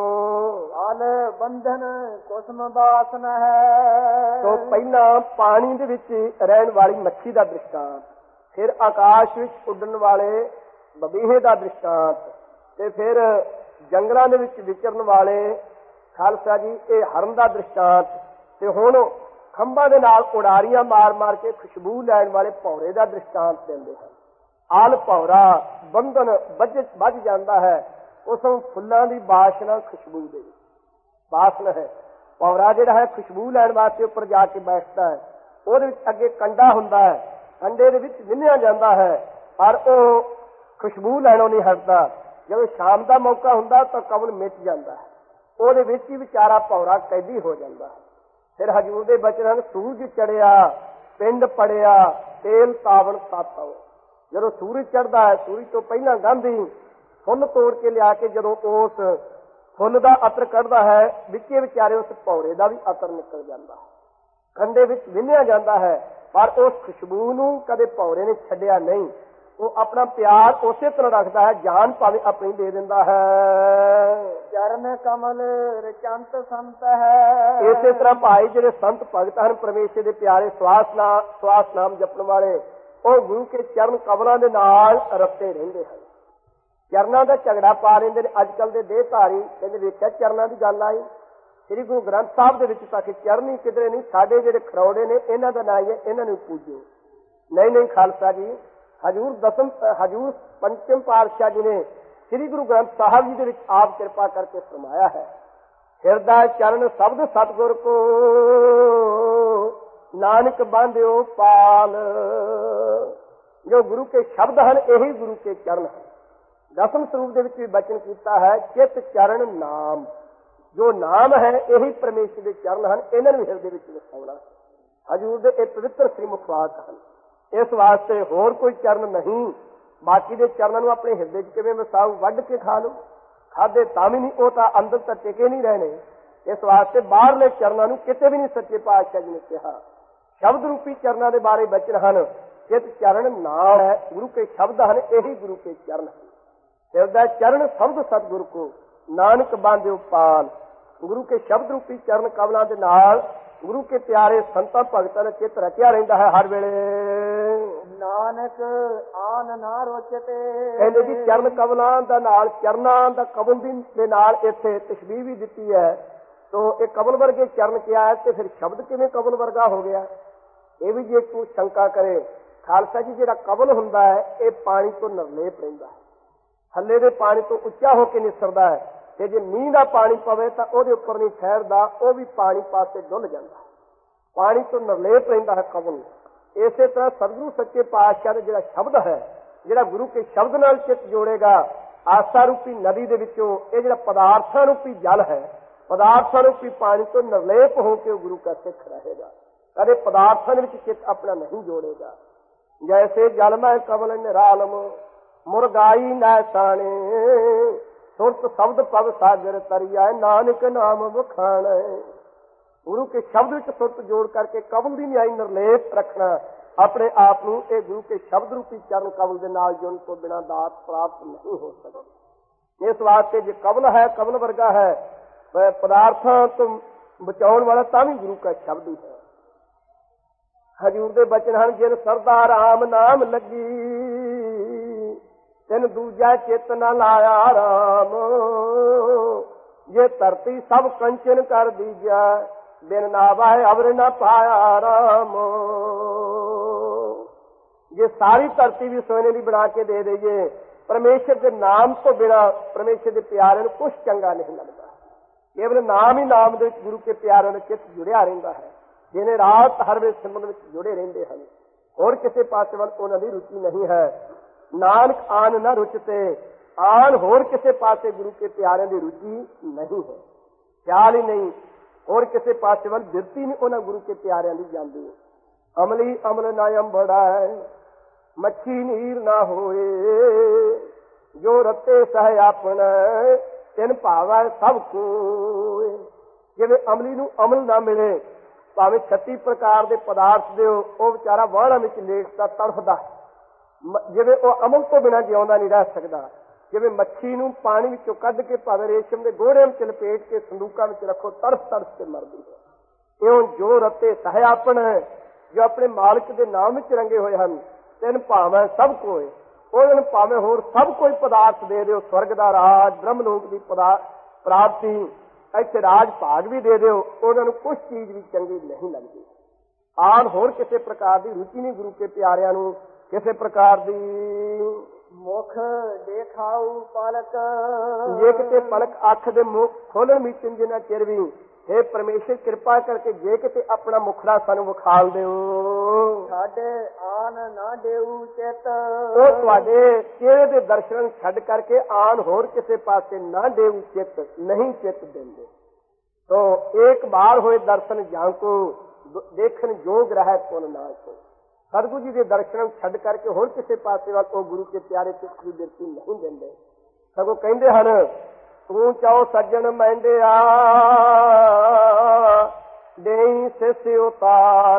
ਆਲ ਬੰਧਨ ਕੁਸਮ ਬਾਸਨ ਹੈ। ਤੋਂ ਪਹਿਲਾਂ ਪਾਣੀ ਦੇ ਵਿੱਚ ਰਹਿਣ ਵਾਲੀ ਮੱਛੀ ਦਾ ਦ੍ਰਿਸ਼ਟਾਂਤ, ਫਿਰ ਆਕਾਸ਼ ਵਿੱਚ ਉੱਡਣ ਵਾਲੇ ਬਬੀਹੇ ਦਾ ਦ੍ਰਿਸ਼ਟਾਂਤ, ਤੇ ਫਿਰ ਜੰਗਲਾਂ ਦੇ ਵਿੱਚ ਵਿਚਰਨ ਵਾਲੇ ਖਾਲਸਾ ਜੀ ਇਹ ਹਰਨ ਦਾ ਦ੍ਰਿਸ਼ਟਾਂਤ, ਤੇ ਹੁਣ ਖੰਭਾਂ ਦੇ ਨਾਲ ਉਡਾਰੀਆਂ ਮਾਰ ਮਾਰ ਕੇ ਖੁਸ਼ਬੂ ਲੈਣ ਵਾਲੇ ਭੌਰੇ ਦਾ ਦ੍ਰਿਸ਼ਟਾਂਤ ਦਿੰਦੇ ਹਨ। ਆਲ ਭੌਰਾ ਬੰਧਨ ਵੱਜ ਜਾਂਦਾ ਹੈ ਉਸ ਨੂੰ ਫੁੱਲਾਂ ਦੀ ਬਾਸ਼ਨਾ ਖੁਸ਼ਬੂ ਦੇ ਬਾਸਨ ਹੈ। ਭੌਰਾ ਜਿਹੜਾ ਹੈ ਖੁਸ਼ਬੂ ਲੈਣ ਵਾਸਤੇ ਉੱਪਰ ਜਾ ਕੇ ਬੈਠਦਾ ਹੈ। ਉਹਦੇ ਵਿੱਚ ਅੱਗੇ ਕੰਡਾ ਹੁੰਦਾ ਹੈ, ਕੰਡੇ ਦੇ ਵਿੱਚ ਵਿੰਨਿਆ ਜਾਂਦਾ ਹੈ ਪਰ ਉਹ ਖੁਸ਼ਬੂ ਲੈਣੋਂ ਨਹੀਂ ਹਟਦਾ। ਜਦੋਂ ਸ਼ਾਮ ਦਾ ਮੌਕਾ ਹੁੰਦਾ ਤਾਂ ਕਮਲ ਮਿਟ ਜਾਂਦਾ ਹੈ, ਉਹਦੇ ਵਿੱਚ ਹੀ ਵਿਚਾਰਾ ਭੌਰਾ ਕੈਦੀ ਹੋ ਜਾਂਦਾ ਹੈ। ਫਿਰ ਹਜੂਰ ਦੇ ਬਚਨ ਹਨ, ਸੂਰਜ ਚੜਿਆ ਪਿੰਡ ਪੜਿਆ ਤੇਲ ਤਾਵਣ ਤਾਤੋ। ਜਦੋਂ ਸੂਰਜ ਚੜ੍ਹਦਾ ਹੈ ਸੂਰਜ ਤੋਂ ਪਹਿਲਾਂ ਗਾਂਧੀ ਫੁੱਲ ਤੋੜ ਕੇ ਲਿਆ ਕੇ ਜਦੋਂ ਉਸ ਫੁੱਲ ਦਾ ਅਤਰ ਕੱਢਦਾ ਹੈ ਵਿੱਚੇ ਵਿਚਾਰੇ ਉਸ ਭੌਰੇ ਦਾ ਵੀ ਅਤਰ ਨਿਕਲ ਜਾਂਦਾ ਹੈ। ਕੰਡੇ ਵਿੱਚ ਵਿੰਨਿਆ ਜਾਂਦਾ ਹੈ ਪਰ ਉਸ ਖੁਸ਼ਬੂ ਨੂੰ ਕਦੇ ਭੌਰੇ ਨੇ ਛੱਡਿਆ ਨਹੀਂ। ਉਹ ਆਪਣਾ ਪਿਆਰ ਉਸੇ ਤਰ੍ਹਾਂ ਰੱਖਦਾ ਹੈ, ਜਾਨ ਭਾਵੇਂ ਆਪਣੀ ਦੇ ਦਿੰਦਾ ਹੈ। ਚਰਨ ਕਮਲ ਰਚੰਤ ਸੰਤ ਹੈ। ਇਸੇ ਤਰ੍ਹਾਂ ਭਾਈ ਜਿਹੜੇ ਸੰਤ ਭਗਤ ਹਨ ਪਰਮੇਸ਼ਰ ਦੇ ਪਿਆਰੇ ਸਵਾਸ ਨਾਮ ਜਪਣ ਵਾਲੇ, ਉਹ ਗੁਰੂ ਕੇ ਚਰਨ ਕਮਲਾਂ ਦੇ ਨਾਲ ਰਤੇ ਰਹਿੰਦੇ ਹਨ। ਚਰਨਾਂ ਦਾ ਝਗੜਾ ਪਾ ਲੈਂਦੇ ਨੇ। ਅੱਜ ਕੱਲ ਦੇ ਦੇਹਧਾਰੀ ਕਹਿੰਦੇ ਵੇਖਿਆ ਚਰਨਾਂ ਦੀ ਗੱਲ ਆਈ ਸ੍ਰੀ ਗੁਰੂ ਗ੍ਰੰਥ ਸਾਹਿਬ ਦੇ ਵਿੱਚ ਤੱਕ ਚਰਨ ਹੀ ਕਿਧਰੇ ਨਹੀਂ। ਸਾਡੇ ਜਿਹੜੇ ਖਰੌੜੇ ਨੇ ਇਹਨਾਂ ਦਾ ਨਾਂ ਹੈ, ਇਹਨਾਂ ਨੂੰ ਪੂਜੋ। ਨਹੀਂ ਖਾਲਸਾ ਜੀ, ਹਜੂਰ ਪੰਚਮ ਪਾਤਸ਼ਾਹ ਜੀ ਨੇ ਸ੍ਰੀ ਗੁਰੂ ਗ੍ਰੰਥ ਸਾਹਿਬ ਜੀ ਦੇ ਵਿੱਚ ਆਪ ਕਿਰਪਾ ਕਰਕੇ ਫਰਮਾਇਆ ਹੈ, ਹਿਰਦਾ ਚਰਨ ਸ਼ਬਦ ਸਤਿਗੁਰ ਕੋ ਨਾਨਕ ਬਾਂਧਿਓ ਪਾਲ। ਜੋ ਗੁਰੂ ਕੇ ਸ਼ਬਦ ਹਨ ਇਹੀ ਗੁਰੂ ਕੇ ਚਰਨ ਹਨ। ਦਸਮ ਸਰੂਪ ਦੇ ਵਿੱਚ ਵੀ ਬਚਨ ਕੀਤਾ ਹੈ, ਚਿਤ ਚਰਨ ਨਾਮ। ਜੋ ਨਾਮ ਹੈ ਇਹੀ ਪਰਮੇਸ਼ਰ ਦੇ ਚਰਨ ਹਨ, ਇਹਨਾਂ ਨੂੰ ਹਿਰਦੇ ਵਿੱਚ ਵਸਾਉਣਾ। ਹਜੂਰ ਦੇ ਇਹ ਪਵਿੱਤਰ ਸ੍ਰੀਮੁਖ ਵਾਕ ਹਨ। ਇਸ ਵਾਸਤੇ ਹੋਰ ਕੋਈ ਚਰਨ ਨਹੀਂ। ਬਾਕੀ ਦੇ ਚਰਨਾਂ ਨੂੰ ਆਪਣੇ ਹਿਰਦੇ 'ਚ ਕਿਵੇਂ ਵਸਾਉ? ਵੱਢ ਕੇ ਖਾ ਲਓ, ਖਾਦੇ ਤਾਂ ਵੀ ਨਹੀਂ, ਉਹ ਤਾਂ ਅੰਦਰ ਤਾਂ ਟਿਕੇ ਨਹੀਂ ਰਹਿਣੇ। ਇਸ ਵਾਸਤੇ ਬਾਹਰਲੇ ਚਰਨਾਂ ਨੂੰ ਕਿਤੇ ਵੀ ਨਹੀਂ ਸੱਚੇ ਪਾਤਸ਼ਾਹ ਜੀ ਨੇ ਕਿਹਾ। ਸ਼ਬਦ ਰੂਪੀ ਚਰਨਾਂ ਦੇ ਬਾਰੇ ਬਚਨ ਹਨ, ਚਿਤ ਚਰਨ ਨਾਮ ਹੈ, ਗੁਰੂ ਕੇ ਸ਼ਬਦ ਹਨ, ਇਹੀ ਗੁਰੂ ਕੇ ਚਰਨ ਹਨ। ਹਿਰਦਾ ਚਰਨ ਸ਼ਬਦ ਸਤਿਗੁਰ ਕੋ ਨਾਨਕ ਬਾਂਧਿਓ ਪਾਲ। ਗੁਰੂ ਕੇ ਸ਼ਬਦ ਰੂਪੀ ਚਰਨ ਕਮਲਾਂ ਦੇ ਨਾਲ ਗੁਰੂ ਕੇ ਪਿਆਰੇ ਸੰਤਾਂ ਭਗਤਾਂ ਦਾ ਚਿੱਤ ਰਚਿਆ ਰਹਿੰਦਾ ਹੈ ਹਰ ਵੇਲੇ। ਨਾਨਕ ਆਨ ਨਾ ਰੋਚਤੇ। ਕਹਿੰਦੇ ਜੀ ਚਰਨ ਕਮਲਾਂ ਦਾ ਨਾਲ, ਚਰਨਾਂ ਦਾ ਕਮਲ ਦੇ ਨਾਲ ਇੱਥੇ ਤਸ਼ਬੀਹ ਵੀ ਦਿੱਤੀ ਹੈ। ਤੋ ਇਹ ਕਮਲ ਵਰਗੇ ਚਰਨ ਕਿਹਾ ਹੈ ਤੇ ਫਿਰ ਸ਼ਬਦ ਕਿਵੇਂ ਕਮਲ ਵਰਗਾ ਹੋ ਗਿਆ? ਇਹ ਵੀ ਜੇ ਕੋਈ ਸ਼ੰਕਾ ਕਰੇ, ਖਾਲਸਾ ਜੀ ਜਿਹੜਾ ਕਮਲ ਹੁੰਦਾ ਹੈ ਇਹ ਪਾਣੀ ਤੋਂ ਨਿਰਲੇਪ ਰਹਿੰਦਾ ਹੈ, ਥੱਲੇ ਦੇ ਪਾਣੀ ਤੋਂ ਉੱਚਾ ਹੋ ਕੇ ਨਿਸਰਦਾ ਹੈ। ਤੇ ਜੇ ਮੀਂਹ ਦਾ ਪਾਣੀ ਪਵੇ ਤਾਂ ਉਹਦੇ ਉੱਪਰ ਨਹੀਂ ਠਹਿਰਦਾ, ਉਹ ਵੀ ਪਾਣੀ ਪਾਸੇ ਡੁੱਲ ਜਾਂਦਾ ਹੈ। ਪਾਣੀ ਤੋਂ ਨਿਰਲੇਪ ਰਹਿੰਦਾ ਹੈ ਕਮਲ। ਇਸੇ ਤਰ੍ਹਾਂ ਸਤਿਗੁਰੂ ਸੱਚੇ ਪਾਤਸ਼ਾਹ ਦਾ ਜਿਹੜਾ ਸ਼ਬਦ ਹੈ, ਜਿਹੜਾ ਗੁਰੂ ਕੇ ਸ਼ਬਦ ਨਾਲ ਚਿੱਤ ਜੋੜੇਗਾ, ਆਸਾ ਰੂਪੀ ਨਦੀ ਦੇ ਵਿੱਚੋਂ ਇਹ ਜਿਹੜਾ ਪਦਾਰਥਾਂ ਰੂਪੀ ਜਲ ਹੈ, ਪਦਾਰਥਾਂ ਰੂਪੀ ਪਾਣੀ ਤੋਂ ਨਿਰਲੇਪ ਹੋ ਕੇ ਉਹ ਗੁਰੂ ਕਾ ਸਿੱਖ ਰਹੇਗਾ। ਕਦੇ ਪਦਾਰਥਾਂ ਦੇ ਵਿੱਚ ਚਿੱਤ ਆਪਣਾ ਨਹੀਂ ਜੋੜੇਗਾ। ਜੈਸੇ ਜਲ ਮੈਂ ਕਮਲ ਨਿਰਾਲਮ ਮੁਰਗਾਈ ਨਾ ਸਾਣੇ, ਸੁਰਤ ਸ਼ਬਦ ਪਵ ਸਾਗਰ ਤਰੀਆ ਨਾਨਕ ਨਾਮ ਵਖਾਣੈ। ਗੁਰੂ ਕੇ ਸ਼ਬਦ ਵਿੱਚ ਸੁਰਤ ਜੋੜ ਕਰਕੇ ਕਮਲ ਦੀ ਨਿਆਈ ਨਿਰਲੇਪ ਰੱਖਣਾ ਆਪਣੇ ਆਪ ਨੂੰ। ਇਹ ਗੁਰੂ ਕੇ ਸ਼ਬਦ ਰੂਪੀ ਚਰਨ ਕਮਲ ਦੇ ਨਾਲ ਜੁੜਨ ਤੋਂ ਬਿਨਾਂ ਦਾਤ ਪ੍ਰਾਪਤ ਨਹੀਂ ਹੋ ਸਕਦੀ। ਇਸ ਵਾਸਤੇ ਜੇ ਕਮਲ ਹੈ, ਕਮਲ ਵਰਗਾ ਹੈ, ਪਦਾਰਥਾਂ ਤੋਂ ਬਚਾਉਣ ਵਾਲਾ ਤਾਂ ਵੀ ਗੁਰੂ ਕਾ ਸ਼ਬਦ ਹੀ ਹੈ। ਹਜੂਰ ਦੇ ਬਚਨ ਹਨ, ਜਿਨ ਸਰਦਾ ਰਾਮ ਨਾਮ ਲੱਗੀ, ਤਿਨ ਦੂਜਾ ਚਿੱਤ ਨਾ ਲਾਇਆ ਰਾਮ। ਜੇ ਧਰਤੀ ਸਭ ਕੰਚਨ ਕਰ ਦੀਜਾ, ਬਿਨ ਨਾਵਾਏ ਅਵਰ ਨਾ ਪਾਇਆ ਰਾਮ। ਜੇ ਸਾਰੀ ਧਰਤੀ ਵੀ ਸੋਨੇ ਦੀ ਬਣਾ ਕੇ ਦੇ ਦਈਏ, ਪਰਮੇਸ਼ਰ ਦੇ ਨਾਮ ਤੋਂ ਬਿਨਾਂ ਪਰਮੇਸ਼ਰ ਦੇ ਪਿਆਰੇ ਨੂੰ ਕੁਛ ਚੰਗਾ ਨਹੀਂ ਲੱਗਦਾ। ਕੇਵਲ ਨਾਮ ਹੀ ਨਾਮ ਦੇ ਵਿੱਚ ਗੁਰੂ ਕੇ ਪਿਆਰਿਆਂ ਦਾ ਚਿੱਤ ਜੁੜਿਆ ਰਹਿੰਦਾ ਹੈ। ਜਿਹਨੇ ਰਾਤ ਹਰ ਵੇਲੇ ਸਿਮਰਨ ਵਿੱਚ ਜੁੜੇ ਰਹਿੰਦੇ ਹਨ। ਹੋਰ ਕਿਸੇ ਪਾਸੇ ਵੱਲ ਉਹਨਾਂ ਦੀ ਰੁਚੀ ਨਹੀਂ ਹੈ। ਨਾਨਕ ਆਨ ਨਾ ਰੁਚਤੇ, ਆਨ ਹੋਰ ਕਿਸੇ ਪਾਸੇ ਗੁਰੂ ਕੇ ਪਿਆਰਿਆਂ ਦੀ ਰੁਚੀ ਨਹੀਂ ਹੈ। ਖਿਆਲ ਹੀ ਨਹੀਂ, ਹੋਰ ਕਿਸੇ ਪਾਸੇ ਵੱਲ ਬਿਰਤੀ ਨਹੀਂ ਉਹਨਾਂ ਗੁਰੂ ਕੇ ਪਿਆਰਿਆਂ ਦੀ ਜਾਂਦੀ। ਅਮਲੀ ਅਮਲ ਨਾ ਅੰਬੜਾ, ਮੱਛੀ ਨੀਰ ਨਾ ਹੋਏ, ਜੋ ਰਤੇ ਸਹਿ ਆਪਣਾ, ਤਿਨ ਭਾਵੈ ਸਭ ਕੋਇ। ਜਿਵੇਂ ਅਮਲੀ ਨੂੰ ਅਮਲ ਨਾ ਮਿਲੇ, ਭਾਵੇਂ 36 ਪ੍ਰਕਾਰ ਦੇ ਪਦਾਰਥ ਦਿਓ, ਉਹ ਵਿਚਾਰਾ ਵਾਹਣਾ ਵਿੱਚ ਲੇਟਦਾ ਤੜਫਦਾ। ਜਿਵੇਂ ਉਹ ਅਮਲ ਤੋਂ ਬਿਨਾਂ ਜਿਉਂਦਾ ਨਹੀਂ ਰਹਿ ਸਕਦਾ। ਜਿਵੇਂ ਮੱਛੀ ਨੂੰ ਪਾਣੀ ਵਿੱਚੋਂ ਕੱਢ ਕੇ ਭਾਵੇਂ ਰੇਸ਼ਮ ਦੇ ਗੋੜਿਆਂ ਵਿੱਚ ਲਪੇਟ ਕੇ ਸੰਦੂਕਾਂ ਵਿੱਚ ਰੱਖੋ, ਤੜਫ ਤੜਫ ਕੇ ਮਰਦੀ ਹੈ। ਇਉਂ ਜੋ ਰਤੇ ਸਹਿ ਆਪਣਾ, ਜੋ ਆਪਣੇ ਮਾਲਕ ਦੇ ਨਾਮ ਵਿੱਚ ਰੰਗੇ ਹੋਏ ਹਨ, ਤਿਨ ਭਾਵੇਂ ਸਭ ਕੋਇ, ਉਹਨਾਂ ਨੂੰ ਭਾਵੇਂ ਹੋਰ ਸਭ ਕੋਈ ਪਦਾਰਥ ਦੇ ਦਿਓ, ਸਵਰਗ ਦਾ ਰਾਜ, ਬ੍ਰਹਮਲੋਕ ਦੀ ਪ੍ਰਾਪਤੀ, ਇੱਥੇ ਰਾਜ ਭਾਗ ਵੀ ਦੇ ਦਿਓ, ਉਹਨਾਂ ਨੂੰ ਕੁਛ ਚੀਜ਼ ਵੀ ਚੰਗੀ ਨਹੀਂ ਲੱਗਦੀ। ਆਨ ਹੋਰ ਕਿਸੇ ਪ੍ਰਕਾਰ ਦੀ ਰੁਚੀ ਨਹੀਂ ਗੁਰੂ ਕੇ ਪਿਆਰਿਆਂ ਨੂੰ, ਕਿਸੇ ਪ੍ਰਕਾਰ ਦੀ। ਮੁਖ ਦੇਖਾਉ ਪਲਕ, ਜੇ ਕਿਤੇ ਪਲਕ ਅੱਖ ਦੇ ਮੁਖ ਖੋਲਣ ਵਿੱਚ ਜਿੰਨਾ ਚਿਰ ਵੀ, हे ਪਰਮੇਸ਼ਰ ਕਿਰਪਾ ਕਰਕੇ ਜੇ ਕਿਤੇ ਆਪਣਾ ਮੁਖੜਾ ਸਾਨੂੰ ਵਿਖਾਲ ਦਿਓ। ਸਾਡੇ ਆਨ ਨਾ ਦੇਉ ਚਿਤ, ਉਹ ਤੁਹਾਡੇ ਚਿਹਰੇ ਦੇ ਦਰਸ਼ਨ ਛੱਡ ਕਰਕੇ ਆਨ ਹੋਰ ਕਿਸੇ ਪਾਸੇ ਨਾ ਦੇਉ ਚਿਤ, ਨਹੀਂ ਚਿਤ ਦਿੰਦੇ। ਤੋ ਇੱਕ ਬਾਰ ਹੋਏ ਦਰਸ਼ਨ ਜਾਂ ਕੋ ਦੇਖਣ ਯੋਗ ਰਹਿ ਪੁਨ ਨਾ ਕੋ। ਸਤਿਗੁਰੂ ਜੀ ਦੇ ਦਰਸ਼ਨ ਛੱਡ ਕਰਕੇ ਹੋਰ ਕਿਸੇ ਪਾਸੇ ਵੱਲ ਉਹ ਗੁਰੂ ਕੇ ਪਿਆਰੇ ਚਿੱਤ ਦੀ ਬਿਰਤੀ ਨਹੀਂ ਦਿੰਦੇ। ਸਗੋਂ ਕਹਿੰਦੇ ਹਨ, ਤੂੰ ਚਾਹੋ ਸੱਜਣ ਮਹਿੰਦਿਆ, ਦੇਈ ਸਿਸ ਉਤਾਰ,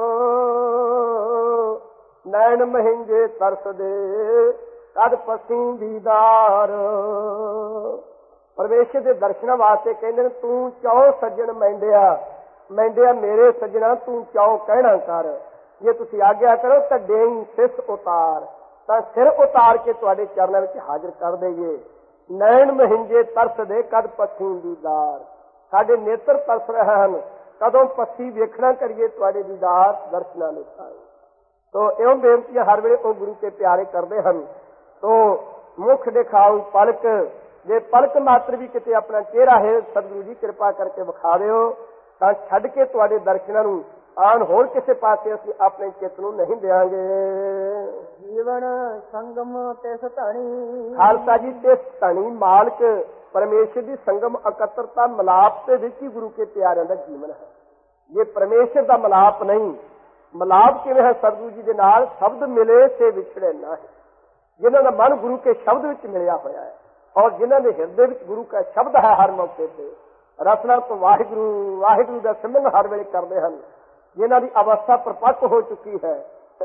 ਨੈਣ ਮਹਿੰਗੇ ਤਰਸਦੇ ਕਦ ਪਸੀਂ ਦੀਦਾਰ। ਪਰਮੇਸ਼ਰ ਦੇ ਦਰਸ਼ਨਾਂ ਵਾਸਤੇ ਕਹਿੰਦੇ ਨੇ, ਤੂੰ ਚਾਹੋ ਸੱਜਣ ਮਹਿੰਦਿਆ, ਮਹਿੰਦਿਆ ਮੇਰੇ ਸੱਜਣਾ ਤੂੰ ਚਾਹੋ ਕਹਿਣਾ ਕਰ। ਜੇ ਤੁਸੀਂ ਆਗਿਆ ਕਰੋ ਤਾਂ ਦੇਈ ਸਿਸ ਉਤਾਰ, ਤਾਂ ਸਿਰ ਉਤਾਰ ਕੇ ਤੁਹਾਡੇ ਚਰਨਾਂ ਵਿੱਚ ਹਾਜ਼ਰ ਕਰ ਦੇਈਏ। ਨੈਣ ਮਹਿੰਗੇ ਤਰਸਦੇ ਕਦ ਪੱਖੀ ਦੀਦਾਰ, ਸਾਡੇ ਨੇਤਰ ਤਰਸ ਰਹੇ ਹਨ, ਕਦੋਂ ਪੱਖੀ ਵੇਖਣਾ ਕਰੀਏ ਤੁਹਾਡੇ ਦੀਦਾਰ ਦਰਸ਼ਨਾਂ ਨੂੰ ਆਏ। ਤੋ ਇਉਂ ਬੇਨਤੀਆਂ ਹਰ ਵੇਲੇ ਉਹ ਗੁਰੂ ਕੇ ਪਿਆਰੇ ਕਰਦੇ ਹਨ। ਤੋ ਮੁਖ ਦਿਖਾਉ ਪਲਕ, ਜੇ ਪਲਕ ਮਾਤਰ ਵੀ ਕਿਤੇ ਆਪਣਾ ਚਿਹਰਾ ਹੈ ਸਤਿਗੁਰੂ ਜੀ ਕਿਰਪਾ ਕਰਕੇ ਵਿਖਾ ਦਿਓ, ਤਾਂ ਛੱਡ ਕੇ ਤੁਹਾਡੇ ਦਰਸ਼ਨਾਂ ਨੂੰ ਆਨ ਹੋਰ ਕਿਸੇ ਪਾਸੇ ਅਸੀਂ ਆਪਣੇ ਚਿੱਤ ਨੂੰ ਨਹੀਂ ਦਿਆਂਗੇ। ਜੀਵਨ ਸੰਗਮ ਤਿਸ ਧਣੀ, ਖਾਲਸਾ ਜੀ ਤਿਸ ਧਣੀ ਮਾਲਕ ਪਰਮੇਸ਼ਰ ਦੀ ਸੰਗਮ ਇਕੱਤਰਤਾ ਮਿਲਾਪ ਦੇ ਵਿੱਚ ਹੀ ਗੁਰੂ ਕੇ ਪਿਆਰਿਆਂ ਦਾ ਜੀਵਨ ਹੈ। ਜੇ ਪਰਮੇਸ਼ਰ ਦਾ ਮਿਲਾਪ ਨਹੀਂ, ਮਿਲਾਪ ਕਿਵੇਂ ਹੈ ਸਤਿਗੁਰੂ ਜੀ ਦੇ ਨਾਲ? ਸ਼ਬਦ ਮਿਲੇ ਸੇ ਵਿਛੜੇ ਨਾ ਹੈ। ਜਿਨ੍ਹਾਂ ਦਾ ਮਨ ਗੁਰੂ ਕੇ ਸ਼ਬਦ ਵਿੱਚ ਮਿਲਿਆ ਹੋਇਆ ਹੈ ਔਰ ਜਿਨ੍ਹਾਂ ਦੇ ਹਿਰਦੇ ਵਿੱਚ ਗੁਰੂ ਦਾ ਸ਼ਬਦ ਹੈ, ਹਰ ਮੌਕੇ ਤੇ ਰਸਨਾ ਤੋਂ ਵਾਹਿਗੁਰੂ ਵਾਹਿਗੁਰੂ ਦਾ ਸਿਮਰਨ ਹਰ ਵੇਲੇ ਕਰਦੇ ਹਨ, ਜਿਨ੍ਹਾਂ ਦੀ ਅਵਸਥਾ ਪ੍ਰਪੱਕ ਹੋ ਚੁੱਕੀ ਹੈ।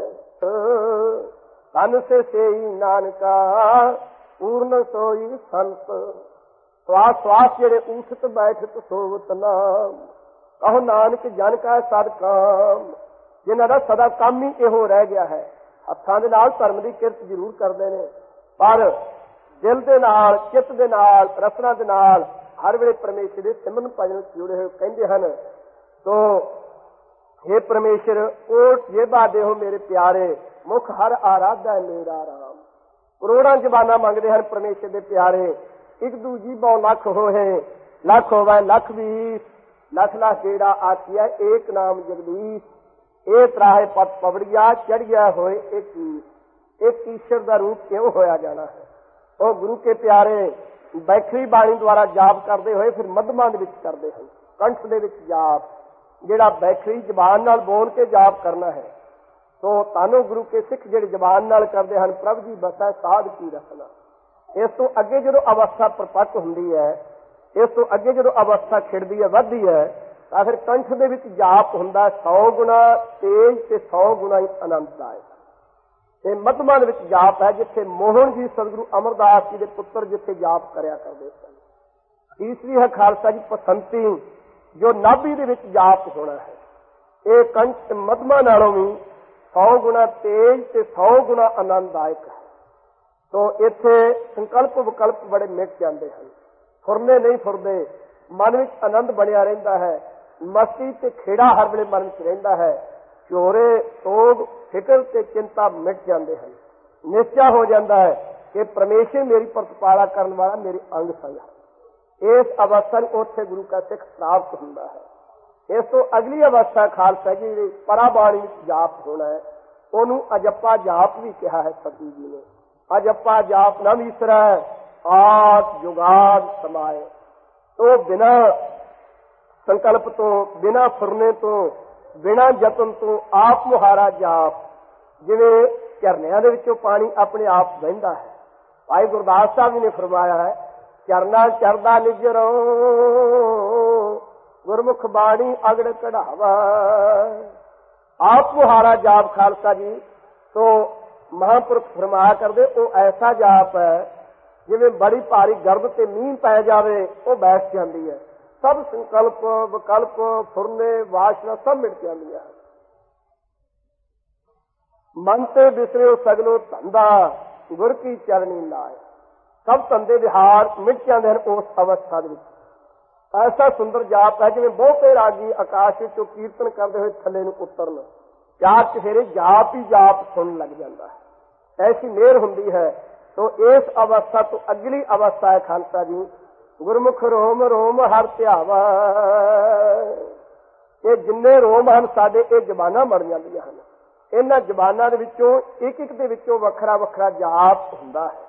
ਤਨ ਸੇ ਸੇਈ ਨਾਨਕਾ ਪੂਰਨ ਸੋਈ ਸੰਤ, ਸਵਾਸ ਸਵਾਸ ਜਿਹੜੇ ਊਠਤ ਬੈਠਤ ਸੋਵਤ ਨਾਮ, ਕਹੋ ਨਾਨਕ ਜਨ ਕਾ ਸਦ ਕਾਮ। ਜਿਨ੍ਹਾਂ ਦਾ ਸਦਾ ਕੰਮ ਹੀ ਇਹੋ ਰਹਿ ਗਿਆ ਹੈ। ਹੱਥਾਂ ਦੇ ਨਾਲ ਧਰਮ ਦੀ ਕਿਰਤ ਜ਼ਰੂਰ ਕਰਦੇ ਨੇ, ਪਰ ਦਿਲ ਦੇ ਨਾਲ, ਚਿੱਤ ਦੇ ਨਾਲ, ਰਸਨਾ ਦੇ ਨਾਲ ਹਰ ਵੇਲੇ ਪਰਮੇਸ਼ਰ ਦੇ ਸਿਮਰਨ ਭਜਨ ਵਿੱਚ ਜੁੜੇ ਹੋਏ ਕਹਿੰਦੇ ਹਨ। ਤੋ हे ਪਰਮੇਸ਼ਰ ਓਟ ਜੇਬਾ ਦੇਹੋ ਮੇਰੇ ਪਿਆਰੇ, ਮੁਖ ਹਰ ਆਰਾਧਾ ਮੇਰਾ ਰਾਮ। ਕਰੋੜਾਂ ਜ਼ਬਾਨਾਂ ਮੰਗਦੇ ਹਨ ਪਰਮੇਸ਼ਰ ਦੇ ਪਿਆਰੇ, ਇੱਕ ਦੂਜੀ ਬਹੁ ਲੱਖ ਹੋਏ, ਲੱਖ ਹੋਵੇ ਲੱਖ 20, ਲੱਖ ਲੱਖ ਜਿਹੜਾ ਆਖਿਆ ਏਕ ਨਾਮ ਜਗਦੀਸ਼। ਇਹ ਤਰਾਹੇ ਪਤ ਪਵੜੀਆ ਚੜ੍ਹਿਆ ਹੋਏ ਇੱਕ ਈਸ਼ਰ ਦਾ ਰੂਪ ਕਿਉਂ ਹੋਇਆ ਜਾਣਾ ਹੈ। ਉਹ ਗੁਰੂ ਕੇ ਪਿਆਰੇ ਬੈਖਰੀ ਬਾਣੀ ਦੁਆਰਾ ਜਾਪ ਕਰਦੇ ਹੋਏ ਫਿਰ ਮੱਧਮਾਂ ਦੇ ਵਿੱਚ ਕਰਦੇ ਹਨ, ਕੰਠ ਦੇ ਵਿੱਚ ਜਾਪ, ਜਿਹੜਾ ਬੈਖਰੀ ਜ਼ਬਾਨ ਨਾਲ ਬੋਲ ਕੇ ਜਾਪ ਕਰਨਾ ਹੈ। ਤੋ ਤਾਨੋ ਗੁਰੂ ਕੇ ਸਿੱਖ ਜਿਹੜੇ ਜ਼ਬਾਨ ਨਾਲ ਕਰਦੇ ਹਨ, ਪ੍ਰਭ ਜੀ ਬਸੈ ਸਾਧ ਕੀ ਰਸਨਾ। ਇਸ ਤੋਂ ਅੱਗੇ ਜਦੋਂ ਅਵਸਥਾ ਪ੍ਰਪੱਕ ਹੁੰਦੀ ਹੈ, ਇਸ ਤੋਂ ਅੱਗੇ ਜਦੋਂ ਅਵਸਥਾ ਖਿੜਦੀ ਹੈ, ਵੱਧਦੀ ਹੈ, ਤਾਂ ਫਿਰ ਕੰਠ ਦੇ ਵਿੱਚ ਜਾਪ ਹੁੰਦਾ 100 ਗੁਣਾ ਤੇਜ ਤੇ 100 ਗੁਣਾ ਆਨੰਦਦਾਇਕ। ਤੇ ਮੱਧਮਾਂ ਦੇ ਵਿੱਚ ਜਾਪ ਹੈ, ਜਿੱਥੇ ਮੋਹਨ ਜੀ ਸਤਿਗੁਰੂ ਅਮਰਦਾਸ ਜੀ ਦੇ ਪੁੱਤਰ ਜਿੱਥੇ ਜਾਪ ਕਰਿਆ ਕਰਦੇ ਸਨ। ਤੀਸਰੀ ਹੈ ਖਾਲਸਾ ਜੀ ਪਸੰਤੀ, ਜੋ ਨਾਭੀ ਦੇ ਵਿੱਚ ਜਾਪ ਹੋਣਾ ਹੈ। ਇਹ ਕੰਠ ਮੱਧਮਾਂ ਨਾਲੋਂ ਵੀ 100 ਗੁਣਾ ਤੇਜ ਤੇ 100 ਗੁਣਾ ਆਨੰਦਦਾਇਕ ਹੈ। ਤੋ ਇੱਥੇ ਸੰਕਲਪ ਵਿਕਲਪ ਬੜੇ ਮਿਟ ਜਾਂਦੇ ਹਨ, ਫੁਰਨੇ ਨਹੀਂ ਫੁਰਦੇ, ਮਨ ਵਿੱਚ ਆਨੰਦ ਬਣਿਆ ਰਹਿੰਦਾ ਹੈ, ਮਸਤੀ ਤੇ ਖੇੜਾ ਹਰ ਵੇਲੇ ਮਨ ਵਿੱਚ ਰਹਿੰਦਾ ਹੈ। ਚੋਰੇ ਸੋਗ ਫਿਕਰ ਤੇ ਚਿੰਤਾ ਮਿਟ ਜਾਂਦੇ ਹਨ। ਨਿਸ਼ਚਾ ਹੋ ਜਾਂਦਾ ਹੈ ਕਿ ਪਰਮੇਸ਼ਰ ਮੇਰੀ ਪ੍ਰਤਪਾਲਾ ਕਰਨ ਵਾਲਾ ਮੇਰੇ ਅੰਗ ਸੰਗ ਹੈ। ਇਸ ਅਵਸਥਾ ਨੂੰ ਉੱਥੇ ਗੁਰੂ ਕਾ ਸਿੱਖ ਪ੍ਰਾਪਤ ਹੁੰਦਾ ਹੈ। ਇਸ ਤੋਂ ਅਗਲੀ ਅਵਸਥਾ ਖਾਲਸਾ ਜੀ ਪਰਾਬਾਣੀ ਵਿੱਚ ਜਾਪ ਹੋਣਾ ਹੈ, ਉਹਨੂੰ ਅਜੱਪਾ ਜਾਪ ਵੀ ਕਿਹਾ ਹੈ ਸਤਿਗੁਰੂ ਜੀ ਨੇ। ਅਜੱਪਾ ਜਾਪ ਨਾ ਵਿਸਰੈ ਆਦ ਜੁਗਾਦ ਸਮਾਏ। ਉਹ ਬਿਨਾਂ ਸੰਕਲਪ ਤੋਂ, ਬਿਨਾਂ ਫੁਰਨੇ ਤੋਂ, ਬਿਨਾਂ ਯਤਨ ਤੋਂ ਆਪ ਮੁਹਾਰਾ ਜਾਪ, ਜਿਵੇਂ ਝਰਨਿਆਂ ਦੇ ਵਿੱਚੋਂ ਪਾਣੀ ਆਪਣੇ ਆਪ ਵਹਿੰਦਾ ਹੈ। ਭਾਈ ਗੁਰਦਾਸ ਸਾਹਿਬ ਜੀ ਨੇ ਫਰਮਾਇਆ ਹੈ, ਚਰਨਾ ਚਰਦਾ ਨਿਜਰੋ ਗੁਰਮੁਖ ਬਾਣੀ ਅਗੜ ਕਢਾਵਾ। ਆਪ ਮੁਹਾਰਾ ਜਾਪ ਖਾਲਸਾ ਜੀ ਤੋਂ ਮਹਾਂਪੁਰਖ ਫਰਮਾਇਆ ਕਰਦੇ, ਉਹ ਐਸਾ ਜਾਪ ਹੈ ਜਿਵੇਂ ਬੜੀ ਭਾਰੀ ਗਰਭ ਤੇ ਮੀਂਹ ਪੈ ਜਾਵੇ ਉਹ ਬੈਠ ਜਾਂਦੀ ਹੈ। ਸਭ ਸੰਕਲਪ, ਵਿਕਲਪ, ਫੁਰਨੇ, ਵਾਸ਼ਨਾ ਸਭ ਮਿਟ ਜਾਂਦੀਆਂ ਹਨ। ਮਨ ਤੇ ਬਿਸਰਿਓ ਸਗਲੋ ਧੰਦਾ ਗੁਰ ਕੀ ਚਰਣੀ ਲਾਏ। ਸਭ ਧੰਦੇ ਵਿਹਾਰ ਮਿਟ ਜਾਂਦੇ ਹਨ ਉਸ ਅਵਸਥਾ ਦੇ ਵਿੱਚ। ਐਸਾ ਸੁੰਦਰ ਜਾਪ ਹੈ ਜਿਵੇਂ ਬਹੁਤੇ ਰਾਗੀ ਆਕਾਸ਼ ਵਿੱਚੋਂ ਕੀਰਤਨ ਕਰਦੇ ਹੋਏ ਥੱਲੇ ਨੂੰ ਉਤਰਨ, ਚਾਰ ਚਫੇਰੇ ਜਾਪ ਹੀ ਜਾਪ ਸੁਣਨ ਲੱਗ ਜਾਂਦਾ ਹੈ। ਐਸੀ ਮਿਹਰ ਹੁੰਦੀ ਹੈ। ਤੋ ਇਸ ਅਵਸਥਾ ਤੋਂ ਅਗਲੀ ਅਵਸਥਾ ਹੈ ਖਾਲਸਾ ਜੀ, ਗੁਰਮੁਖ ਰੋਮ ਰੋਮ ਹਰ ਧਿਆਵਾ। ਇਹ ਜਿੰਨੇ ਰੋਮ ਹਨ ਸਾਡੇ, ਇਹ ਜ਼ਬਾਨਾਂ ਬਣ ਜਾਂਦੀਆਂ ਹਨ। ਇਹਨਾਂ ਜ਼ਬਾਨਾਂ ਦੇ ਵਿੱਚੋਂ ਇੱਕ ਇੱਕ ਦੇ ਵਿੱਚੋਂ ਵੱਖਰਾ ਵੱਖਰਾ ਜਾਪ ਹੁੰਦਾ ਹੈ।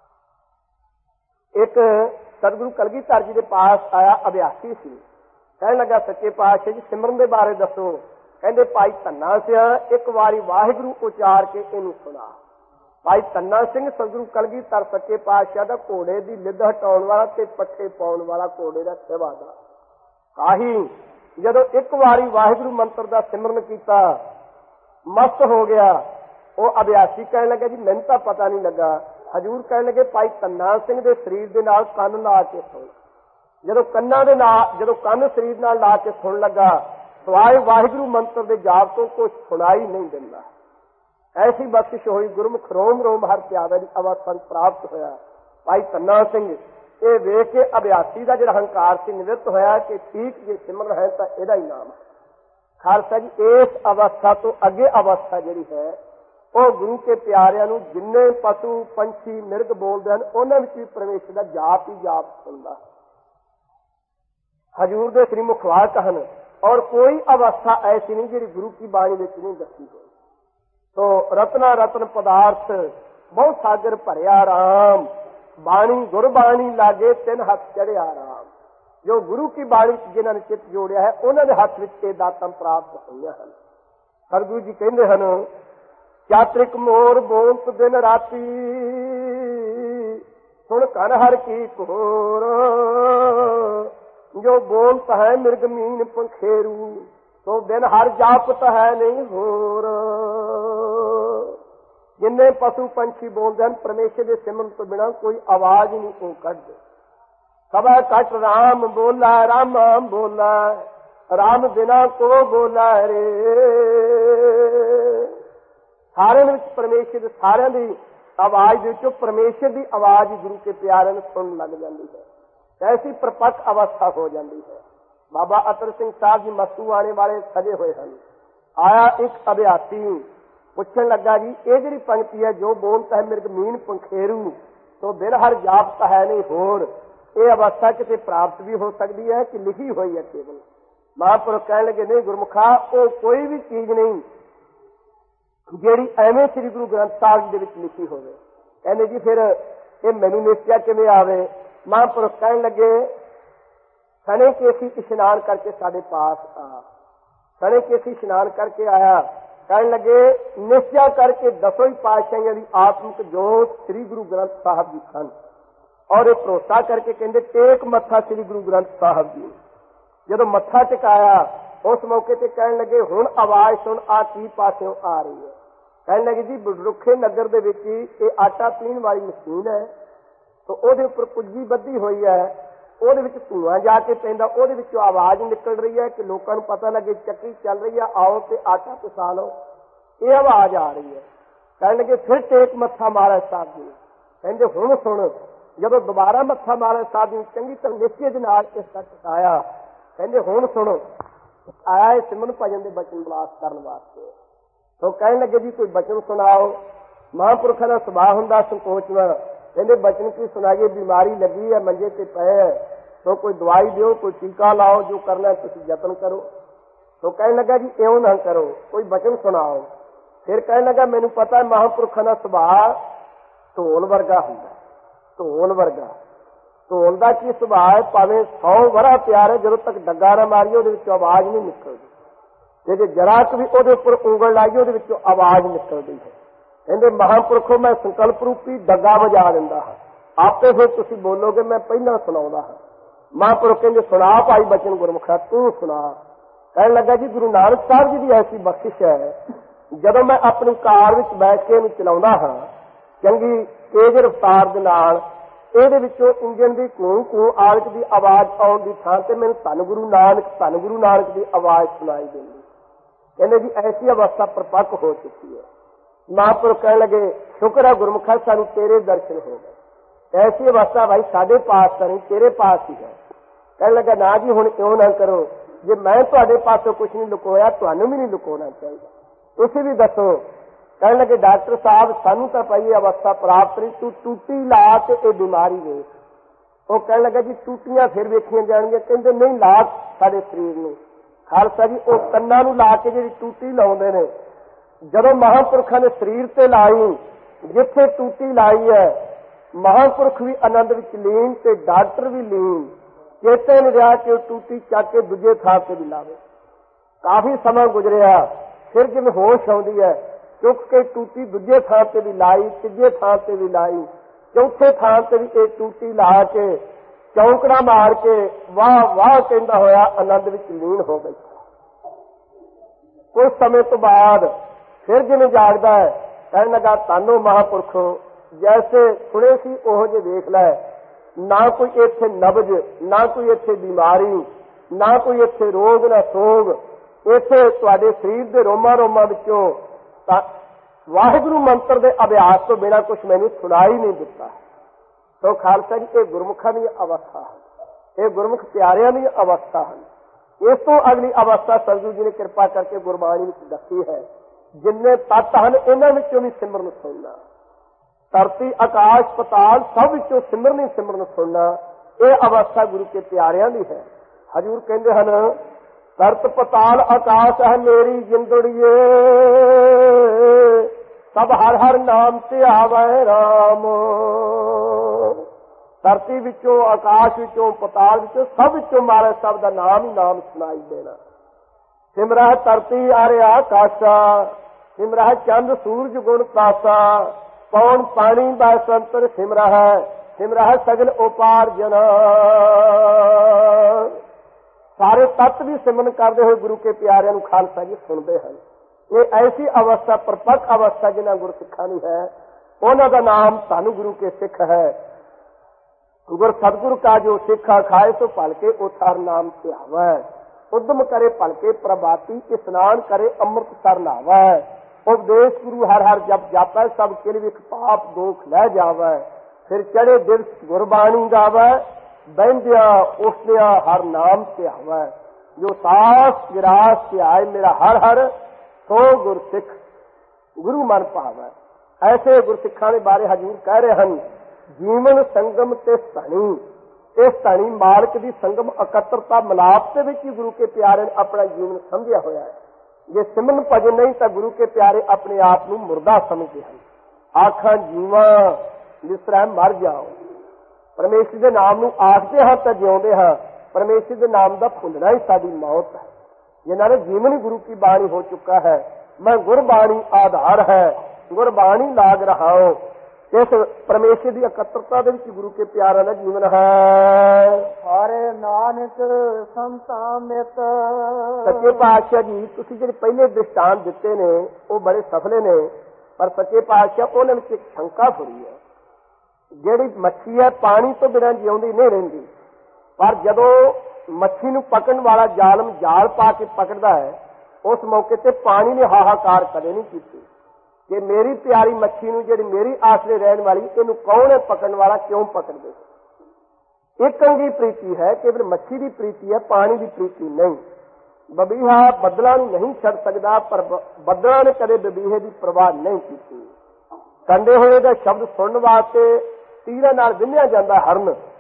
ਇੱਕ ਸਤਿਗੁਰੂ ਕਲਗੀਧਰ ਜੀ ਦੇ ਪਾਸ ਆਇਆ ਅਭਿਆਸੀ ਸੀ, ਕਹਿਣ ਲੱਗਾ ਸੱਚੇ ਪਾਤਸ਼ਾਹ ਜੀ ਸਿਮਰਨ ਦੇ ਬਾਰੇ ਦੱਸੋ। ਕਹਿੰਦੇ ਭਾਈ ਧੰਨਾ ਸਿਆ ਇੱਕ ਵਾਰੀ ਵਾਹਿਗੁਰੂ ਉਚਾਰ ਕੇ ਇਹਨੂੰ ਸੁਣਾ। ਭਾਈ ਧੰਨਾ ਸਿੰਘ ਸਤਿਗੁਰੂ ਕਲਗੀਧਰ ਸੱਚੇ ਪਾਤਸ਼ਾਹ ਦਾ ਘੋੜੇ ਦੀ ਲਿੱਦ ਹਟਾਉਣ ਵਾਲਾ ਤੇ ਪੱਠੇ ਪਾਉਣ ਵਾਲਾ, ਘੋੜੇ ਦਾ ਸੇਵਾਦਾਰ। ਕਾਹੀ ਜਦੋਂ ਇੱਕ ਵਾਰੀ ਵਾਹਿਗੁਰੂ ਮੰਤਰ ਦਾ ਸਿਮਰਨ ਕੀਤਾ, ਮਸਤ ਹੋ ਗਿਆ। ਉਹ ਅਭਿਆਸੀ ਕਹਿਣ ਲੱਗਾ ਜੀ ਮੈਨੂੰ ਤਾਂ ਪਤਾ ਨਹੀਂ ਲੱਗਾ। ਹਜ਼ੂਰ ਕਹਿਣ ਲੱਗੇ ਭਾਈ ਧੰਨਾ ਸਿੰਘ ਦੇ ਸਰੀਰ ਦੇ ਨਾਲ ਕੰਨ ਲਾ ਕੇ ਸੁਣ। ਜਦੋਂ ਕੰਨ ਸਰੀਰ ਨਾਲ ਲਾ ਕੇ ਸੁਣ ਲੱਗਾ, ਸਵਾਏ ਵਾਹਿਗੁਰੂ ਮੰਤਰ ਦੇ ਜਾਪ ਤੋਂ ਕੁਝ ਸੁਣਾਈ ਨਹੀਂ ਦਿੰਦਾ। ਐਸੀ ਬਖਸ਼ਿਸ਼ ਹੋਈ, ਗੁਰਮੁਖ ਰੋਮ ਰੋਮ ਹਰ ਧਿਆਵੇ ਦੀ ਅਵਸਥਾ ਪ੍ਰਾਪਤ ਹੋਇਆ। ਭਾਈ ਧੰਨਾ ਸਿੰਘ ਇਹ ਵੇਖ ਕੇ ਅਭਿਆਸੀ ਦਾ ਜਿਹੜਾ ਹੰਕਾਰ ਸੀ ਨਿਵਰਤ ਹੋਇਆ ਕਿ ਠੀਕ ਜੇ ਸਿਮਰਨ ਹੈ ਤਾਂ ਇਹਦਾ ਹੀ ਨਾਮ ਹੈ। ਖਾਲਸਾ ਜੀ ਇਸ ਅਵਸਥਾ ਤੋਂ ਅੱਗੇ ਅਵਸਥਾ ਜਿਹੜੀ ਹੈ ਉਹ ਗੁਰੂ ਕੇ ਪਿਆਰਿਆਂ ਨੂੰ ਜਿੰਨੇ ਪਸ਼ੂ ਪੰਛੀ ਮਿਰਗ ਬੋਲਦੇ ਹਨ ਉਹਨਾਂ ਵਿੱਚ ਵੀ ਪਰਮੇਸ਼ਰ ਦਾ ਜਾਪ ਹੀ ਜਾਪ ਸੁਣਦਾ। ਹਜ਼ੂਰ ਦੇ ਸ੍ਰੀ ਮੁਖਵਾਕ ਹਨ ਔਰ ਕੋਈ ਅਵਸਥਾ ਐਸੀ ਨਹੀਂ ਜਿਹੜੀ ਗੁਰੂ ਕੀ ਬਾਣੀ ਵਿੱਚ ਨਹੀਂ ਦੱਸੀ ਹੋਈ। ਤੋ ਰਤਨਾ ਰਤਨ ਪਦਾਰਥ ਬਹੁ ਸਾਗਰ ਭਰਿਆ ਰਾਮ, ਬਾਣੀ ਗੁਰਬਾਣੀ ਲਾਗੇ ਤਿੰਨ ਹੱਥ ਚੜਿਆ ਰਾਮ। ਜੋ ਗੁਰੂ ਕੀ ਬਾਣੀ ਵਿੱਚ ਜਿਨ੍ਹਾਂ ਨੇ ਚਿੱਤ ਜੋੜਿਆ ਹੈ ਉਹਨਾਂ ਦੇ ਹੱਥ ਵਿੱਚ ਇਹ ਦਾਤਾਂ ਪ੍ਰਾਪਤ ਹੋਈਆਂ ਹਨ। ਸਤਿਗੁਰੂ ਜੀ ਕਹਿੰਦੇ ਹਨ, ਚਾਤ੍ਰਿਕ ਮੋਰ ਬੋਲਤ ਦਿਨ ਰਾਤੀ ਸੁਣ ਘਰ ਹਰ ਕੀ ਕੋਰ। ਜੋ ਬੋਲਤ ਹੈ ਮਿਰਗ ਮੀਨ ਪੰਖੇਰੂ, ਸੋ ਦਿਨ ਹਰ ਜਾਪਤ ਹੈ ਨਹੀਂ ਹੋਰ। ਜਿੰਨੇ ਪਸ਼ੂ ਪੰਛੀ ਬੋਲਦੇ ਹਨ ਪਰਮੇਸ਼ਰ ਦੇ ਸਿਮਰਨ ਤੋਂ ਬਿਨਾਂ ਕੋਈ ਆਵਾਜ਼ ਨਹੀਂ ਉਹ ਕੱਢਦੇ। ਸਭਾ ਕੱਟ ਰਾਮ ਬੋਲਾ ਰਾਮ ਬੋਲਾ, ਰਾਮ ਬਿਨਾ ਕੋ ਬੋਲਾ ਰੇ। ਸਾਰਿਆਂ ਵਿੱਚ ਪਰਮੇਸ਼ਰ, ਸਾਰਿਆਂ ਦੀ ਆਵਾਜ਼ ਦੇ ਵਿੱਚੋਂ ਪਰਮੇਸ਼ਰ ਦੀ ਆਵਾਜ਼ ਗੁਰੂ ਕੇ ਪਿਆਰਿਆਂ ਨੂੰ ਸੁਣਨ ਲੱਗ ਜਾਂਦੀ ਹੈ। ਐਸੀ ਪ੍ਰਪੱਕ ਅਵਸਥਾ ਹੋ ਜਾਂਦੀ ਹੈ। ਬਾਬਾ ਅਤਰ ਸਿੰਘ ਸਾਹਿਬ ਜੀ ਮਸਤੂ ਆਣੇ ਵਾਲੇ ਸਜੇ ਹੋਏ ਹਨ। ਆਇਆ ਇੱਕ ਅਭਿਆਸੀ, ਪੁੱਛਣ ਲੱਗਾ ਜੀ ਇਹ ਜਿਹੜੀ ਪੰਕਤੀ ਹੈ, ਜੋ ਬੋਲਤਾ ਹੈ ਮਿਰਗ ਮੀਨ ਪੰਖੇਰੂ, ਸੋ ਦਿਨ ਹਰ ਜਾਪਤਾ ਹੈ ਨਹੀਂ ਹੋਰ, ਇਹ ਅਵਸਥਾ ਕਿਤੇ ਪ੍ਰਾਪਤ ਵੀ ਹੋ ਸਕਦੀ ਹੈ ਕਿ ਲਿਖੀ ਹੋਈ ਹੈ ਕੇਵਲ। ਮਹਾਂਪੁਰਖ ਕਹਿਣ ਲੱਗੇ ਨਹੀਂ ਗੁਰਮੁਖਾ, ਉਹ ਕੋਈ ਵੀ ਚੀਜ਼ ਨਹੀਂ ਜਿਹੜੀ ਐਵੇਂ ਸ੍ਰੀ ਗੁਰੂ ਗ੍ਰੰਥ ਸਾਹਿਬ ਦੇ ਵਿੱਚ ਲਿਖੀ ਹੋਵੇ। ਕਹਿੰਦੇ ਜੀ ਫਿਰ ਇਹ ਮੈਨੂੰ ਨਿਸ਼ਚੈ ਕਿਵੇਂ ਆਵੇ। ਮਹਾਂਪੁਰਖ ਕਹਿਣ ਲੱਗੇ ਸਣੇ ਕੇਸੀ ਇਸ਼ਨਾਨ ਕਰਕੇ ਸਾਡੇ ਪਾਸ ਆ। ਸਣੇ ਕੇਸੀ ਇਸ਼ਨਾਨ ਕਰਕੇ ਆਇਆ, ਕਹਿਣ ਲੱਗੇ ਨਿਸ਼ਚੈ ਕਰਕੇ ਦਸੋਂ ਹੀ ਪਾਤਸ਼ਾਹੀਆਂ ਦੀ ਆਤਮਿਕ ਜੋਤ ਸ੍ਰੀ ਗੁਰੂ ਗ੍ਰੰਥ ਸਾਹਿਬ ਜੀ ਸਨ। ਔਰ ਇਹ ਭਰੋਸਾ ਕਰਕੇ ਕਹਿੰਦੇ ਟੇਕ ਮੱਥਾ ਸ੍ਰੀ ਗੁਰੂ ਗ੍ਰੰਥ ਸਾਹਿਬ ਜੀ। ਜਦੋਂ ਮੱਥਾ ਟਿਕਾਇਆ ਉਸ ਮੌਕੇ ਤੇ ਕਹਿਣ ਲੱਗੇ ਹੁਣ ਆਵਾਜ਼ ਸੁਣ, ਆ ਕੀ ਪਾਸਿਓਂ ਆ ਰਹੀ ਹੈ। ਕਹਿਣ ਲੱਗੇ ਜੀ ਬਡਰੁੱਖੇ ਨਗਰ ਦੇ ਵਿੱਚ ਇਹ ਆਟਾ ਪੀਣ ਵਾਲੀ ਮਸ਼ੀਨ ਹੈ, ਤਾਂ ਉਹਦੇ ਉੱਪਰ ਪੁੱਜੀ ਬੱਧੀ ਹੋਈ ਹੈ, ਉਹਦੇ ਵਿੱਚ ਧੂਆਂ ਜਾ ਕੇ ਪੈਂਦਾ, ਉਹਦੇ ਵਿੱਚੋਂ ਆਵਾਜ਼ ਨਿਕਲ ਰਹੀ ਹੈ ਕਿ ਲੋਕਾਂ ਨੂੰ ਪਤਾ ਲੱਗੇ ਚੱਕੀ ਚੱਲ ਰਹੀ ਹੈ, ਆਓ ਤੇ ਆਟਾ ਪਿਸਾ ਲਓ। ਇਹ ਆਵਾਜ਼ ਆ ਰਹੀ ਹੈ। ਕਹਿਣ ਲੱਗੇ ਫਿਰ ਟੇਕ ਮੱਥਾ ਮਹਾਰਾਜ ਸਾਹਿਬ ਜੀ। ਕਹਿੰਦੇ ਹੁਣ ਸੁਣ। ਜਦੋਂ ਦੁਬਾਰਾ ਮੱਥਾ ਮਹਾਰਾਜ ਸਾਹਿਬ ਜੀ ਚੰਗੀ ਤਰ੍ਹਾਂ ਨਿਸ਼ਚੇ ਦੇ ਨਾਲ ਇਸ ਦਾ ਟਿਕਾਇਆ, ਕਹਿੰਦੇ ਹੁਣ ਸੁਣੋ। ਆਇਆ ਇਹ ਸਿਮਰਨ ਭਜਨ ਦੇ ਬਚਨ ਬਲਾਸ ਕਰਨ ਵਾਸਤੇ। ਤੋ ਕਹਿਣ ਲੱਗੇ ਜੀ ਕੋਈ ਬਚਨ ਸੁਣਾਓ। ਮਹਾਂਪੁਰਖਾਂ ਦਾ ਸੁਭਾਅ ਹੁੰਦਾ ਸੰਕੋਚਵਾ। ਕਹਿੰਦੇ ਬਚਨ ਕੀ ਸੁਣਾਈਏ, ਬਿਮਾਰੀ ਲੱਗੀ ਹੈ, ਮੰਜੇ ਤੇ ਪਏ, तो कोई दवाई दो, कोई टीका लाओ, जो करना तुम यत्न करो। तो कहने लगा जी इउं ना करो, कोई बचन सुनाओ। फिर कहने लगा मैनू पता है महापुरखों का सुभाव ढोल वर्गा हुंदा, ढोल वर्गा। ढोल का की सुभाव है, भावें 100 वरा प्यार है, जदों तक डग्गा ना मारीए उहदे विचों आवाज नहीं निकलदी, ते जे जरा क भी उहदे उपर उंगल लाईए उहदे विचों आवाज निकलदी है। कहंदे महापुरखों मैं संकल्प रूपी डग्गा वजा दिंदा हां, आपे फिर तुसीं बोलोगे, मैं पहला सुणाउंदा हां। महापुरख कहंदे सुना भाई बचन गुरमुखा, तू सुना। कहने लगा जी गुरु नानक साहब जी की ऐसी बख्शिश है, जदों मैं अपनी कार विच बैठ के इहनूं चलाउंदा हां, चंगी तेज रफ्तार दे नाल ਇਹਦੇ ਵਿੱਚੋਂ ਇੰਜਣ ਦੀ ਕੂੰ ਆਲਕ ਦੀ ਆਵਾਜ਼ ਆਉਣ ਦੀ ਥਾਂ ਤੇ ਮੈਨੂੰ ਧੰਨ ਗੁਰੂ ਨਾਨਕ ਦੀ ਆਵਾਜ਼ ਸੁਣਾਈ ਦਿੰਦੀ। ਕਹਿੰਦੇ ਜੀ ਐਸੀ ਅਵਸਥਾ ਪ੍ਰਪੱਕ ਹੋ ਚੁੱਕੀ ਹੈ। ਮਹਾਂਪੁਰਖ ਕਹਿਣ ਲੱਗੇ ਸ਼ੁਕਰ ਹੈ ਗੁਰਮੁਖਾ ਸਾਨੂੰ ਤੇਰੇ ਦਰਸ਼ਨ ਹੋ ਗਏ। ਐਸੀ ਅਵਸਥਾ ਭਾਈ ਸਾਡੇ ਪਾਸ ਤਾਂ ਨਹੀਂ, ਤੇਰੇ ਪਾਸ ਹੀ ਹੈ। ਕਹਿਣ ਲੱਗਾ ਨਾ ਜੀ ਹੁਣ ਇਉਂ ਨਾ ਕਰੋ, ਜੇ ਮੈਂ ਤੁਹਾਡੇ ਪਾਸੋਂ ਕੁਛ ਨਹੀਂ ਲੁਕੋਇਆ ਤੁਹਾਨੂੰ ਵੀ ਨਹੀਂ ਲੁਕਾਉਣਾ ਚਾਹੀਦਾ, ਤੁਸੀਂ ਵੀ ਦੱਸੋ। कहने लगे डॉक्टर साहब सानू तो पई अवस्था प्राप्त नहीं, तू टूटी ला के ये बीमारी वेख। वो कहने लगा जी टूटियां फिर वेखियां जाएंगे। कहते नहीं ला सारे शरीर में खालसा जी, वो कन्ना नूं ला के जी टूटी लाउंदे ने, जदों महापुरखों ने शरीर ते लाई, जिथे टूटी लाई है महापुरख भी आनंद विच लीन ते डॉक्टर भी लीन, चेते नहीं रहा कि टूटी चक के दूजे थां ते भी लावे। काफी समा गुजरिया, फिर जिवें होश आउंदी है, चुक के टूटी दूजे थां ते भी लाई, तीजे थां ते भी लाई, चौथे थां ते भी एक टूटी ला के चौंकड़ा मार के वाह वाह कहंदा होया आनंद विच लीन हो गई। कुछ समय तो बाद फिर जिवें जागदा है, कहने लगा तानो महापुरखो जैसे सुने सी ओहो जे देख लै, ना कोई इत्थे नबज, ना कोई इत्थे बीमारी, ना कोई इत्थे रोग ना सोग, इत्थे तुहाडे शरीर दे रोमां रोमां विचों वाहिगुरू मंत्र के अभ्यास तो बिना कुछ मैंने सुनाई नहीं दिता। तो खालसा जी ये गुरमुखा की अवस्था है, ये गुरमुख प्यारियां की अवस्था है। इस तो अगली अवस्था सतगुरु जी ने कृपा करके गुरबाणी में दसी है, जिन्ने तत्त हैं इन्हां विचों भी सिमरन सुनना, धरती आकाश पताल सब विचों सिमरन ही सिमरन सुनना, ये अवस्था गुरु के प्यारियां की है। हजूर कहते हैं धरत पताल आकाश है मेरी जिंदड़िए, सब हर हर नाम से आवे राम। धरती विचों आकाश विचों पताल विचों सब विचों मारे सब दा नाम ही नाम सुनाई देना। सिमरह धरती आरे आकाशा, सिमरह चंद सूरज गुण तासा, पौन पानी बसंतर सिमरह सगल उपार्जना। सारे तत्व भी सिमरन करते हुए गुरु के प्यारे नूं खालसा जी सुनते हैं। ये ऐसी अवस्था परपक अवस्था जिन्हें गुरु सिखा नहीं है, उन्हों का नाम धन गुरु के सिख है। गुर सतगुरु का जो सिखा खाए सो पलके उथार नाम से आवे, उद्यम करे पलके प्रभाती स्नान करे अमृत सर नावे। उपदेश गुरु हर हर जप जापै सब किल विख पाप दोख लै जावे। फिर चढ़े दिवस गुरबाणी गावे, बहदिया उठदिया हर नाम से आवे। जो सास विरास से आए मेरा हर हर सो गुरसिख गुरु मन पावे। ऐसे गुरसिखा के बारे हजूर कह रहे हैं जीवन संगम ते धनी, इस धनी मालक की संगम एकत्रता मिलाप के विच गुरु के प्यारे ने अपना जीवन समझिया होया है। जे सिमरन भजन नहीं तो गुरु के प्यारे अपने आप को मुर्दा समझते हैं। आखा जीवा जिस मर जाओ, परमेश्वर के नाम नूं आखते हाँ तो जिउंदे हाँ, परमेश्वर के नाम का भुलना ही साडी मौत है। जिन्होंने जीवन ही गुरु की बाणी हो चुका है। मैं गुरबाणी आधार है, गुरबाणी लाग रहा हूं। इस परमेश्वर की एकत्रता दे विच गुरु के प्यारा का जीवन है। हरे नानक संतामित। सच्चे पातशाह जी तुसीं जिहड़े पहले दृष्टांत दिते ने वो बड़े सफले ने, पर सच्चे पातशाह उन्हां विच एक शंका फुरी है। जिहड़ी मच्छी है पानी तो बिना जिउंदी नहीं रहिंदी, पर जदों मच्छी नूं पकड़न वाला जालम जाल पा के पकड़दा है, उस मौके ते पानी ने हाहाकार कदे नहीं कीती कि मेरी प्यारी मच्छी नूं जिहड़ी मेरी आसरे रहन वाली इहनूं कौन है पकड़न वाला, क्यों पकड़ दे। एक अंगी प्रीति है, केवल मच्छी की प्रीति है, पानी की प्रीति नहीं। बबीहा बदलां नूं नहीं छड़ सकदा, पर बदलां ने कदे बबीहे की परवाह नहीं की। कंडे होए दा शब्द सुनने वास्ते तीरां नाल विन्निया जांदा हरन,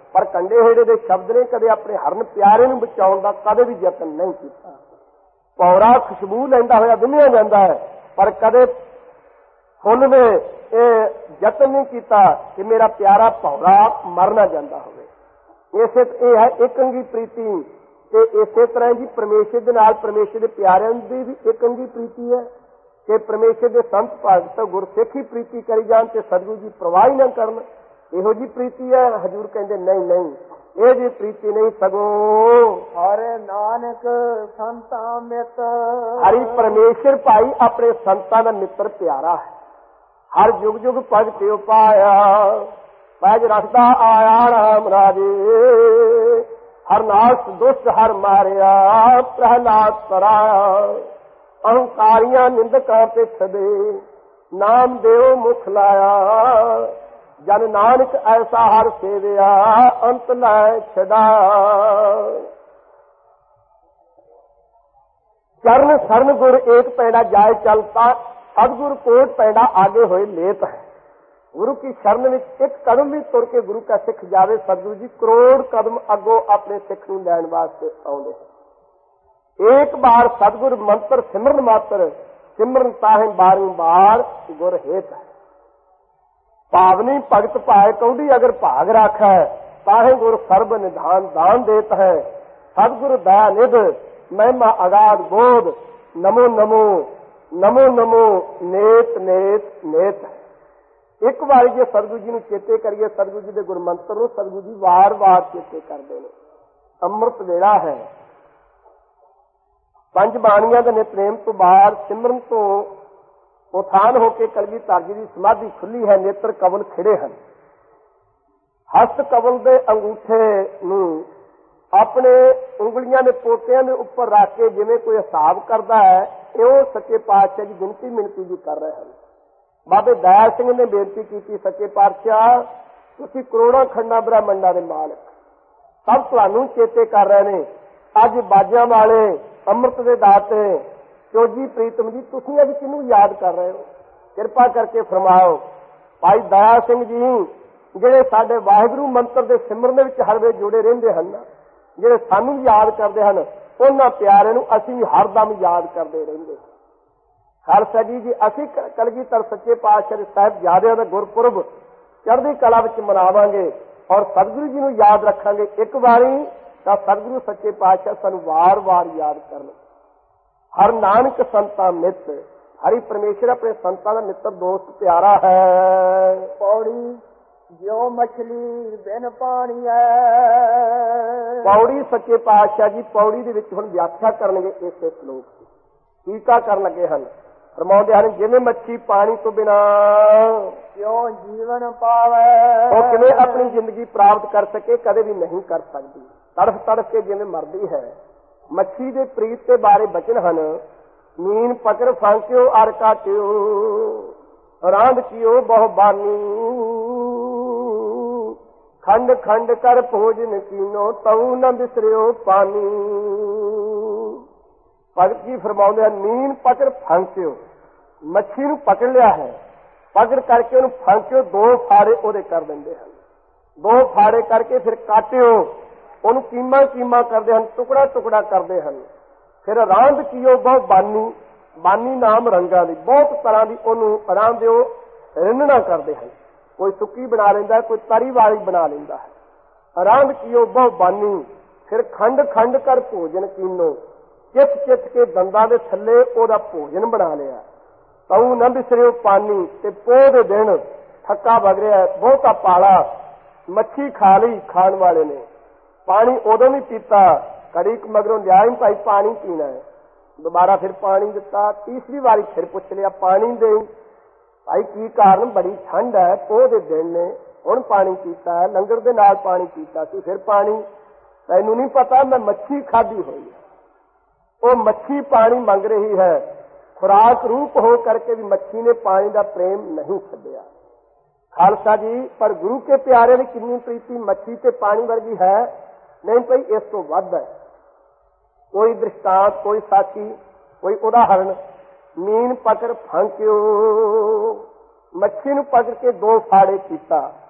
ਪਰ ਕੰਡੇ ਹੇੜੇ ਦੇ ਸ਼ਬਦ ਨੇ ਕਦੇ ਆਪਣੇ ਹਰਨ ਪਿਆਰੇ ਨੂੰ ਬਚਾਉਣ ਦਾ ਕਦੇ ਵੀ ਯਤਨ ਨਹੀਂ ਕੀਤਾ। ਭੌਰਾ ਖੁਸ਼ਬੂ ਲੈਂਦਾ ਹੋਇਆ ਦੁਨੀਆ ਜਾਂਦਾ ਹੈ, ਪਰ ਕਦੇ ਫੁੱਲ ਨੇ ਇਹ ਯਤਨ ਨਹੀਂ ਕੀਤਾ ਕਿ ਮੇਰਾ ਪਿਆਰਾ ਭੌਰਾ ਮਰ ਨਾ ਜਾਂਦਾ ਹੋਵੇ। ਇਸੇ ਇਹ ਹੈ ਇਕੰਗੀ ਪ੍ਰੀਤੀ। ਤੇ ਇਸੇ ਤਰ੍ਹਾਂ ਜੀ ਪਰਮੇਸ਼ਰ ਦੇ ਨਾਲ ਪਰਮੇਸ਼ਰ ਦੇ ਪਿਆਰਿਆਂ ਦੀ ਵੀ ਇਕੰਗੀ ਪ੍ਰੀਤੀ ਹੈ ਕਿ ਪਰਮੇਸ਼ਰ ਦੇ ਸੰਤ ਭਗਤ ਗੁਰਸਿੱਖੀ ਪ੍ਰੀਤੀ ਕਰੀ ਜਾਣ ਤੇ ਸਤਿਗੁਰੂ ਜੀ ਪ੍ਰਵਾਹ ਹੀ ਨਾ ਕਰਨ। ਇਹੋ ਜੀ ਪ੍ਰੀਤੀ ਹੈ। ਹਜ਼ੂਰ ਕਹਿੰਦੇ ਨਹੀਂ ਨਹੀਂ, ਇਹ ਜੀ ਪ੍ਰੀਤੀ ਨਹੀਂ, ਸਗੋਂ ਹਰਿ ਨਾਨਕ ਸੰਤਾਂ ਮਿਤ। ਹਰੀ ਪਰਮੇਸ਼ਰ ਭਾਈ ਆਪਣੇ ਸੰਤਾਂ ਦਾ ਮਿੱਤਰ ਪਿਆਰਾ ਹੈ। ਹਰ ਯੁਗ ਯੁਗ ਭਗਤਿ ਉਪਾਇਆ, ਪੈਜ ਰੱਖਦਾ ਆਇਆ ਰਾਮ ਰਾਜੇ। ਹਰ ਨਾਸ ਦੁਸ਼ਟ ਹਰ ਮਾਰਿਆ, ਪ੍ਰਹਲਾਦ ਤਰਾਇਆ। ਅਹੰਕਾਰੀਆਂ ਨਿੰਦਕਾਂ ਤੇ ਛਦੇ, ਨਾਮ ਦੇਵ ਮੁਖ ਲਾਇਆ। ਜਨ ਨਾਨਕ ਐਸਾ ਹਰ ਸੇਵਿਆ, ਅੰਤ ਲੈ ਛਡਾ। ਚਰਨ ਸਰਨ ਗੁਰ ਏਕ ਪੈੜਾ ਜਾਏ ਚਲਤਾ, ਸਤਿਗੁਰ ਕੋਟ ਪੈੜਾ ਆਗੇ ਹੋਏ ਲੇਤ ਹੈ। ਗੁਰੂ ਕੀ ਸ਼ਰਨ ਵਿੱਚ ਇੱਕ ਕਦਮ ਵੀ ਤੁਰ ਕੇ ਗੁਰੂ ਕਾ ਸਿੱਖ ਜਾਵੇ, ਸਤਿਗੁਰੂ ਜੀ ਕਰੋੜ ਕਦਮ ਅੱਗੋਂ ਆਪਣੇ ਸਿੱਖ ਨੂੰ ਲੈਣ ਵਾਸਤੇ ਆਉਂਦੇ ਹਨ। ਇੱਕ ਬਾਰ ਸਤਿਗੁਰ ਮੰਤਰ ਸਿਮਰਨ ਮਾਤਰ, ਸਿਮਰਨ ਤਾਹੇ ਬਾਰੰਬਾਰ ਗੁਰ ਹੇਤ ਹੈ। ਭਾਵਨੀ ਭਗਤ ਭਾਏ ਕੌਡੀ ਅਗਰ ਭਾਗ ਰਾਖੈ, ਤਾਹੇ ਗੁਰ ਸਰਬ ਨਿਧਾਨ ਦਾਨ ਦੇਤ ਹੈ। ਸਤਿਗੁਰ ਦਇਆ ਨਿਧ ਮਹਿਮਾ ਅਗਾਧ ਬੋਧ, ਨਮੋ ਨਮੋ ਨਮੋ ਨਮੋ ਨੇਤ ਨੇਤ ਨੇਤ ਹੈ। ਇੱਕ ਵਾਰੀ ਜੇ ਸਤਿਗੁਰੂ ਜੀ ਨੂੰ ਚੇਤੇ ਕਰੀਏ, ਸਤਿਗੁਰੂ ਜੀ ਦੇ ਗੁਰਮੰਤਰ ਨੂੰ ਸਤਿਗੁਰੂ ਜੀ ਵਾਰ-ਵਾਰ ਚੇਤੇ ਕਰਦੇ ਨੇ। ਅੰਮ੍ਰਿਤ ਵੇਲਾ ਹੈ, ਪੰਜ ਬਾਣੀਆਂ ਦੇ ਨਿਤਨੇਮ ਤੋਂ ਬਾਅਦ ਸਿਮਰਨ ਤੋਂ ਉਥਾਨ ਹੋ ਕੇ ਕਲਗੀਧਰ ਜੀ ਦੀ ਸਮਾਧੀ ਖੁੱਲੀ ਹੈ। ਨੇਤਰ ਕਵਲ ਖਿੜੇ ਹਨ। ਹਸਤ ਕਵਲ ਦੇ ਅੰਗੂਠੇ ਨੂੰ ਆਪਣੇ ਉਂਗਲੀਆਂ ਦੇ ਪੋਟਿਆਂ ਦੇ ਉੱਪਰ ਰੱਖ ਕੇ ਜਿਵੇਂ ਕੋਈ ਹਿਸਾਬ ਕਰਦਾ ਹੈ, ਇਉਂ ਸੱਚੇ ਪਾਤਸ਼ਾਹ ਜੀ ਗਿਣਤੀ ਮਿਣਤੀ ਜੀ ਕਰ ਰਹੇ ਹਨ। ਬਾਬੇ ਦਇਆ ਸਿੰਘ ਨੇ ਬੇਨਤੀ ਕੀਤੀ, ਸੱਚੇ ਪਾਤਸ਼ਾਹ ਤੁਸੀਂ ਕਰੋੜਾਂ ਖੰਡਾਂ ਬ੍ਰਹਮੰਡਾਂ ਦੇ ਮਾਲਕ, ਸਭ ਤੁਹਾਨੂੰ ਚੇਤੇ ਕਰ ਰਹੇ ਨੇ। ਅੱਜ ਬਾਜਾਂ ਵਾਲੇ, ਅੰਮ੍ਰਿਤ ਦੇ ਦਾਤੇ, ਚੋਜੀ ਪ੍ਰੀਤਮ ਜੀ, ਤੁਸੀਂ ਅੱਜ ਕਿਹਨੂੰ ਯਾਦ ਕਰ ਰਹੇ ਹੋ? ਕਿਰਪਾ ਕਰਕੇ ਫਰਮਾਓ। ਭਾਈ ਦਇਆ ਸਿੰਘ ਜੀ ਜਿਹੜੇ ਸਾਡੇ ਵਾਹਿਗੁਰੂ ਮੰਤਰ ਦੇ ਸਿਮਰਨ ਦੇ ਵਿੱਚ ਹਰ ਵੇਲੇ ਜੁੜੇ ਰਹਿੰਦੇ ਹਨ, ਜਿਹੜੇ ਸਾਨੂੰ ਯਾਦ ਕਰਦੇ ਹਨ, ਉਹਨਾਂ ਪਿਆਰੇ ਨੂੰ ਅਸੀਂ ਵੀ ਹਰਦਮ ਯਾਦ ਕਰਦੇ ਰਹਿੰਦੇ ਹਾਂ। ਖਾਲਸਾ ਜੀ ਅਸੀਂ ਕਲਗੀਧਰ ਸੱਚੇ ਪਾਤਸ਼ਾਹ ਦੇ ਸਾਹਿਬਜ਼ਾਦਿਆਂ ਦਾ ਗੁਰਪੁਰਬ ਚੜ੍ਹਦੀ ਕਲਾ ਵਿੱਚ ਮਨਾਵਾਂਗੇ ਔਰ ਸਤਿਗੁਰੂ ਜੀ ਨੂੰ ਯਾਦ ਰੱਖਾਂਗੇ ਇੱਕ ਵਾਰੀ, ਤਾਂ ਸਤਿਗੁਰੂ ਸੱਚੇ ਪਾਤਸ਼ਾਹ ਸਾਨੂੰ ਵਾਰ-ਵਾਰ ਯਾਦ ਕਰਨ। ਹਰ ਨਾਨਕ ਸੰਤਾਂ ਮਿੱਤ, ਹਰੀ ਪਰਮੇਸ਼ਰ ਆਪਣੇ ਸੰਤਾਂ ਦਾ ਮਿੱਤਰ ਦੋਸਤ ਪਿਆਰਾ ਹੈ। ਪੌੜੀ ਜਿਉ ਮਛਲੀ ਬਿਨ ਪਾਣੀ ਹੈ। ਪੌੜੀ ਸੱਚੇ ਪਾਤਸ਼ਾਹ ਜੀ ਪੌੜੀ ਦੇ ਵਿੱਚ ਹੁਣ ਵਿਆਖਿਆ ਕਰਨਗੇ ਇਸੇ ਸ਼ਲੋਕ ਦੀ, ਟੀਕਾ ਕਰਨ ਲੱਗੇ ਹਨ। ਫਰਮਾਉਂਦੇ ਹਨ, ਜਿਵੇਂ ਮੱਛੀ ਪਾਣੀ ਤੋਂ ਬਿਨਾ ਕਿਉਂ ਜੀਵਨ ਪਾਵੇ, ਉਹ ਕਿਵੇਂ ਆਪਣੀ ਜ਼ਿੰਦਗੀ ਪ੍ਰਾਪਤ ਕਰ ਸਕੇ, ਕਦੇ ਵੀ ਨਹੀਂ ਕਰ ਸਕਦੀ। ਤੜਫ ਤੜਫ ਕੇ ਜਿਵੇਂ ਮਰਦੀ ਹੈ। ਮੱਛੀ ਦੇ ਪ੍ਰੀਤ ਦੇ ਬਾਰੇ ਬਚਨ ਹਨ, ਮੀਨ ਪਕੜ ਫਾਂਕਿਓ ਅਰ ਕਾਟਿਓ, ਰਾਂਦ ਕੀਓ ਬਹੁ ਬਾਨੀ, ਖੰਡ ਖੰਡ ਕਰ ਭੋਜਨ ਕੀਨੋ, ਤਉ ਨ ਬਿਸਰਿਓ ਪਾਣੀ। ਭਗਤ ਜੀ ਫਰਮਾਉਂਦੇ ਹਨ, ਮੀਨ ਪਕੜ ਫਾਂਕਿਓ, ਮੱਛੀ ਨੂੰ ਪਕੜ ਲਿਆ ਹੈ, ਪਕੜ ਕਰਕੇ ਉਹਨੂੰ ਫਾਂਕਿਓ, ਦੋ ਫਾੜੇ ਉਹਦੇ ਕਰ ਦਿੰਦੇ ਹਨ। ਦੋ ਫਾੜੇ ਕਰਕੇ ਫਿਰ ਕਾਟਿਓ, ਉਹਨੂੰ ਕੀਮਾ ਕੀਮਾ ਕਰਦੇ ਹਨ, ਟੁਕੜਾ ਟੁਕੜਾ ਕਰਦੇ ਹਨ। ਫਿਰ ਰਾਂਦ ਕੀਓ ਬਹੁ ਬਾਨੀ, ਬਾਨੀ ਨਾਮ ਰੰਗਾਂ ਦੀ, ਬਹੁਤ ਤਰ੍ਹਾਂ ਦੀ ਉਹਨੂੰ ਆਰਾਮ ਦਿਓ ਰਿੰਨਣਾ ਕਰਦੇ ਹਨ। ਕੋਈ ਸੁੱਕੀ ਬਣਾ ਲੈਂਦਾ, ਕੋਈ ਤਰੀ ਵਾਲੀ ਬਣਾ ਲੈਂਦਾ ਹੈ। ਰਾਂਦ ਕੀਓ ਬਹੁ ਬਾਨੀ, ਫਿਰ ਖੰਡ ਖੰਡ ਕਰ ਭੋਜਨ ਕੀਨੋ, ਚਿੱਤ ਚਿੱਤ ਕੇ ਦੰਦਾਂ ਦੇ ਥੱਲੇ ਉਹਦਾ ਭੋਜਨ ਬਣਾ ਲਿਆ। ਤਉ ਨ ਬਿਸਰਿਓ ਪਾਣੀ, ਤੇ ਪੋਹ ਦੇ ਦਿਨ ਥੱਕਾ ਵਗ ਰਿਹਾ, ਬਹੁਤਾ ਪਾਲਾ, ਮੱਛੀ ਖਾ ਲਈ ਖਾਣ ਵਾਲੇ ਨੇ, ਪਾਣੀ ਉਦੋਂ ਵੀ ਪੀਤਾ, ਘੜੀ ਕੁ ਮਗਰੋਂ ਲਿਆਈ ਭਾਈ ਪਾਣੀ ਪੀਣਾ ਹੈ, ਦੁਬਾਰਾ ਫਿਰ ਪਾਣੀ ਦਿੱਤਾ, ਤੀਸਰੀ ਵਾਰੀ ਫਿਰ ਪੁੱਛ ਲਿਆ ਪਾਣੀ ਦੇ ਭਾਈ ਕੀ ਕਾਰਨ, ਬੜੀ ਠੰਡ ਹੈ, ਪੋਹ ਦੇ ਦਿਨ ਨੇ, ਹੁਣ ਪਾਣੀ ਪੀਤਾ ਹੈ, ਲੰਗਰ ਦੇ ਨਾਲ ਪਾਣੀ ਪੀਤਾ ਸੀ, ਫਿਰ ਪਾਣੀ, ਤੈਨੂੰ ਨਹੀਂ ਪਤਾ ਮੈਂ ਮੱਛੀ ਖਾਧੀ ਹੋਈ ਹੈ। ਉਹ ਮੱਛੀ ਪਾਣੀ ਮੰਗ ਰਹੀ ਹੈ, ਖੁਰਾਕ ਰੂਪ ਹੋ ਕਰਕੇ ਵੀ ਮੱਛੀ ਨੇ ਪਾਣੀ ਦਾ ਪ੍ਰੇਮ ਨਹੀਂ ਛੱਡਿਆ। ਖਾਲਸਾ ਜੀ, ਪਰ ਗੁਰੂ ਕੇ ਪਿਆਰੇ ਦੀ ਕਿੰਨੀ ਪ੍ਰੀਤੀ ਮੱਛੀ ਤੇ ਪਾਣੀ ਵਰਗੀ ਹੈ? ਨਹੀਂ ਭਾਈ, ਇਸ ਤੋਂ ਵੱਧ ਹੈ। ਕੋਈ ਦ੍ਰਿਸ਼ਟਾਂਤ, ਕੋਈ ਸਾਖੀ, ਕੋਈ ਉਦਾਹਰਣ। ਮੀਨ ਪਕੜ ਫਾਂਕਿਓ, ਮੱਛੀ ਨੂੰ ਪਕੜ ਕੇ ਦੋ ਫਾੜੇ ਕੀਤਾ,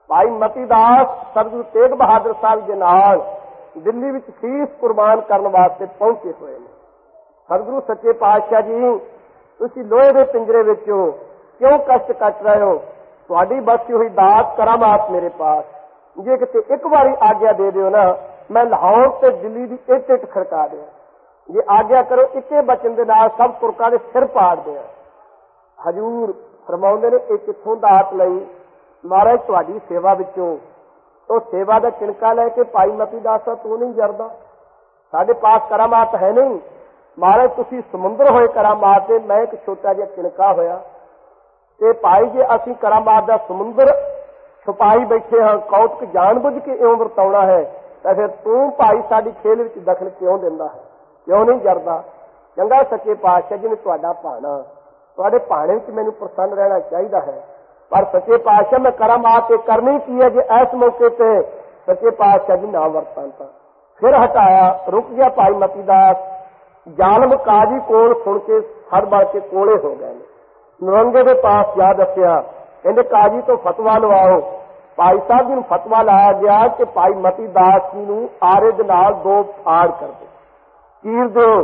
ਭਾਈ ਮਤੀ ਦਾਸ ਸਤਿਗੁਰੂ ਤੇਗ ਬਹਾਦਰ ਸਾਹਿਬ ਦੇ ਨਾਲ ਦਿੱਲੀ ਵਿੱਚ ਸੀਸ ਕੁਰਬਾਨ ਕਰਨ ਵਾਸਤੇ ਪਹੁੰਚੇ ਹੋਏ ਨੇ। ਸਤਿਗੁਰੂ ਸੱਚੇ ਪਾਤਸ਼ਾਹ ਜੀ, ਤੁਸੀਂ ਲੋਹੇ ਦੇ ਪਿੰਜਰੇ ਵਿੱਚ ਹੋ, ਕਿਉਂ ਕਸ਼ਟ ਕੱਟ ਰਹੇ ਹੋ? ਤੁਹਾਡੀ ਬਖਸ਼ੀ ਹੋਈ ਦਾਤ ਕਰਾਮਾਤ ਮੇਰੇ ਪਾਸ, ਜੇ ਕਿਤੇ ਇੱਕ ਵਾਰੀ ਆਗਿਆ ਦੇ ਦਿਓ ਨਾ, ਮੈਂ ਲਾਹੌਰ ਤੇ ਦਿੱਲੀ ਦੀ ਇੱਟ ਇੱਟ ਖੜਕਾ ਦਿਆਂ। ਜੇ ਆਗਿਆ ਕਰੋ, ਇੱਕੇ ਬਚਨ ਦੇ ਨਾਲ ਸਭ ਤੁਰਕਾਂ ਦੇ ਸਿਰ ਪਾੜ ਦਿਆਂ। ਹਜ਼ੂਰ ਫਰਮਾਉਂਦੇ ਨੇ, ਇਹ ਕਿੱਥੋਂ ਦਾਤ ਲਈ? ਮਹਾਰਾਜ ਤੁਹਾਡੀ ਸੇਵਾ ਵਿੱਚੋਂ। ਉਹ ਸੇਵਾ ਦਾ ਕਿਣਕਾ ਲੈ ਕੇ ਭਾਈ ਮਤੀ ਦਾਸ ਤੂੰ ਨਹੀਂ ਜਰਦਾ, ਸਾਡੇ ਪਾਸ ਕਰਾਮਾਤ ਹੈ ਨਹੀਂ। ਮਹਾਰਾਜ ਤੁਸੀਂ ਸਮੁੰਦਰ ਹੋਏ ਕਰਾਮਾਤ ਦੇ, ਮੈਂ ਇੱਕ ਛੋਟਾ ਜਿਹਾ ਕਿਣਕਾ ਹੋਇਆ। ਤੇ ਭਾਈ ਜੇ ਅਸੀਂ ਕਰਾਮਾਤ ਦਾ ਸਮੁੰਦਰ ਛੁਪਾਈ ਬੈਠੇ ਹਾਂ, ਕੌਤਕ ਜਾਣ ਬੁੱਝ ਕੇ ਇਉਂ ਵਰਤਾਉਣਾ ਹੈ, ਤਾਂ ਫਿਰ ਤੂੰ ਭਾਈ ਸਾਡੀ ਖੇਲ ਵਿੱਚ ਦਖਲ ਕਿਉਂ ਦਿੰਦਾ ਹੈ? ਕਿਉਂ ਨਹੀਂ ਜਰਦਾ? ਚੰਗਾ ਸੱਚੇ ਪਾਤਸ਼ਾਹ ਜੀ ਨੇ ਤੁਹਾਡਾ ਭਾਣਾ, ਤੁਹਾਡੇ ਭਾਣੇ ਵਿੱਚ ਮੈਨੂੰ ਪ੍ਰਸੰਨ ਰਹਿਣਾ ਚਾਹੀਦਾ ਹੈ। ਪਰ ਸੱਚੇ ਪਾਤਸ਼ਾਹ ਮੈਂ ਕਰਾਮਾਤ ਤੇ ਕਰਨੀ ਕੀ ਹੈ? ਜੇ ਇਸ ਮੌਕੇ ਤੇ ਸੱਚੇ ਪਾਤਸ਼ਾਹ ਜੀ ਨਾ ਵਰਤਣ ਤਾਂ ਫਿਰ ਹਟਾਇਆ। ਰੁਕ ਗਿਆ ਭਾਈ ਮਤੀ ਦਾਸ। ਜ਼ਾਲਮ ਕਾਜੀ ਕੋਲ ਸੁਣ ਕੇ ਸੜ ਬਲ ਕੇ ਕੋਲੇ ਹੋ ਗਏ ਨੇ। ਨਰੰਗੇ ਦੇ ਪਾਸ ਜਾ ਦੱਸਿਆ, ਕਹਿੰਦੇ ਕਾਜੀ ਤੋਂ ਫਤਵਾ ਲਵਾਓ। ਭਾਈ ਸਾਹਿਬ ਜੀ ਨੂੰ ਫਤਵਾ ਲਾਇਆ ਗਿਆ ਕਿ ਭਾਈ ਮਤੀ ਦਾਸ ਜੀ ਨੂੰ ਆਰੇ ਦੇ ਨਾਲ 2 ਫਾੜ ਕਰ ਦਿਓ, ਚੀਰ ਦਿਓ।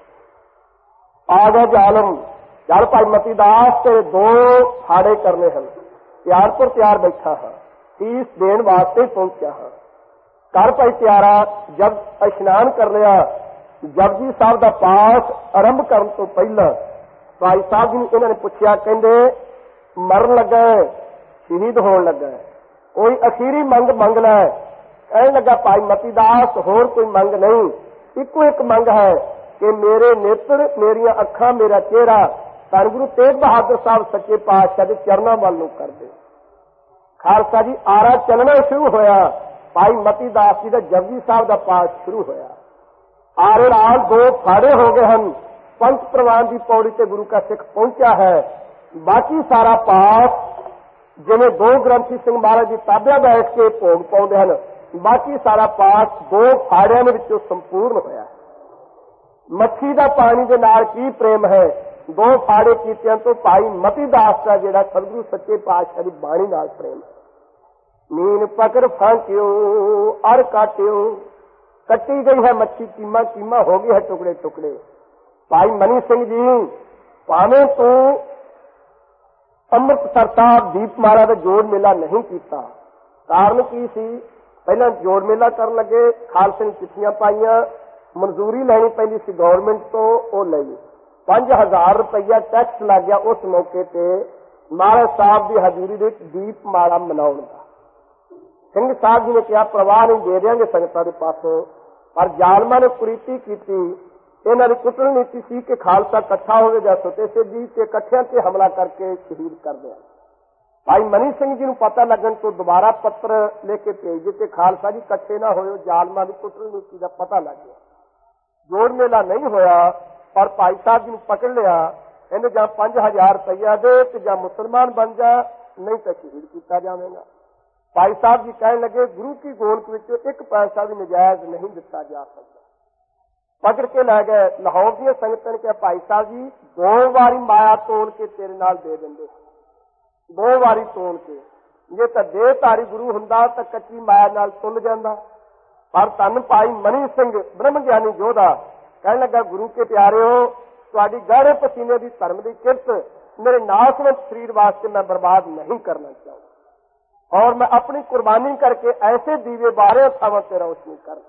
ਆ ਗਿਆ ਜ਼ਾਲਮ, ਚੱਲ ਭਾਈ ਮਤੀ ਦਾਸ ਤੇ 2 ਫਾੜੇ ਕਰਨੇ ਹਨ, ਤਿਆਰ ਪਰ ਤਿਆਰ ਬੈਠਾ ਹਾਂ, ਸੀਸ ਦੇਣ ਵਾਸਤੇ ਪਹੁੰਚਿਆ ਹਾਂ। ਕਰ ਭਾਈ ਤਿਆਰਾ। ਜਦ ਇਸ਼ਨਾਨ ਕਰ ਲਿਆ, ਜਪਜੀ ਸਾਹਿਬ ਦਾ ਪਾਠ ਆਰੰਭ ਕਰਨ ਤੋਂ ਪਹਿਲਾਂ ਭਾਈ ਸਾਹਿਬ ਜੀ ਨੂੰ ਇਹਨਾਂ ਨੇ ਪੁੱਛਿਆ, ਕਹਿੰਦੇ ਮਰਨ ਲੱਗਾ, ਸ਼ਹੀਦ ਹੋਣ ਲੱਗਾ, ਕੋਈ ਅਖੀਰੀ ਮੰਗ ਮੰਗ ਲੈ। ਕਹਿਣ ਲੱਗਾ ਭਾਈ ਮਤੀ ਦਾਸ ਹੋਰ ਕੋਈ ਮੰਗ ਨਹੀਂ, ਇੱਕੋ ਇੱਕ ਮੰਗ ਹੈ ਕਿ ਮੇਰੇ ਨੇਤਰ, ਮੇਰੀਆਂ ਅੱਖਾਂ, ਮੇਰਾ ਚਿਹਰਾ ਧੰਨ ਗੁਰੂ ਤੇਗ ਬਹਾਦਰ ਸਾਹਿਬ ਸੱਚੇ ਪਾਤਸ਼ਾਹ ਦੇ ਚਰਨਾਂ ਵੱਲ ਨੂੰ ਕਰ ਦੇ। ਖਾਲਸਾ ਜੀ ਆਰਾ ਚੱਲਣਾ ਸ਼ੁਰੂ ਹੋਇਆ। ਭਾਈ ਮਤੀ ਦਾਸ ਜੀ ਦਾ ਜਪਜੀ ਸਾਹਿਬ ਦਾ ਪਾਠ ਸ਼ੁਰੂ ਹੋਇਆ। ਆਰੇ ਨਾਲ 2 ਫਾੜੇ ਹੋ ਗਏ ਹਨ। ਪੰਜ ਪ੍ਰਵਾਨ ਦੀ ਪੌੜੀ ਤੇ ਗੁਰੂ ਕਾ ਸਿੱਖ ਪਹੁੰਚਿਆ ਹੈ। ਬਾਕੀ ਸਾਰਾ ਪਾਠ ਜਿਵੇਂ 2 ਗ੍ਰੰਥੀ ਸਿੰਘ ਮਹਾਰਾਜ ਦੀ ਤਾਬਿਆ ਬੈਠ ਕੇ ਭੋਗ ਪਾਉਂਦੇ ਹਨ, ਬਾਕੀ ਸਾਰਾ ਪਾਠ 2 ਫਾੜਿਆਂ ਦੇ ਵਿੱਚੋਂ ਸੰਪੂਰਨ ਹੋਇਆ। ਮੱਛੀ ਦਾ ਪਾਣੀ ਦੇ ਨਾਲ ਕੀ ਪ੍ਰੇਮ ਹੈ? 2 ਫਾੜੇ ਕੀਤਿਆਂ ਤੋਂ ਭਾਈ ਮਤੀ ਦਾਸ ਦਾ ਜਿਹੜਾ ਸਤਿਗੁਰੂ ਸੱਚੇ ਪਾਤਸ਼ਾਹ ਦੀ ਬਾਣੀ ਨਾਲ ਪ੍ਰੇਮ ਹੈ। ਮੀਨ ਪਕੜ ਫਾਂਕਿਓ ਅਰ ਕਾਟਿਓ, ਕੱਟੀ ਗਈ ਹੈ ਮੱਛੀ, ਕੀਮਾ ਕੀਮਾ ਹੋ ਗਈ ਹੈ ਟੁਕੜੇ ਟੁਕੜੇ। ਭਾਈ ਮਨੀ ਸਿੰਘ ਜੀ, ਭਾਵੇਂ ਤੂੰ ਅੰਮ੍ਰਿਤਸਰ ਸਾਹਿਬ ਦੀਪਮਾਲਾ ਦਾ ਜੋੜ ਮੇਲਾ ਨਹੀਂ ਕੀਤਾ, ਕਾਰਨ ਕੀ ਸੀ? ਪਹਿਲਾਂ ਜੋੜ ਮੇਲਾ ਕਰਨ ਲੱਗੇ, ਖਾਲਸੇ ਨੇ ਚਿੱਠੀਆਂ ਪਾਈਆਂ, ਮਨਜ਼ੂਰੀ ਲੈਣੀ ਪੈਂਦੀ ਸੀ ਗੌਰਮੈਂਟ ਤੋਂ, ਉਹ ਲਈ। 5000 ਰੁਪਇਆ ਟੈਕਸ ਲੱਗ ਗਿਆ ਉਸ ਮੌਕੇ ਤੇ ਮਹਾਰਾਜ ਸਾਹਿਬ ਦੀ ਹਜ਼ੂਰੀ ਦੇ ਵਿੱਚ ਦੀਪਮਾਲਾ ਮਨਾਉਣ ਦਾ। ਸਿੰਘ ਸਾਹਿਬ ਜੀ ਨੇ ਕਿਹਾ ਪ੍ਰਵਾਹ ਨਹੀਂ, ਦੇ ਦਿਆਂਗੇ ਸੰਗਤਾਂ ਦੇ ਪਾਸੋਂ। ਪਰ ਜ਼ਾਲਮਾਂ ਨੇ ਕੁਰੀਤੀ ਕੀਤੀ। ਇਹਨਾਂ ਦੀ ਕੁੱਟਣ ਨੀਤੀ ਸੀ ਕਿ ਖਾਲਸਾ ਇਕੱਠਾ ਹੋਵੇ ਜਾਂ ਸੁੱਤੇ ਸਿੱਧੀ ਤੇ ਇਕੱਠਿਆਂ ਤੇ ਹਮਲਾ ਕਰਕੇ ਸ਼ਹੀਦ ਕਰ ਦਿਆ। ਭਾਈ ਮਨੀ ਸਿੰਘ ਜੀ ਨੂੰ ਪਤਾ ਲੱਗਣ ਤੋਂ ਦੁਬਾਰਾ ਪੱਤਰ ਲਿਖ ਕੇ ਭੇਜ ਦਿੱਤੇ, ਖਾਲਸਾ ਜੀ ਇਕੱਠੇ ਨਾ ਹੋਇਓ, ਜ਼ਾਲਮਾਂ ਦੀ ਕੁੱਟਣ ਨੀਤੀ ਦਾ ਪਤਾ ਲੱਗ ਗਿਆ। ਜੋੜ ਮੇਲਾ ਨਹੀਂ ਹੋਇਆ, ਪਰ ਭਾਈ ਸਾਹਿਬ ਜੀ ਨੂੰ ਪਕੜ ਲਿਆ। ਕਹਿੰਦੇ ਜਾਂ 5000 ਰੁਪਇਆ ਦੇ ਤੇ ਜਾਂ ਮੁਸਲਮਾਨ ਬਣ ਜਾ, ਨਹੀਂ ਤਾਂ ਸ਼ਹੀਦ ਕੀਤਾ ਜਾਵੇਗਾ। ਭਾਈ ਸਾਹਿਬ ਜੀ ਕਹਿਣ ਲੱਗੇ ਗੁਰੂ ਕੀ ਗੋਲਕ ਵਿੱਚੋਂ 1 ਪੈਸਾ ਵੀ ਨਜਾਇਜ਼ ਨਹੀਂ ਦਿੱਤਾ ਜਾ ਸਕਦਾ। ਪਕੜ ਕੇ ਲੈ ਗਏ। ਲਾਹੌਰ ਦੀਆਂ ਸੰਗਤਾਂ ਨੇ ਕਿਹਾ ਭਾਈ ਸਾਹਿਬ ਜੀ 2 ਵਾਰੀ ਮਾਇਆ ਤੋਲ ਕੇ ਤੇਰੇ ਨਾਲ ਦੇ ਦਿੰਦੇ, 2 ਵਾਰੀ ਤੋਲ ਕੇ। ਜੇ ਤਾਂ ਦੇਹਧਾਰੀ ਗੁਰੂ ਹੁੰਦਾ ਤਾਂ ਕੱਚੀ ਮਾਇਆ ਨਾਲ ਤੁੱਲ ਜਾਂਦਾ। ਪਰ ਧੰਨ ਭਾਈ ਮਨੀ ਸਿੰਘ ਬ੍ਰਹਮ ਗਿਆਨੀ ਯੋਧਾ ਕਹਿਣ ਲੱਗਾ ਗੁਰੂ ਕੇ ਪਿਆਰਿਓ, ਤੁਹਾਡੀ ਗਹਿਰੇ ਪਸੀਨੇ ਦੀ ਧਰਮ ਦੀ ਕਿਰਤ ਮੇਰੇ ਨਾਸਵੰਤ ਸਰੀਰ ਵਾਸਤੇ ਮੈਂ ਬਰਬਾਦ ਨਹੀਂ ਕਰਨਾ ਚਾਹੁੰਦਾ, ਔਰ ਮੈਂ ਆਪਣੀ ਕੁਰਬਾਨੀ ਕਰਕੇ ਐਸੇ ਦੀਵੇ ਬਾਰੇ ਥਾਵਾਂ ਤੇ ਰੌਸ਼ਨੀ ਕਰਨਾ।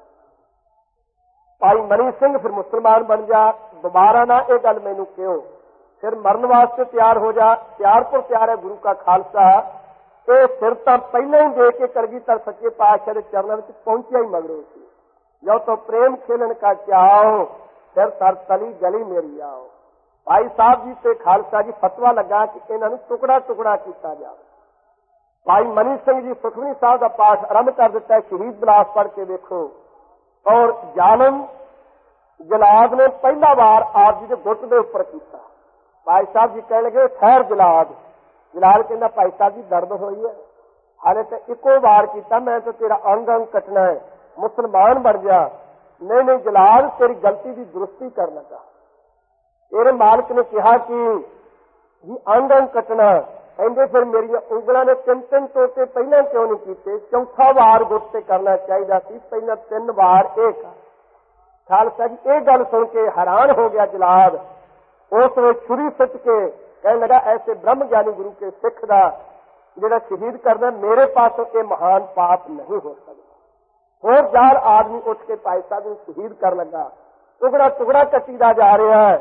ਭਾਈ ਮਨੀ ਸਿੰਘ ਫਿਰ ਮੁਸਲਮਾਨ ਬਣ ਜਾ, ਦੁਬਾਰਾ ਨਾ ਇਹ ਗੱਲ ਮੈਨੂੰ ਕਿਉਂ, ਫਿਰ ਮਰਨ ਵਾਸਤੇ ਤਿਆਰ ਹੋ ਜਾ। ਤਿਆਰ ਪਰ ਤਿਆਰ ਹੈ ਗੁਰੂ ਕਾ ਖਾਲਸਾ। ਇਹ ਸਿਰ ਤਾਂ ਪਹਿਲਾਂ ਹੀ ਦੇ ਕੇ ਕਲਗੀਧਰ ਸੱਚੇ ਪਾਤਸ਼ਾਹ ਦੇ ਚਰਨਾਂ ਵਿੱਚ ਪਹੁੰਚਿਆ ਹੀ ਮਗਰੋਂ ਸੀ। ਜੋ ਤੋ ਪ੍ਰੇਮ ਖੇਲਣ ਕਾ ਚਾਓ, ਸਿਰ ਸਰ ਤਲੀ ਗਲੀ ਮੇਰੀ ਆਓ। ਭਾਈ ਸਾਹਿਬ ਜੀ ਤੇ ਖਾਲਸਾ ਜੀ ਫਤਵਾ ਲੱਗਾ ਕਿ ਇਹਨਾਂ ਨੂੰ ਟੁਕੜਾ ਟੁਕੜਾ ਕੀਤਾ ਜਾਵੇ। ਭਾਈ ਮਨੀ ਸਿੰਘ ਜੀ ਸੁਖਮਨੀ ਸਾਹਿਬ ਦਾ ਪਾਠ ਆਰੰਭ ਕਰ ਦਿੱਤਾ। ਸ਼ਹੀਦ ਬਿਲਾਸ ਪੜ੍ਹ ਕੇ ਵੇਖੋ। ਔਰ ਜ਼ਾਲਮ ਜਲਾਦ ਨੇ ਪਹਿਲਾ ਵਾਰ ਆਪ ਜੀ ਦੇ ਗੁੱਟ ਦੇ ਉੱਪਰ ਕੀਤਾ। ਭਾਈ ਸਾਹਿਬ ਜੀ ਕਹਿਣ ਲੱਗੇ ਠਹਿਰ ਜਲਾਦ। ਜਲਾਦ ਕਹਿੰਦਾ ਭਾਈ ਸਾਹਿਬ ਜੀ ਦਰਦ ਹੋਈ ਹੈ, ਹਾਲੇ ਤਾਂ ਇੱਕੋ ਵਾਰ ਕੀਤਾ, ਮੈਂ ਤਾਂ ਤੇਰਾ ਅੰਗ ਅੰਗ ਕੱਟਣਾ ਹੈ, ਮੁਸਲਮਾਨ ਬਣ ਜਾ। ਨਹੀਂ ਨਹੀਂ ਜਲਾਦ, ਤੇਰੀ ਗਲਤੀ ਦੀ ਦੁਰਸਤੀ ਕਰ ਲੱਗਾ। ਤੇਰੇ ਮਾਲਕ ਨੇ ਕਿਹਾ ਕਿ ਜੀ ਅੰਗ ਅੰਗ ਕੱਟਣਾ, ਕਹਿੰਦੇ ਫਿਰ ਮੇਰੀਆਂ ਉਂਗਲਾਂ ਨੇ 3-3 ਟੋਟੇ ਪਹਿਲਾਂ ਕਿਉਂ ਨਹੀਂ ਕੀਤੇ? ਚੌਥਾ ਵਾਰ ਗੁੱਟ ਤੇ ਕਰਨਾ ਚਾਹੀਦਾ ਸੀ, ਪਹਿਲਾਂ 3 ਵਾਰ ਇਹ ਕਰ। ਖਾਲਸਾ ਜੀ ਇਹ ਗੱਲ ਸੁਣ ਕੇ ਹੈਰਾਨ ਹੋ ਗਿਆ ਜਲਾਦ। ਉਸ ਵੇਲੇ ਛੁਰੀ ਸੁੱਟ ਕੇ ਕਹਿਣ ਲੱਗਾ, ਐਸੇ ਬ੍ਰਹਮ ਗਿਆਨੀ ਗੁਰੂ ਕੇ ਸਿੱਖ ਦਾ ਜਿਹੜਾ ਸ਼ਹੀਦ ਕਰਦਾ, ਮੇਰੇ ਪਾਸੋਂ ਇਹ ਮਹਾਨ ਪਾਪ ਨਹੀਂ ਹੋ ਸਕਦਾ। ਹੋਰ 4 ਆਦਮੀ ਉੱਠ ਕੇ ਭਾਈ ਸਾਹਿਬ ਨੂੰ ਸ਼ਹੀਦ ਕਰਨ ਲੱਗਾ। ਟੁਕੜਾ ਟੁਕੜਾ ਕੱਟੀਦਾ ਜਾ ਰਿਹਾ ਹੈ।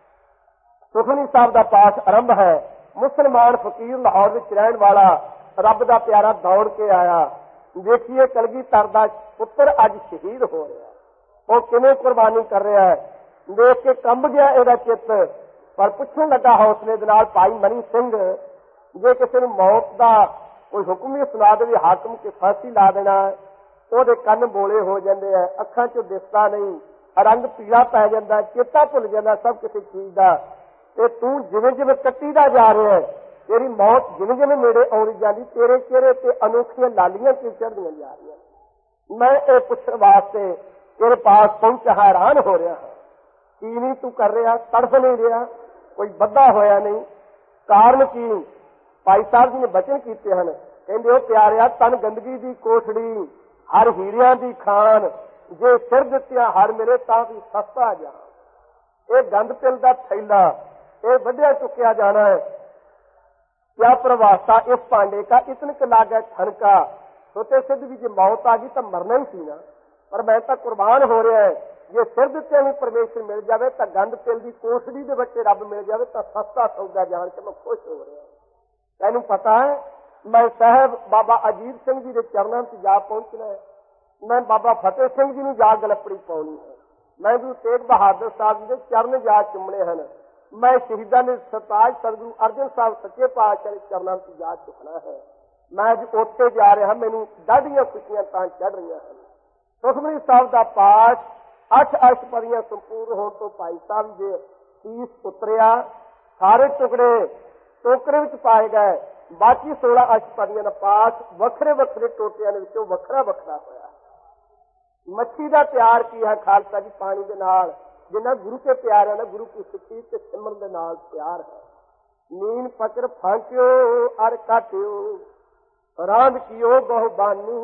ਸੁਖਮਨੀ ਸਾਹਿਬ ਦਾ ਪਾਠ ਆਰੰਭ ਹੈ। ਮੁਸਲਮਾਨ ਫਕੀਰ ਲਾਹੌਰ ਵਿੱਚ ਰਹਿਣ ਵਾਲਾ ਰੱਬ ਦਾ ਪਿਆਰਾ ਦੌੜ ਕੇ ਆਇਆ। ਵੇਖੀਏ ਕਲਗੀਧਰ ਦਾ ਪੁੱਤਰ ਅੱਜ ਸ਼ਹੀਦ ਹੋ ਰਿਹਾ, ਉਹ ਕਿਵੇਂ ਕੁਰਬਾਨੀ ਕਰ ਰਿਹਾ ਹੈ। ਦੇਖ ਕੇ ਕੰਬ ਗਿਆ ਇਹਦਾ ਚਿੱਤ, ਪਰ ਪੁੱਛਣ ਲੱਗਾ ਹੌਸਲੇ ਦੇ ਨਾਲ, ਭਾਈ ਮਨੀ ਸਿੰਘ, ਜੇ ਕਿਸੇ ਨੂੰ ਮੌਤ ਦਾ ਕੋਈ ਹੁਕਮ ਵੀ ਸੁਣਾ ਦੇਵੇ, ਹਾਕਮ ਕੇ ਫਾਂਸੀ ਲਾ ਦੇਣਾ, ਉਹਦੇ ਕੰਨ ਬੋਲੇ ਹੋ ਜਾਂਦੇ ਆ, ਅੱਖਾਂ 'ਚੋਂ ਦਿਸਦਾ ਨਹੀਂ, ਰੰਗ ਪੀਲਾ ਪੈ ਜਾਂਦਾ, ਚੇਤਾ ਭੁੱਲ ਜਾਂਦਾ ਸਭ ਕਿਸੇ ਚੀਜ਼ ਦਾ। ਤੇ ਤੂੰ ਜਿਵੇਂ ਜਿਵੇਂ ਕੱਟੀਦਾ ਜਾ ਰਿਹਾ ਹੈ, ਤੇਰੀ ਮੌਤ ਜਿਵੇਂ ਜਿਵੇਂ ਨੇੜੇ ਆਉਂਦੀ ਜਾਂਦੀ, ਤੇਰੇ ਚਿਹਰੇ ਤੇ ਅਨੋਖੀਆਂ ਲਾਲੀਆਂ ਕਿਉਂ ਚੜ੍ਹਦੀਆਂ ਜਾ ਰਹੀਆਂ। ਮੈਂ ਇਹ ਪੁੱਛਣ ਵਾਸਤੇ ਤੇਰੇ ਪਾਸ ਪਹੁੰਚਿਆ, ਹੈਰਾਨ ਹੋ ਰਿਹਾ ਹਾਂ। ਕੀ ਨਹੀਂ ਤੂੰ ਕਰ ਰਿਹਾ? ਤੜਫ ਨਹੀਂ ਰਿਹਾ, ਕੋਈ ਬੱਧਾ ਹੋਇਆ ਨਹੀਂ, ਕਾਰਨ ਕੀ? ਭਾਈ ਸਾਹਿਬ ਜੀ ਨੇ ਬਚਨ ਕੀਤੇ ਹਨ, ਕਹਿੰਦੇ ਉਹ ਪਿਆਰਿਆ, ਤਨ ਗੰਦਗੀ ਦੀ ਕੋਠੜੀ, ਹਰ ਹੀਰਿਆਂ ਦੀ ਖਾਨ, ਜੇ ਸਿਰ ਦਿੱਤਿਆਂ ਹਰ ਮਿਲੇ ਤਾਂ ਵੀ ਸਸਤਾ ਜਾ। ਇਹ ਗੰਦ ਪਿਲ ਦਾ ਥੈਲਾ, ਇਹ ਵੱਢਿਆ ਚੁੱਕਿਆ ਜਾਣਾ ਹੈ। ਕਿਆ ਪ੍ਰਵਾਸਤਾ ਇਸ ਭਾਂਡੇ का इतन क लागे ठनका। सोते सिद्ध भी जे मौत आ गई तो मरना ही सी ना, पर मैं तो कुर्बान हो रहा है। जे सिर दिते भी परमेश्वर मिल जाए तो गंद पिल की कोठड़ी के बच्चे रब मिल जाए तो सस्ता सौदा जान के मैं खुश हो रहा। तैनू पता है मैं साहब बाबा अजीत सिंह जी के चरणों से जा पहुंचना है, मैं बाबा फतेह सिंह जी ने जा गलपड़ी पाउनी है, मैं गुरु तेग बहादुर साहब जी के चरण जा चुमने हैं, मैं शहीदा ने सरताज सतगुरु अर्जन साहब सच्चे पातशाह के चरणों से जा चुकना है। मैं अज उत्थे जा रहा, मैनू डाढियां खुशियां तां चढ़ रही हैं। सुखमनी साहब का पाठ 8 अष्टपदियां संपूर्ण होने तो भाई साहब जी शीस उतरिया, सारे टुकड़े टोकरे विच पाए गए। बाकी 16 अष्टपदियां का पाठ वखरे वखरे टोटियां दे विचों वखरा वखरा होया। मच्छी का प्यार की है खालसा जी पानी के नाल, जिन्ना गुरु के प्यार है ना, गुरु की सिक्खी ते सिमरन दे नाल प्यार है। नीन पचर फांक्यो अर काटियो, रांद कियो बहुबानी।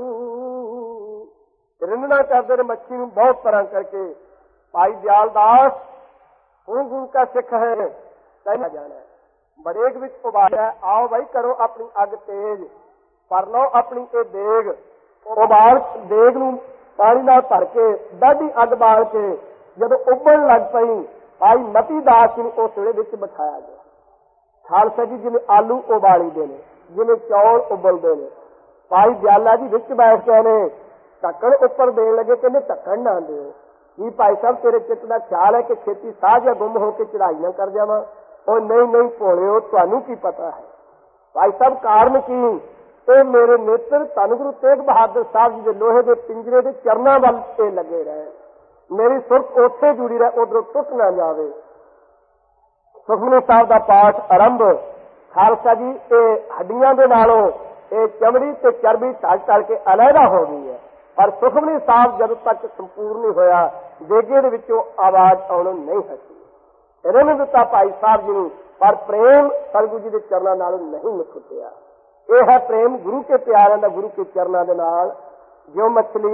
रिंदना करते मच्छी नूं बहुत तरह करके। भाई दयाल दास तू गुरु का सिख है, कहना जाना है। बड़ेग विच उबालिया, आओ भाई करो अपनी अग तेज, पर लो अपनी ये देग। उबाल देग नूं पानी नाल भर के डाढी अग बाल के जदों उबलण लग पई, भाई मती दास नूं उस वेले विच बिठाया गया। खालसा जी जिवें आलू उबाली दे ने, जिवें चौल उबलदे ने, भाई दयाला जी विच बैठ के ने ढक्कन उपर देन लगे, कहते ढक्कन ना दो। जी भाई साहब तेरे चित्त का ख्याल है कि खेती साझ या गुम होकर चढ़ाई ना कर जावा? और नहीं नहीं भोलिओ, तुहानू की पता है। भाई साहब कारण की? तो मेरे नेत्र धन गुरु तेग बहादुर साहब जी के लोहे के पिंजरे के चरणों वाल से लगे रहे, मेरी सुरत उत्थे जुड़ी रहे, उधरों टुट ना जाए। सुखमनी साहब का पाठ आरंभ। खालसा जी ये हड्डियां दे नालों ये चमड़ी ते चर्बी ढल ढल के अलहदा हो गई है, पर सुखमनी साहब जब तक संपूर्ण नहीं होया, देगे दे विचों आवाज आउणों नहीं हटी। रिन दिता भाई साहब जी नूं, पर प्रेम सतगुरु जी के चरणों नालों नहीं मुकुटिया। यह है प्रेम गुरु के प्यारों का, गुरु के चरणों के नाल। जो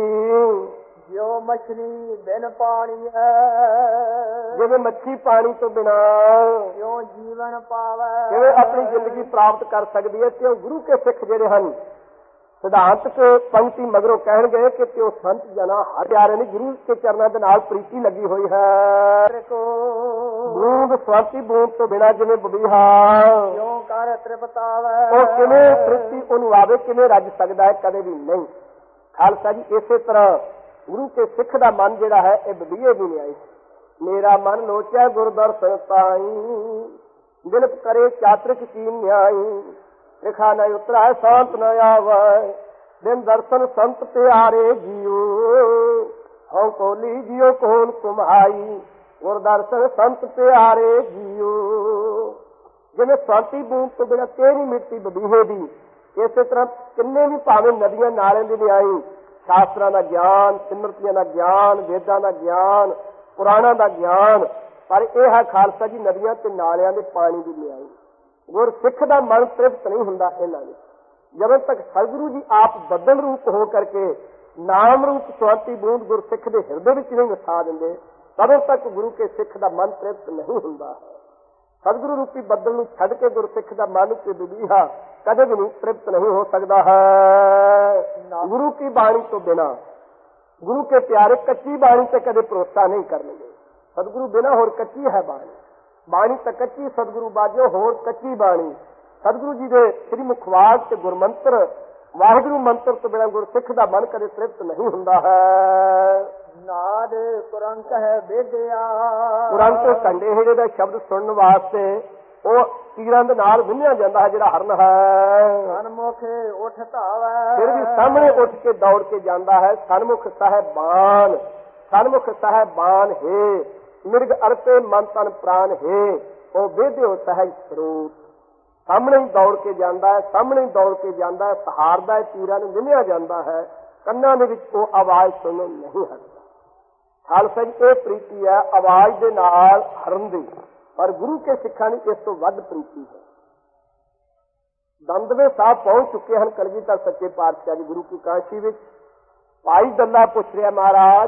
मछली बिन पानी है, जिवें मच्छी पानी तो बिना जो जीवन पावे, जिवें अपनी जिंदगी प्राप्त कर सकती है, त्यों गुरु के सिख जिहड़े हन सिद्धांतक पंक्ति मगरों कह गए कि त्यो संत जना हर प्यारे ने गुरु के चरणों के नाल प्रीति लगी हुई है। बूंद स्वाति बूंद तो बिना जिवें बबीहा जो कर तृप्तावे, ਉਹ ਕਿਵੇਂ ਤ੍ਰਿਪਤੀ ਉਹਨੂੰ ਆਵੇ, ਕਿਵੇਂ ਰੱਜ ਸਕਦਾ ਹੈ? ਕਦੇ ਵੀ ਨਹੀਂ। ਖਾਲਸਾ ਜੀ ਇਸੇ ਤਰ੍ਹਾਂ ਗੁਰੂ ਕੇ ਸਿੱਖ ਦਾ ਮਨ ਜਿਹੜਾ ਹੈ ਇਹ ਬਬੀਏ ਵੀ ਨਹੀਂ ਆਈ। ਮੇਰਾ ਮਨ ਲੋਚਿਆ ਗੁਰਦਰਸ਼ਨ ਸਾਈਂ, ਦਿਲ ਕਰੇ ਚਾਤਰਿਕ ਕੀ ਨਿਆਈ। ਲਿਖਾ न उतरा शांत न आवे, बिन दर्शन संत प्यारे जियो। हौ को लीजियो कौन तुम्हारी, गुर दर्शन संत प्यारे जियो। जिवें स्वाति बूंद तो बिना तेरी मिट्टी बबीहे दी, इसे तरह किन्ने भी भावें नदियां नालियां दी आई, शास्त्रां दा ज्ञान, सिमरतियां दा ज्ञान, वेदां दा ज्ञान, पुराणां दा ज्ञान, पर यह है खालसा जी नदियां ते नालियां दे पानी दी न्याई। ਗੁਰਸਿੱਖ ਦਾ ਮਨ ਤ੍ਰਿਪਤ ਨਹੀਂ ਹੁੰਦਾ ਇਹਨਾਂ ਵਿੱਚ। ਜਦੋਂ ਤੱਕ ਸਤਿਗੁਰੂ ਜੀ ਆਪ ਬੱਦਲ ਰੂਪ ਹੋ ਕਰਕੇ ਨਾਮ ਰੂਪ ਸੁਆਤੀ ਬੂੰਦ ਗੁਰਸਿੱਖ ਦੇ ਹਿਰਦੇ ਵਿੱਚ ਨਹੀਂ ਵਸਾ ਦਿੰਦੇ, ਤਦੋਂ ਤੱਕ ਗੁਰੂ ਕੇ ਸਿੱਖ ਦਾ ਮਨ ਤ੍ਰਿਪਤ ਨਹੀਂ ਹੁੰਦਾ ਹੈ। ਸਤਿਗੁਰੂ ਰੂਪੀ ਬੱਦਲ ਨੂੰ ਛੱਡ ਕੇ ਗੁਰਸਿੱਖ ਦਾ ਮਨ ਤੇ ਦੁਬੀਹਾ ਕਦੇ ਵੀ ਨਹੀਂ ਤ੍ਰਿਪਤ ਨਹੀਂ ਹੋ ਸਕਦਾ ਹੈ। ਗੁਰੂ ਕੀ ਬਾਣੀ ਤੋਂ ਬਿਨਾਂ ਗੁਰੂ ਕੇ ਪਿਆਰੇ ਕੱਚੀ ਬਾਣੀ ਤੇ ਕਦੇ ਭਰੋਸਾ ਨਹੀਂ ਕਰਨਗੇ। ਸਤਿਗੁਰੂ ਬਿਨਾਂ ਹੋਰ ਕੱਚੀ ਹੈ ਬਾਣੀ, ਬਾਣੀ ਤਾਂ ਕੱਚੀ, ਸਤਿਗੁਰੂ ਬਾਝੋ ਹੋਰ ਕੱਚੀ ਬਾਣੀ। ਸਤਿਗੁਰੂ ਜੀ ਦੇ ਸ੍ਰੀ ਮੁਖਵਾਕ ਤੇ ਗੁਰਮੰਤਰ ਵਾਹਿਗੁਰੂ ਮੰਤਰ ਤੋਂ ਬਿਨਾਂ ਗੁਰਸਿੱਖ ਦਾ ਮਨ ਕਦੇ ਤ੍ਰਿਪਤ ਨਹੀਂ ਹੁੰਦਾ ਹੈ। ਨਾਦ ਕੁਰੰਕ ਹੈ ਬੇਦਿਆ, ਕੁਰੰਕ ਕੰਡੇ ਹੇੜੇ ਦਾ ਸ਼ਬਦ ਸੁਣਨ ਵਾਸਤੇ ਉਹ ਤੀਰਾਂ ਦੇ ਨਾਲ ਵਿੰਨਿਆ ਜਾਂਦਾ ਹੈ ਜਿਹੜਾ ਹਰਨ ਹੈ। ਸਨਮੁਖ ਉੱਠ ਧਾਵੈ, ਫਿਰ ਵੀ ਸਾਹਮਣੇ ਉੱਠ ਕੇ ਦੌੜ ਕੇ ਜਾਂਦਾ ਹੈ। ਸਨਮੁਖ ਸਾਹਿਬਾਨ, ਸਨਮੁਖ ਸਾਹਿਬਾਨ ਹੈ। ਮਿਰਗ ਅਰਪੇ ਮਨ ਤਨ ਪ੍ਰਾਨ ਹੈ। ਉਹ ਵੇਦਿਓ ਸਹਿਜ ਸਰੂਪ, ਸਾਹਮਣੇ ਹੀ ਦੌੜ ਕੇ ਜਾਂਦਾ ਹੈ, ਸਾਹਮਣੇ ਹੀ ਦੌੜ ਕੇ ਜਾਂਦਾ ਹੈ, ਸਹਾਰਦਾ ਹੈ, ਤੀਰਾਂ ਨੂੰ ਵਿੰਨਿਆ ਜਾਂਦਾ ਹੈ। ਕੰਨਾਂ ਦੇ ਵਿੱਚ ਉਹ ਆਵਾਜ਼ ਸੁਣਨ ਨਹੀਂ ਹਟਦਾ। ਖਾਲਸਾ ਜੀ, ਇਹ ਪ੍ਰੀਤੀ ਹੈ ਆਵਾਜ਼ ਦੇ ਨਾਲ ਹਰਨ ਦੀ, ਪਰ ਗੁਰੂ ਕੇ ਸਿੱਖਾਂ ਦੀ ਇਸ ਤੋਂ ਵੱਧ ਪ੍ਰੀਤੀ ਹੈ। ਦੰਦਵੇ ਸਾਹਿਬ ਪਹੁੰਚ ਚੁੱਕੇ ਹਨ ਕਲਗੀਧਰ ਸੱਚੇ ਪਾਤਸ਼ਾਹ ਜੀ ਗੁਰੂ ਕੀ ਕਾਸ਼ੀ ਵਿੱਚ। ਭਾਈ ਦੱਲਾ ਪੁੱਛ ਰਿਹਾ, ਮਹਾਰਾਜ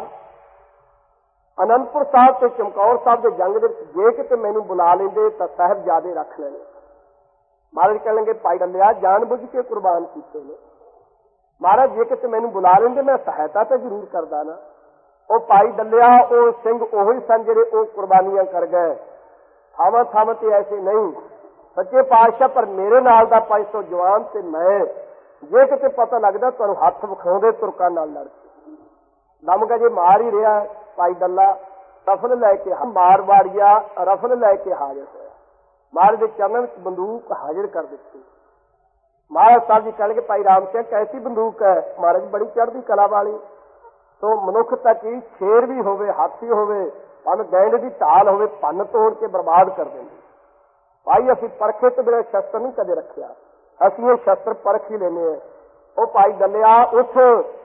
ਅਨੰਦਪੁਰ ਸਾਹਿਬ ਤੇ ਚਮਕੌਰ ਸਾਹਿਬ ਦੇ ਜੰਗ ਦੇ ਵਿੱਚ ਜੇ ਕਿਤੇ ਮੈਨੂੰ ਬੁਲਾ ਲੈਂਦੇ ਤਾਂ ਸਾਹਿਬਜ਼ਾਦੇ ਰੱਖ ਲੈਣੇ। ਮਹਾਰਾਜ ਕਹਿਣਗੇ, ਭਾਈ ਦੱਲਿਆ ਜਾਣ ਬੁੱਝ ਕੇ ਕੁਰਬਾਨ ਕੀਤੇ ਨੇ। ਮਹਾਰਾਜ ਜੇ ਕਿਤੇ ਮੈਨੂੰ ਬੁਲਾ ਲੈਂਦੇ ਮੈਂ ਸਹਾਇਤਾ ਤਾਂ ਜ਼ਰੂਰ ਕਰਦਾ ਨਾ। ਉਹ ਭਾਈ ਦੱਲਿਆ ਉਹ ਸਿੰਘ ਉਹੀ ਸਨ ਜਿਹੜੇ ਉਹ ਕੁਰਬਾਨੀਆਂ ਕਰ ਗਏ। ਥਾਵਾਂ ਥਾਵਾਂ ਤੇ ਐਸੇ ਨਹੀਂ ਸੱਚੇ ਪਾਤਸ਼ਾਹ, ਪਰ ਮੇਰੇ ਨਾਲ ਦਾ 500 ਜਵਾਨ ਤੇ ਮੈਂ ਜੇ ਕਿਤੇ ਪਤਾ ਲੱਗਦਾ ਤੁਹਾਨੂੰ ਹੱਥ ਵਿਖਾਉਂਦੇ ਤੁਰਕਾਂ ਨਾਲ ਲੜ ਕੇ। ਦਮਗਾ ਜੇ ਮਾਰ ਹੀ ਰਿਹਾ ਭਾਈ ਦੱਲਾ ਰਫਲ ਲੈ ਕੇ ਮਾਰਵਾੜੀਆ ਰਫਲ ਲੈ ਕੇ ਹਾਜ਼ਰ ਹੋਇਆ। ਮਹਾਰਾਜ ਦੇ ਚਰਨਾਂ ਵਿੱਚ ਬੰਦੂਕ ਹਾਜ਼ਰ ਕਰ ਦਿੱਤੀ। ਮਹਾਰਾਜ ਸਾਹਿਬ ਜੀ ਕਹਿਣਗੇ, ਭਾਈ ਰਾਮ ਸਿੰਘ ਕੈਸੀ ਬੰਦੂਕ ਹੈ? ਮਹਾਰਾਜ ਬੜੀ ਚੜ੍ਹਦੀ ਕਲਾ ਵਾਲੀ। ਸੋ ਮਨੁੱਖ ਤੱਕ ਹੀ ਸ਼ੇਰ ਵੀ ਹੋਵੇ, ਹਾਥੀ ਹੋਵੇ, ਭਾਵੇਂ ਗੈਂਡ ਦੀ ਢਾਲ ਹੋਵੇ, ਭੰਨ ਤੋੜ ਕੇ ਬਰਬਾਦ ਕਰ ਦਿੰਦੇ। ਭਾਈ ਅਸੀਂ ਪਰਖੇ ਤੋਂ ਬਿਨਾਂ ਸ਼ਸਤਰ ਨਹੀਂ ਕਦੇ ਰੱਖਿਆ, ਅਸੀਂ ਇਹ ਸ਼ਸਤਰ ਪਰਖ ਹੀ ਲੈਂਦੇ ਹਾਂ। ਉਹ ਭਾਈ ਦੱਲਿਆ ਉੱਠ,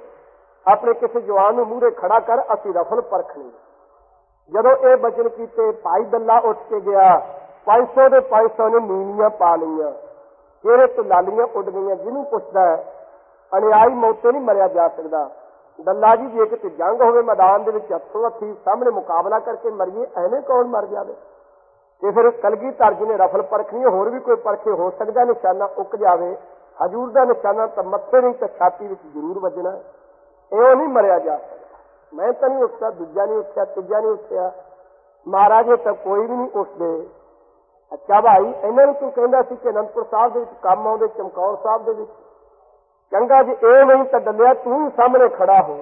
ਆਪਣੇ ਕਿਸੇ ਜਵਾਨ ਨੂੰ ਮੂਹਰੇ ਖੜਾ ਕਰ, ਅਸੀਂ ਰਫਲ ਪਰਖਣੀ। ਜਦੋਂ ਇਹ ਬਚਨ ਕੀਤੇ ਭਾਈ ਦੱਲਾ ਉੱਠ ਕੇ ਗਿਆ। 500 ਦੇ 500 ਨੇ ਨੀਵੀਆਂ ਪਾ ਲਈਆਂ, ਚਿਹਰੇ ਤੋਂ ਲਾਲੀਆਂ ਉੱਡ ਗਈਆਂ। ਜਿਹਨੂੰ ਪੁੱਛਦਾ ਹੈ ਅਨਿਆਈ ਮੌਤੇ ਨਹੀਂ ਮਰਿਆ ਜਾ ਸਕਦਾ। ਦੱਲਾ ਜੀ ਜੇ ਕਿਤੇ ਜੰਗ ਹੋਵੇ ਮੈਦਾਨ ਦੇ ਵਿੱਚ ਹੱਥੋਂ ਹੱਥੀ ਸਾਹਮਣੇ ਮੁਕਾਬਲਾ ਕਰਕੇ ਮਰੀਏ, ਐਵੇਂ ਕੌਣ ਮਰ ਜਾਵੇ? ਤੇ ਫਿਰ ਕਲਗੀਧਰ ਜੀ ਨੇ ਰਫਲ ਪਰਖਣੀ। ਹੋਰ ਵੀ ਕੋਈ ਪਰਖੇ ਹੋ ਸਕਦਾ ਨਿਸ਼ਾਨਾ ਉੱਕ ਜਾਵੇ। ਹਜੂਰ ਦਾ ਨਿਸ਼ਾਨਾ ਤਾਂ ਮੱਥੇ ਨਹੀਂ ਤਾਂ ਛਾਤੀ ਵਿੱਚ ਜ਼ਰੂਰ ਵੱਜਣਾ। ਇਹੋ ਨਹੀਂ ਮਰਿਆ ਜਾ ਸਕਦਾ। ਮੈਂ ਤਾਂ ਨਹੀਂ ਉੱਠਦਾ, ਦੂਜਾ ਨਹੀਂ ਉੱਠਿਆ, ਤੀਜਾ ਨਹੀਂ ਉੱਠਿਆ, ਮਹਾਰਾਜੇ ਤਾਂ ਕੋਈ ਵੀ ਨਹੀਂ ਉੱਠਦੇ। ਅੱਛਾ ਭਾਈ, ਇਹਨਾਂ ਨੂੰ ਤੂੰ ਕਹਿੰਦਾ ਸੀ ਕਿ ਅਨੰਦਪੁਰ ਸਾਹਿਬ ਦੇ ਵਿੱਚ ਕੰਮ ਆਉਂਦੇ, ਚਮਕੌਰ ਸਾਹਿਬ ਦੇ ਵਿੱਚ। ਚੰਗਾ ਜੀ ਇਹ ਨਹੀਂ ਤਾਂ ਦੱਲਿਆ ਤੂੰ ਹੀ ਸਾਹਮਣੇ ਖੜਾ ਹੋ।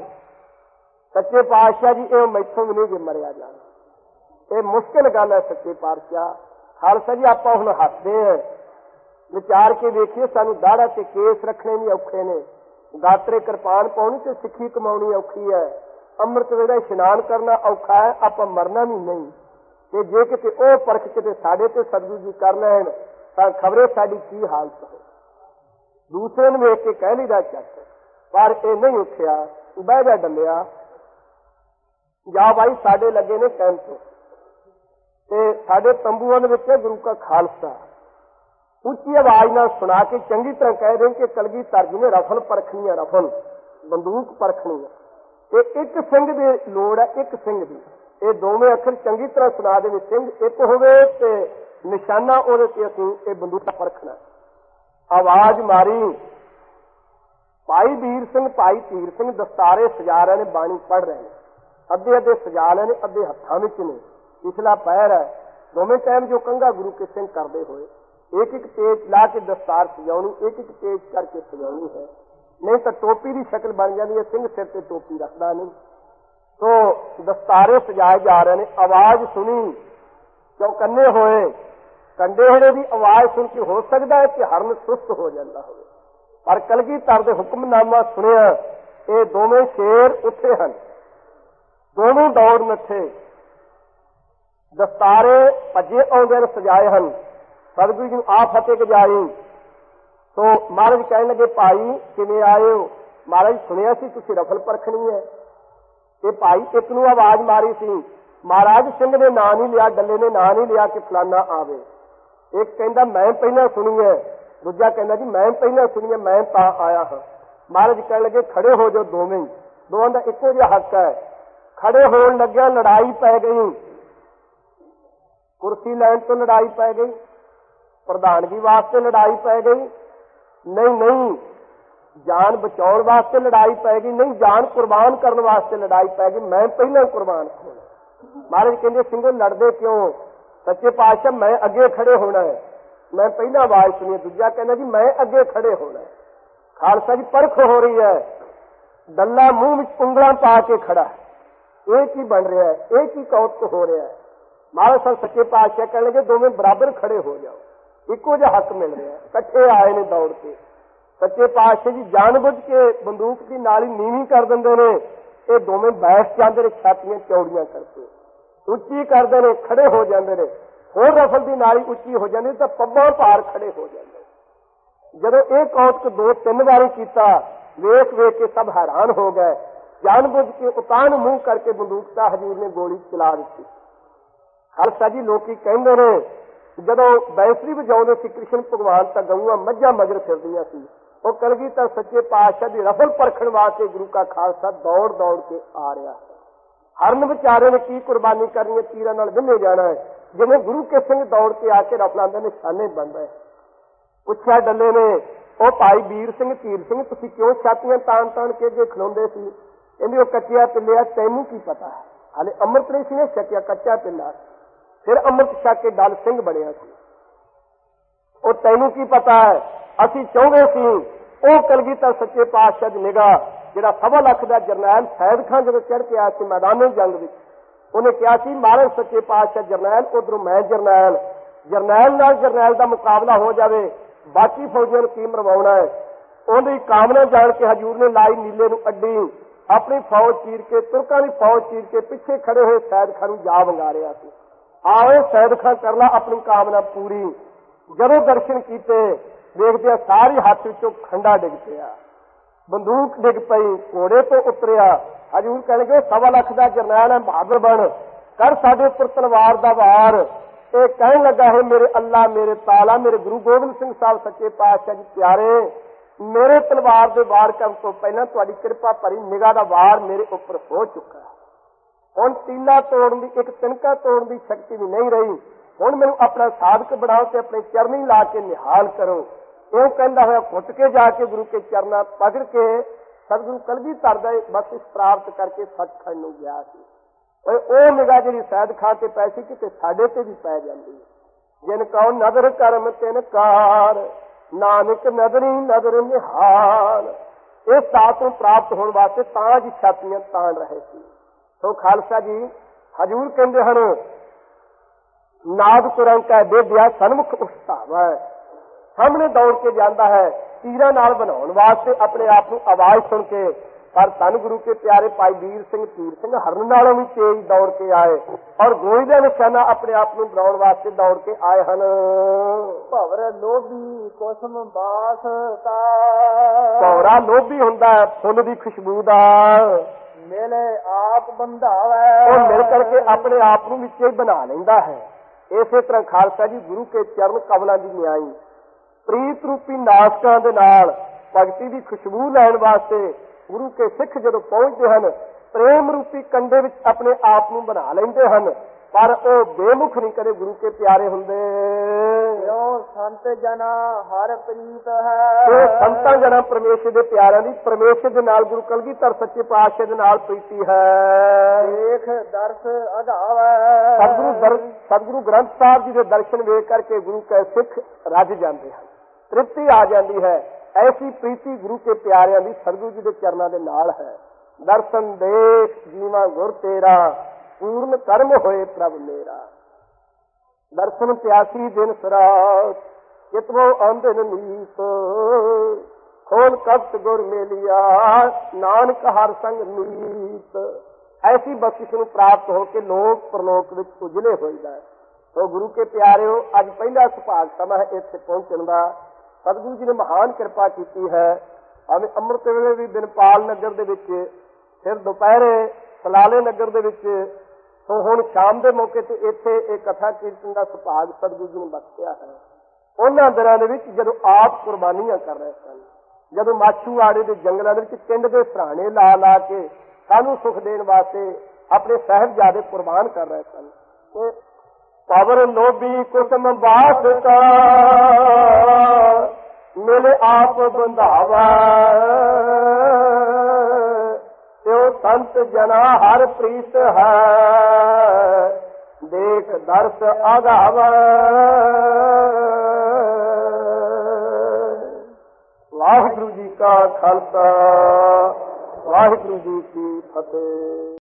ਸੱਚੇ ਪਾਤਸ਼ਾਹ ਜੀ ਇਹ ਮੈਥੋਂ ਵੀ ਨਹੀਂ ਜੇ ਮਰਿਆ ਜਾਣਾ। ਇਹ ਮੁਸ਼ਕਿਲ ਗੱਲ ਹੈ ਸੱਚੇ ਪਾਤਸ਼ਾਹ। ਖਾਲਸਾ ਜੀ ਆਪਾਂ ਹੁਣ ਹੱਸਦੇ ਹਾਂ, ਵਿਚਾਰ ਕੇ ਵੇਖੀਏ ਸਾਨੂੰ ਦਾੜਾ ਤੇ ਕੇਸ ਰੱਖਣੇ ਵੀ ਔਖੇ ਨੇ, ਗਾਤਰੇ ਕਿਰਪਾਨ ਪਾਉਣੀ ਤੇ ਸਿੱਖੀ ਕਮਾਉਣੀ ਔਖੀ ਹੈ, ਅੰਮ੍ਰਿਤ ਵੇਲੇ ਇਸ਼ਨਾਨ ਕਰਨਾ ਔਖਾ ਹੈ, ਆਪਾਂ ਮਰਨਾ ਵੀ ਨਹੀਂ। ਤੇ ਜੇ ਕਿਤੇ ਉਹ ਪਰਖ ਕਿਤੇ ਸਾਡੇ ਤੇ ਸਤਿਗੁਰੂ ਜੀ ਕਰ ਲੈਣ ਤਾਂ ਖਬਰੇ ਸਾਡੀ ਕੀ ਹਾਲਤ ਹੋ। ਦੂਸਰੇ ਨੂੰ ਵੇਖ ਕੇ ਕਹਿ ਲਈਦਾ ਚੱਕ, ਪਰ ਇਹ ਨਹੀਂ ਉੱਠਿਆ। ਬਹਿ ਜਾ ਡੱਲਿਆ, ਜਾ ਭਾਈ ਸਾਡੇ ਲੱਗੇ ਨੇ ਕੈਂਪ ਤੇ ਸਾਡੇ ਤੰਬੂਆਂ ਦੇ ਵਿੱਚ ਗੁਰੂ ਕਾ ਖਾਲਸਾ। ਉੱਚੀ ਆਵਾਜ਼ ਨਾਲ ਸੁਣਾ ਕੇ ਚੰਗੀ ਤਰ੍ਹਾਂ ਕਹਿ ਦੇਣ ਕਿ ਕਲਗੀਧਰ ਜੀ ਨੇ ਰਫਲ ਪਰਖਣੀ ਹੈ, ਰਫਲ ਬੰਦੂਕ ਪਰਖਣੀ ਹੈ। ਤੇ ਇੱਕ ਸਿੰਘ ਦੀ ਲੋੜ ਹੈ, ਇੱਕ ਸਿੰਘ ਦੀ। ਇਹ ਦੋਵੇਂ ਅੱਖਰ ਚੰਗੀ ਤਰ੍ਹਾਂ ਸੁਣਾ ਦੇਵੇ, ਸਿੰਘ ਇੱਕ ਹੋਵੇ ਤੇ ਨਿਸ਼ਾਨਾ ਉਹਦੇ ਤੇ ਅਸੀਂ ਇਹ ਬੰਦੂਕ ਪਰਖਣਾ। ਆਵਾਜ਼ ਮਾਰੀ, ਭਾਈ ਵੀਰ ਸਿੰਘ, ਭਾਈ ਧੀਰ ਸਿੰਘ ਦਸਤਾਰੇ ਸਜਾ ਰਹੇ ਨੇ, ਬਾਣੀ ਪੜ੍ਹ ਰਹੇ ਨੇ। ਅੱਧੇ ਅੱਧੇ ਸਜਾ ਰਹੇ ਨੇ, ਅੱਧੇ ਹੱਥਾਂ ਵਿੱਚ ਨੇ, ਪਿਛਲਾ ਪੈਰ ਹੈ। ਦੋਵੇਂ ਟਾਈਮ ਜੋ ਕੰਘਾ ਗੁਰੂ ਕੇ ਸਿੰਘ ਕਰਦੇ ਹੋਏ ਇੱਕ ਇੱਕ ਪੇਚ ਲਾ ਕੇ ਦਸਤਾਰ ਸਜਾਉਣੀ, ਇੱਕ ਇੱਕ ਪੇਚ ਕਰਕੇ ਸਜਾਉਣੀ ਹੈ। ਨਹੀਂ ਤਾਂ ਟੋਪੀ ਦੀ ਸ਼ਕਲ ਬਣ ਜਾਂਦੀ ਹੈ, ਸਿੰਘ ਸਿਰ ਤੇ ਟੋਪੀ ਰੱਖਦਾ ਨਹੀਂ। ਸੋ ਦਸਤਾਰੇ ਸਜਾਏ ਜਾ ਰਹੇ ਨੇ। ਆਵਾਜ਼ ਸੁਣੀ, ਚੌਕੰਨੇ ਹੋਏ। ਕੰਡੇਹੜੇ ਦੀ ਆਵਾਜ਼ ਸੁਣ ਕੇ ਹੋ ਸਕਦਾ ਹੈ ਕਿ ਹਰਨ ਸੁਸਤ ਹੋ ਜਾਂਦਾ ਹੋਵੇ, ਪਰ ਕਲਗੀਧਰ ਦੇ ਹੁਕਮਨਾਮਾ ਸੁਣਿਆ। ਇਹ ਦੋਵੇਂ ਸ਼ੇਰ ਉੱਠੇ ਹਨ, ਦੋਵੇਂ ਦੌੜ ਨੱਠੇ, ਦਸਤਾਰੇ ਭੱਜੇ ਆਉਂਦੇ ਨੇ ਸਜਾਏ ਹਨ। ਸਤਿਗੁਰੂ ਜੀ ਨੂੰ ਆ ਫਤਿਹ ਗਜਾਈ। ਸੋ ਮਹਾਰਾਜ ਕਹਿਣ ਲੱਗੇ, ਭਾਈ ਕਿਵੇਂ ਆਏ ਹੋ? ਮਹਾਰਾਜ ਸੁਣਿਆ ਸੀ ਤੁਸੀਂ ਰਫਲ ਪਰਖਣੀ ਹੈ। ਤੇ ਭਾਈ ਇੱਕ ਨੂੰ ਆਵਾਜ਼ ਮਾਰੀ ਸੀ, ਮਹਾਰਾਜ ਸਿੰਘ ਨੇ ਨਾਂ ਨਹੀਂ ਲਿਆ, ਡੱਲੇ ਨੇ ਨਾਂ ਨਹੀਂ ਲਿਆ ਕਿ ਫਲਾਨਾ ਆਵੇ। ਇੱਕ ਕਹਿੰਦਾ ਮੈਂ ਪਹਿਲਾਂ ਸੁਣੀ ਹੈ, ਦੂਜਾ ਕਹਿੰਦਾ ਜੀ ਮੈਂ ਪਹਿਲਾਂ ਸੁਣੀ ਹੈ, ਮੈਂ ਤਾਂ ਆਇਆ ਹਾਂ। ਮਹਾਰਾਜ ਕਹਿਣ ਲੱਗੇ ਖੜੇ ਹੋ ਜਾਓ ਦੋਵੇਂ ਹੀ, ਦੋਵਾਂ ਦਾ ਇੱਕੋ ਜਿਹਾ ਹੱਕ ਹੈ। ਖੜੇ ਹੋਣ ਲੱਗਿਆ ਲੜਾਈ ਪੈ ਗਈ, ਕੁਰਸੀ ਲੈਣ ਤੋਂ ਲੜਾਈ ਪੈ ਗਈ, ਪ੍ਰਧਾਨਗੀ ਵਾਸਤੇ ਲੜਾਈ ਪੈ ਗਈ, ਨਹੀਂ ਜਾਨ ਬਚਾਉਣ ਵਾਸਤੇ ਲੜਾਈ ਪੈ ਗਈ, ਨਹੀਂ ਜਾਨ ਕੁਰਬਾਨ ਕਰਨ ਵਾਸਤੇ ਲੜਾਈ ਪੈ ਗਈ, ਮੈਂ ਪਹਿਲਾਂ ਕੁਰਬਾਨ ਹੋਣਾ। ਮਹਾਰਾਜ ਕਹਿੰਦੇ ਸਿੰਘੋ ਲੜਦੇ ਕਿਉਂ? ਸੱਚੇ ਪਾਤਸ਼ਾਹ ਮੈਂ ਅੱਗੇ ਖੜੇ ਹੋਣਾ ਹੈ, ਮੈਂ ਪਹਿਲਾਂ ਆਵਾਜ਼ ਸੁਣੀ। ਦੂਜਾ ਕਹਿੰਦਾ ਜੀ ਮੈਂ ਅੱਗੇ ਖੜੇ ਹੋਣਾ। ਖਾਲਸਾ ਜੀ ਪਰਖ ਹੋ ਰਹੀ ਹੈ, ਡੱਲਾ ਮੂੰਹ ਵਿੱਚ ਉਂਗਲਾਂ ਪਾ ਕੇ ਖੜਾ, ਇਹ ਕੀ ਬਣ ਰਿਹਾ ਹੈ, ਇਹ ਕੀ ਕੌਤਕ ਹੋ ਰਿਹਾ ਹੈ? ਮਹਾਰਾਜ ਸਾਹਿਬ ਸੱਚੇ ਪਾਤਸ਼ਾਹ ਕਹਿਣ ਲੱਗੇ ਦੋਵੇਂ ਬਰਾਬਰ ਖੜੇ ਹੋ ਜਾਓ, ਇੱਕੋ ਜਿਹਾ ਹੱਕ ਮਿਲ ਰਿਹਾ। ਇਕੱਠੇ ਆਏ ਨੇ ਦੌੜ ਕੇ। ਸੱਚੇ ਪਾਤਸ਼ਾਹ ਜੀ ਜਾਣਬੁੱਝ ਕੇ ਬੰਦੂਕ ਦੀ ਨਾਲੀ ਨੀਵੀਂ ਕਰ ਦਿੰਦੇ ਨੇ, ਇਹ ਦੋਵੇਂ ਬੈਠ ਜਾਂਦੇ ਨੇ, ਛਾਤੀਆਂ ਚੌੜੀਆਂ ਕਰਕੇ ਉੱਚੀ ਕਰਦੇ ਨੇ, ਖੜੇ ਹੋ ਜਾਂਦੇ ਨੇ। ਹੋਰ ਰਫਲ ਦੀ ਨਾਲੀ ਉੱਚੀ ਹੋ ਜਾਂਦੀ ਤਾਂ ਪੱਬਾਂ ਭਾਰ ਖੜੇ ਹੋ ਜਾਂਦੇ। ਜਦੋਂ ਇਹ ਕੌਤਕ 2-3 ਵਾਰੀ ਕੀਤਾ, ਵੇਖ ਕੇ ਸਭ ਹੈਰਾਨ ਹੋ ਗਏ। ਜਾਣਬੁੱਝ ਕੇ ਉਤਾਨ ਮੂੰਹ ਕਰਕੇ ਬੰਦੂਕ ਦਾ ਹਜ਼ੂਰ ਨੇ ਗੋਲੀ ਚਲਾ ਦਿੱਤੀ। ਖਾਲਸਾ ਜੀ ਲੋਕੀ ਕਹਿੰਦੇ ਨੇ ਜਦੋਂ ਬੈਂਸਰੀ ਵਜਾਉਂਦੇ ਸੀ ਕ੍ਰਿਸ਼ਨ ਭਗਵਾਨ ਤਾਂ ਗਊਆਂ ਮੱਝਾਂ ਮਗਰ ਫਿਰਦੀਆਂ ਸੀ। ਉਹ ਕਲਗੀਧਰ ਸੱਚੇ ਪਾਤਸ਼ਾਹ ਦੀ ਰਫਲ ਪਰਖਣ ਵਾਸਤੇ ਗੁਰੂ ਕਾ ਖਾਲਸਾ ਦੌੜ ਕੇ ਆ ਰਿਹਾ। ਹਰਨ ਵਿਚਾਰੇ ਨੇ ਕੀ ਕੁਰਬਾਨੀ ਕਰਨੀ ਹੈ, ਤੀਰਾਂ ਨਾਲ ਵਿੰਨੇ ਜਾਣਾ ਹੈ, ਜਿਵੇਂ ਗੁਰੂ ਕੇ ਸਿੰਘ ਦੌੜ ਕੇ ਆ ਕੇ ਰਫਲਾਂ ਦੇ ਨਿਸ਼ਾਨੇ ਬਣ ਰਹੇ। ਪੁੱਛਿਆ ਡੱਲੇ ਨੇ, ਉਹ ਭਾਈ ਵੀਰ ਸਿੰਘ ਧੀਰ ਸਿੰਘ ਤੁਸੀਂ ਕਿਉਂ ਛਾਤੀਆਂ ਤਾਣ ਕੇ ਅੱਗੇ ਖਲੋਂਦੇ ਸੀ? ਕਹਿੰਦੇ ਉਹ ਕੱਚਿਆ ਪਿੱਲਿਆ, ਤੈਨੂੰ ਕੀ ਪਤਾ? ਹਾਲੇ ਅੰਮ੍ਰਿਤ ਨਹੀਂ ਸੀ ਨੇ ਛਕਿਆ, ਕੱਚਾ ਪਿੱਲਾ, ਫਿਰ ਅੰਮ੍ਰਿਤ ਛਕ ਕੇ ਡਲ ਸਿੰਘ ਬਣਿਆ ਸੀ। ਉਹ ਤੈਨੂੰ ਕੀ ਪਤਾ ਹੈ? ਅਸੀਂ ਚਾਹੁੰਦੇ ਸੀ ਉਹ ਕਲਗੀਧਰ ਸੱਚੇ ਪਾਤਸ਼ਾਹ ਦੀ ਨਿਗਾਹ, ਜਿਹੜਾ 1.25 ਲੱਖ ਦਾ ਜਰਨੈਲ ਸੈਦ ਖਾਨ ਜਦੋਂ ਚੜ੍ਹ ਕੇ ਆਇਆ ਸੀ ਮੈਦਾਨੇ ਜੰਗ ਵਿੱਚ, ਉਹਨੇ ਕਿਹਾ ਸੀ ਮਹਾਰਾਜ ਸੱਚੇ ਪਾਤਸ਼ਾਹ ਜਰਨੈਲ, ਉਧਰੋਂ ਮੈਂ ਜਰਨੈਲ ਨਾਲ ਜਰਨੈਲ ਦਾ ਮੁਕਾਬਲਾ ਹੋ ਜਾਵੇ, ਬਾਕੀ ਫੌਜੀਆਂ ਨੂੰ ਕੀ ਮਰਵਾਉਣਾ ਹੈ। ਉਹਦੀ ਕਾਮਨਾ ਜਾਣ ਕੇ ਹਜ਼ੂਰ ਨੇ ਲਾਈ ਨੀਲੇ ਨੂੰ ਅੱਡੀ, ਆਪਣੀ ਫੌਜ ਚੀਰ ਕੇ, ਤੁਰਕਾਂ ਦੀ ਫੌਜ ਚੀਰ ਕੇ ਪਿੱਛੇ ਖੜੇ ਹੋਏ ਸੈਦ ਖਾਨ ਨੂੰ ਜਾ ਵੰਗਾ ਰਿਹਾ ਸੀ। ਆਓ ਸੈਦ ਖਾਨ ਕਰ ਲਾ ਆਪਣੀ ਕਾਮਨਾ ਪੂਰੀ। ਜਦੋਂ ਦਰਸ਼ਨ ਕੀਤੇ ਵੇਖਦਿਆਂ ਸਾਰੀ ਹੱਥ ਵਿੱਚੋਂ ਖੰਡਾ ਡਿੱਗ ਪਿਆ, ਬੰਦੂਕ ਡਿੱਗ ਪਈ, ਘੋੜੇ ਤੋਂ ਉਤਰਿਆ। ਹਜ਼ੂਰ ਕਹਿਣਗੇ 1.25 ਲੱਖ ਦਾ ਜਰਨੈਲ ਹੈ, ਬਹਾਦਰ ਬਣ, ਕਰ ਸਾਡੇ ਉੱਪਰ ਤਲਵਾਰ ਦਾ ਵਾਰ। ਇਹ ਕਹਿਣ ਲੱਗਾ ਹੈ ਮੇਰੇ ਅੱਲਾ, ਮੇਰੇ ਤਾਲਾ, ਮੇਰੇ ਗੁਰੂ ਗੋਬਿੰਦ ਸਿੰਘ ਸਾਹਿਬ ਸੱਚੇ ਪਾਤਸ਼ਾਹ ਜੀ ਪਿਆਰੇ, ਮੇਰੇ ਤਲਵਾਰ ਦੇ ਵਾਰ ਕਰਨ ਤੋਂ ਪਹਿਲਾਂ ਤੁਹਾਡੀ ਕਿਰਪਾ ਭਰੀ ਨਿਗਾਹ ਦਾ ਵਾਰ ਮੇਰੇ ਉੱਪਰ ਹੋ ਚੁੱਕਾ। ਹੁਣ ਤੀਲਾ ਤੋੜਨ ਦੀ, ਇੱਕ ਤਿਨਕਾ ਤੋੜਨ ਦੀ ਸ਼ਕਤੀ ਵੀ ਨਹੀਂ ਰਹੀ। ਹੁਣ ਮੈਨੂੰ ਆਪਣਾ ਸਾਧਕ ਬਣਾਓ ਤੇ ਆਪਣੇ ਚਰਨੀ ਲਾ ਕੇ ਨਿਹਾਲ ਕਰੋ। ਇਹ ਕਹਿੰਦਾ ਹੋਇਆ ਘੁੱਟ ਕੇ ਜਾ ਕੇ ਗੁਰੂ ਕੇ ਚਰਨਾਂ ਪਕੜ ਕੇ ਸਤਿਗੁਰੂ ਕਲਗੀਧਰ ਦਾ ਬਖਸ਼ਿਸ਼ ਪ੍ਰਾਪਤ ਕਰਕੇ ਸੱਚਖੰਡ ਨੂੰ ਗਿਆ ਸੀ। ਉਹ ਨਿਗਾਹ ਜਿਹੜੀ ਸੈਦ ਖਾਂ ਤੇ ਪੈ ਸੀ ਕਿਤੇ ਸਾਡੇ ਤੇ ਵੀ ਪੈ ਜਾਂਦੀ। ਜਿਨ ਕਉ ਨਦਰ ਕਰਮ ਤਿਨ ਕਾਰ, ਨਾਨਕ ਨਦਰੀ ਨਦਰ ਨਿਹਾਲ। ਇਸ ਦਾਤ ਨੂੰ ਪ੍ਰਾਪਤ ਹੋਣ ਵਾਸਤੇ ਤਾਂ ਜੀ ਛਾਤੀਆਂ ਤਾਣ ਰਹੇ ਸੀ। ਸੋ ਖਾਲਸਾ ਜੀ ਹਜ਼ੂਰ ਕਹਿੰਦੇ ਹਨ ਨਾਦ ਕੁਰੰਕਾ ਬੇਦਿਆ ਸਨਮੁਖ ਉਸਤਾਵਾ, ਸਾਹਮਣੇ ਦੌੜ ਕੇ ਜਾਂਦਾ ਹੈ ਤੀਰਾਂ ਨਾਲ ਬਣਾਉਣ ਵਾਸਤੇ ਆਪਣੇ ਆਪ ਨੂੰ ਆਵਾਜ਼ ਸੁਣ ਕੇ। ਪਰ ਧੰਨ ਗੁਰੂ ਕੇ ਪਿਆਰੇ ਭਾਈ ਵੀਰ ਸਿੰਘ ਧੀਰ ਸਿੰਘ ਹਰਨ ਨਾਲੋਂ ਵੀ ਤੇਜ਼ ਦੌੜ ਕੇ ਆਏ ਔਰ ਗੋਲੀ ਦਾ ਨਿਸ਼ਾਨਾ ਆਪਣੇ ਆਪ ਨੂੰ ਬਣਾਉਣ ਵਾਸਤੇ ਦੌੜ ਕੇ ਆਏ ਹਨ। ਭਵਰ ਲੋਭੀ ਕੋਸਮ ਬਾਸ ਦਾ, ਭੌਰਾ ਲੋਭੀ ਹੁੰਦਾ ਹੈ ਫੁੱਲ ਦੀ ਖੁਸ਼ਬੂ ਦਾ, ਮੇਲੇ ਆਪ ਬੰਧਾਵੇ, ਉਹ ਮਿਲ ਕਰਕੇ ਆਪਣੇ ਆਪ ਨੂੰ ਵਿੱਚੇ ਬਣਾ ਲੈਂਦਾ ਹੈ। ਇਸੇ ਤਰ੍ਹਾਂ ਖਾਲਸਾ ਜੀ ਗੁਰੂ ਕੇ ਚਰਨ ਕਮਲਾਂ ਦੀ ਨਿਆਈ ਪ੍ਰੀਤ ਰੂਪੀ ਨਾਸਕਾਂ ਦੇ ਨਾਲ ਭਗਤੀ ਦੀ ਖੁਸ਼ਬੂ ਲੈਣ ਵਾਸਤੇ ਗੁਰੂ ਕੇ ਸਿੱਖ ਜਦੋਂ ਪਹੁੰਚਦੇ ਹਨ, ਪ੍ਰੇਮ ਰੂਪੀ ਕੰਡੇ ਵਿੱਚ ਆਪਣੇ ਆਪ ਨੂੰ ਬਣਾ ਲੈਂਦੇ ਹਨ। ਪਰ ਉਹ ਬੇਮੁਖ ਨਹੀਂ ਕਦੇ ਗੁਰੂ ਕੇ ਪਿਆਰੇ ਹੁੰਦੇ। ਜੋ ਸੰਤ ਜਨਾ ਹਰ ਪ੍ਰੀਤ ਹੈ, ਉਹ ਸੰਤਾਂ ਜਨਾਂ ਪਰਮੇਸ਼ਰ ਦੇ ਪਿਆਰਿਆਂ ਦੀ ਪਰਮੇਸ਼ਰ ਦੇ ਨਾਲ ਗੁਰੂ ਕਲਗੀਧਰ ਸੱਚੇ ਪਾਤਸ਼ਾਹ ਦੇ ਨਾਲ ਪ੍ਰੀਤੀ ਹੈ। ਦੇਖ ਦਰਸ ਅਧਾਵੈ, ਸਤਿਗੁਰੂ ਗ੍ਰੰਥ ਸਾਹਿਬ ਜੀ ਦੇ ਦਰਸ਼ਨ ਵੇਖ ਕਰਕੇ ਗੁਰੂ ਕੇ ਸਿੱਖ ਰੱਜ ਜਾਂਦੇ ਹਨ, ਤ੍ਰਿਪਤੀ ਆ ਜਾਂਦੀ ਹੈ। ਐਸੀ ਪ੍ਰੀਤੀ ਗੁਰੂ ਕੇ ਪਿਆਰਿਆਂ ਦੀ ਸਤਿਗੁਰੂ ਜੀ ਦੇ ਚਰਨਾਂ ਦੇ ਨਾਲ ਹੈ। ਦਰਸ਼ਨ ਦੇਖ ਜੀਵਾਂ ਗੁਰ ਤੇਰਾ, ਪੂਰਨ ਕਰਮ ਹੋਏ ਪ੍ਰਭ ਮੇਰਾ। ਦਰਸ਼ਨ ਪਿਆਸੀ ਦਿਨ ਸਰਾਤ, ਕਿਤਵੋ ਆਂਦਨ ਨੀਤ, ਖੋਲ ਕਪਟ ਗੁਰ ਮੇਲਿਆ, ਨਾਨਕ ਹਰ ਸੰਗ ਨੀਤ। ਐਸੀ ਬਖਸ਼ਿਸ਼ ਨੂੰ ਪ੍ਰਾਪਤ ਹੋ ਕੇ ਲੋਕ ਪ੍ਰਲੋਕ ਵਿੱਚ ਉਜਲੇ ਹੋਈਦਾ ਹੈ। ਸੋ ਗੁਰੂ ਕੇ ਪਿਆਰਿਓ, ਅੱਜ ਪਹਿਲਾ ਸੁਭਾਗ ਸਮਾਂ ਹੈ ਇੱਥੇ ਪਹੁੰਚਣ ਦਾ। ਸਤਿਗੁਰੂ ਜੀ ਨੇ ਮਹਾਨ ਕਿਰਪਾ ਕੀਤੀ ਹੈ। ਭਾਵੇਂ ਅੰਮ੍ਰਿਤ ਵੇਲੇ ਵੀ ਦਿਨਪਾਲ ਨਗਰ ਦੇ ਵਿੱਚ, ਫਿਰ ਦੁਪਹਿਰੇ ਸਲਾਲੇ ਨਗਰ ਦੇ ਵਿੱਚ ਸੋ ਹੁਣ ਸ਼ਾਮ ਦੇ ਮੌਕੇ ਤੇ ਇੱਥੇ ਇਹ ਕਥਾ ਕੀਰਤਨ ਦਾ ਸੁਭਾਗ ਸਤਿਗੁਰੂ ਜੀ ਨੇ ਬਖਸ਼ਿਆ ਹੈ। ਉਹਨਾਂ ਦਿਨਾਂ ਦੇ ਵਿੱਚ ਜਦੋਂ ਆਪ ਕੁਰਬਾਨੀਆਂ ਕਰ ਰਹੇ ਸਨ, ਜਦੋਂ ਮਾਛੂਵਾੜੇ ਦੇ ਜੰਗਲਾਂ ਦੇ ਵਿੱਚ ਪਿੰਡ ਦੇ ਸਰਾਣੇ ਲਾ ਲਾ ਕੇ ਸਾਨੂੰ ਸੁਖ ਦੇਣ ਵਾਸਤੇ ਆਪਣੇ ਸਾਹਿਬਜ਼ਾਦੇ ਕੁਰਬਾਨ ਕਰ ਰਹੇ ਸਨ। ਪਵਰ ਲੋਭੀ ਕੁਸਮ ਬਾਸਤਾ ਮਿਲ ਆਪ ਬੰਧਾਵਾ, ਤਿਉ ਸੰਤ ਜਨਾ ਹਰ ਪ੍ਰੀਤ ਹੈ, ਦੇਖ ਦਰਸ ਆਗਾਵਾ। ਵਾਹਿਗੁਰੂ ਜੀ ਕਾ ਖਾਲਸਾ, ਵਾਹਿਗੁਰੂ ਜੀ ਕੀ ਫਤਿਹ।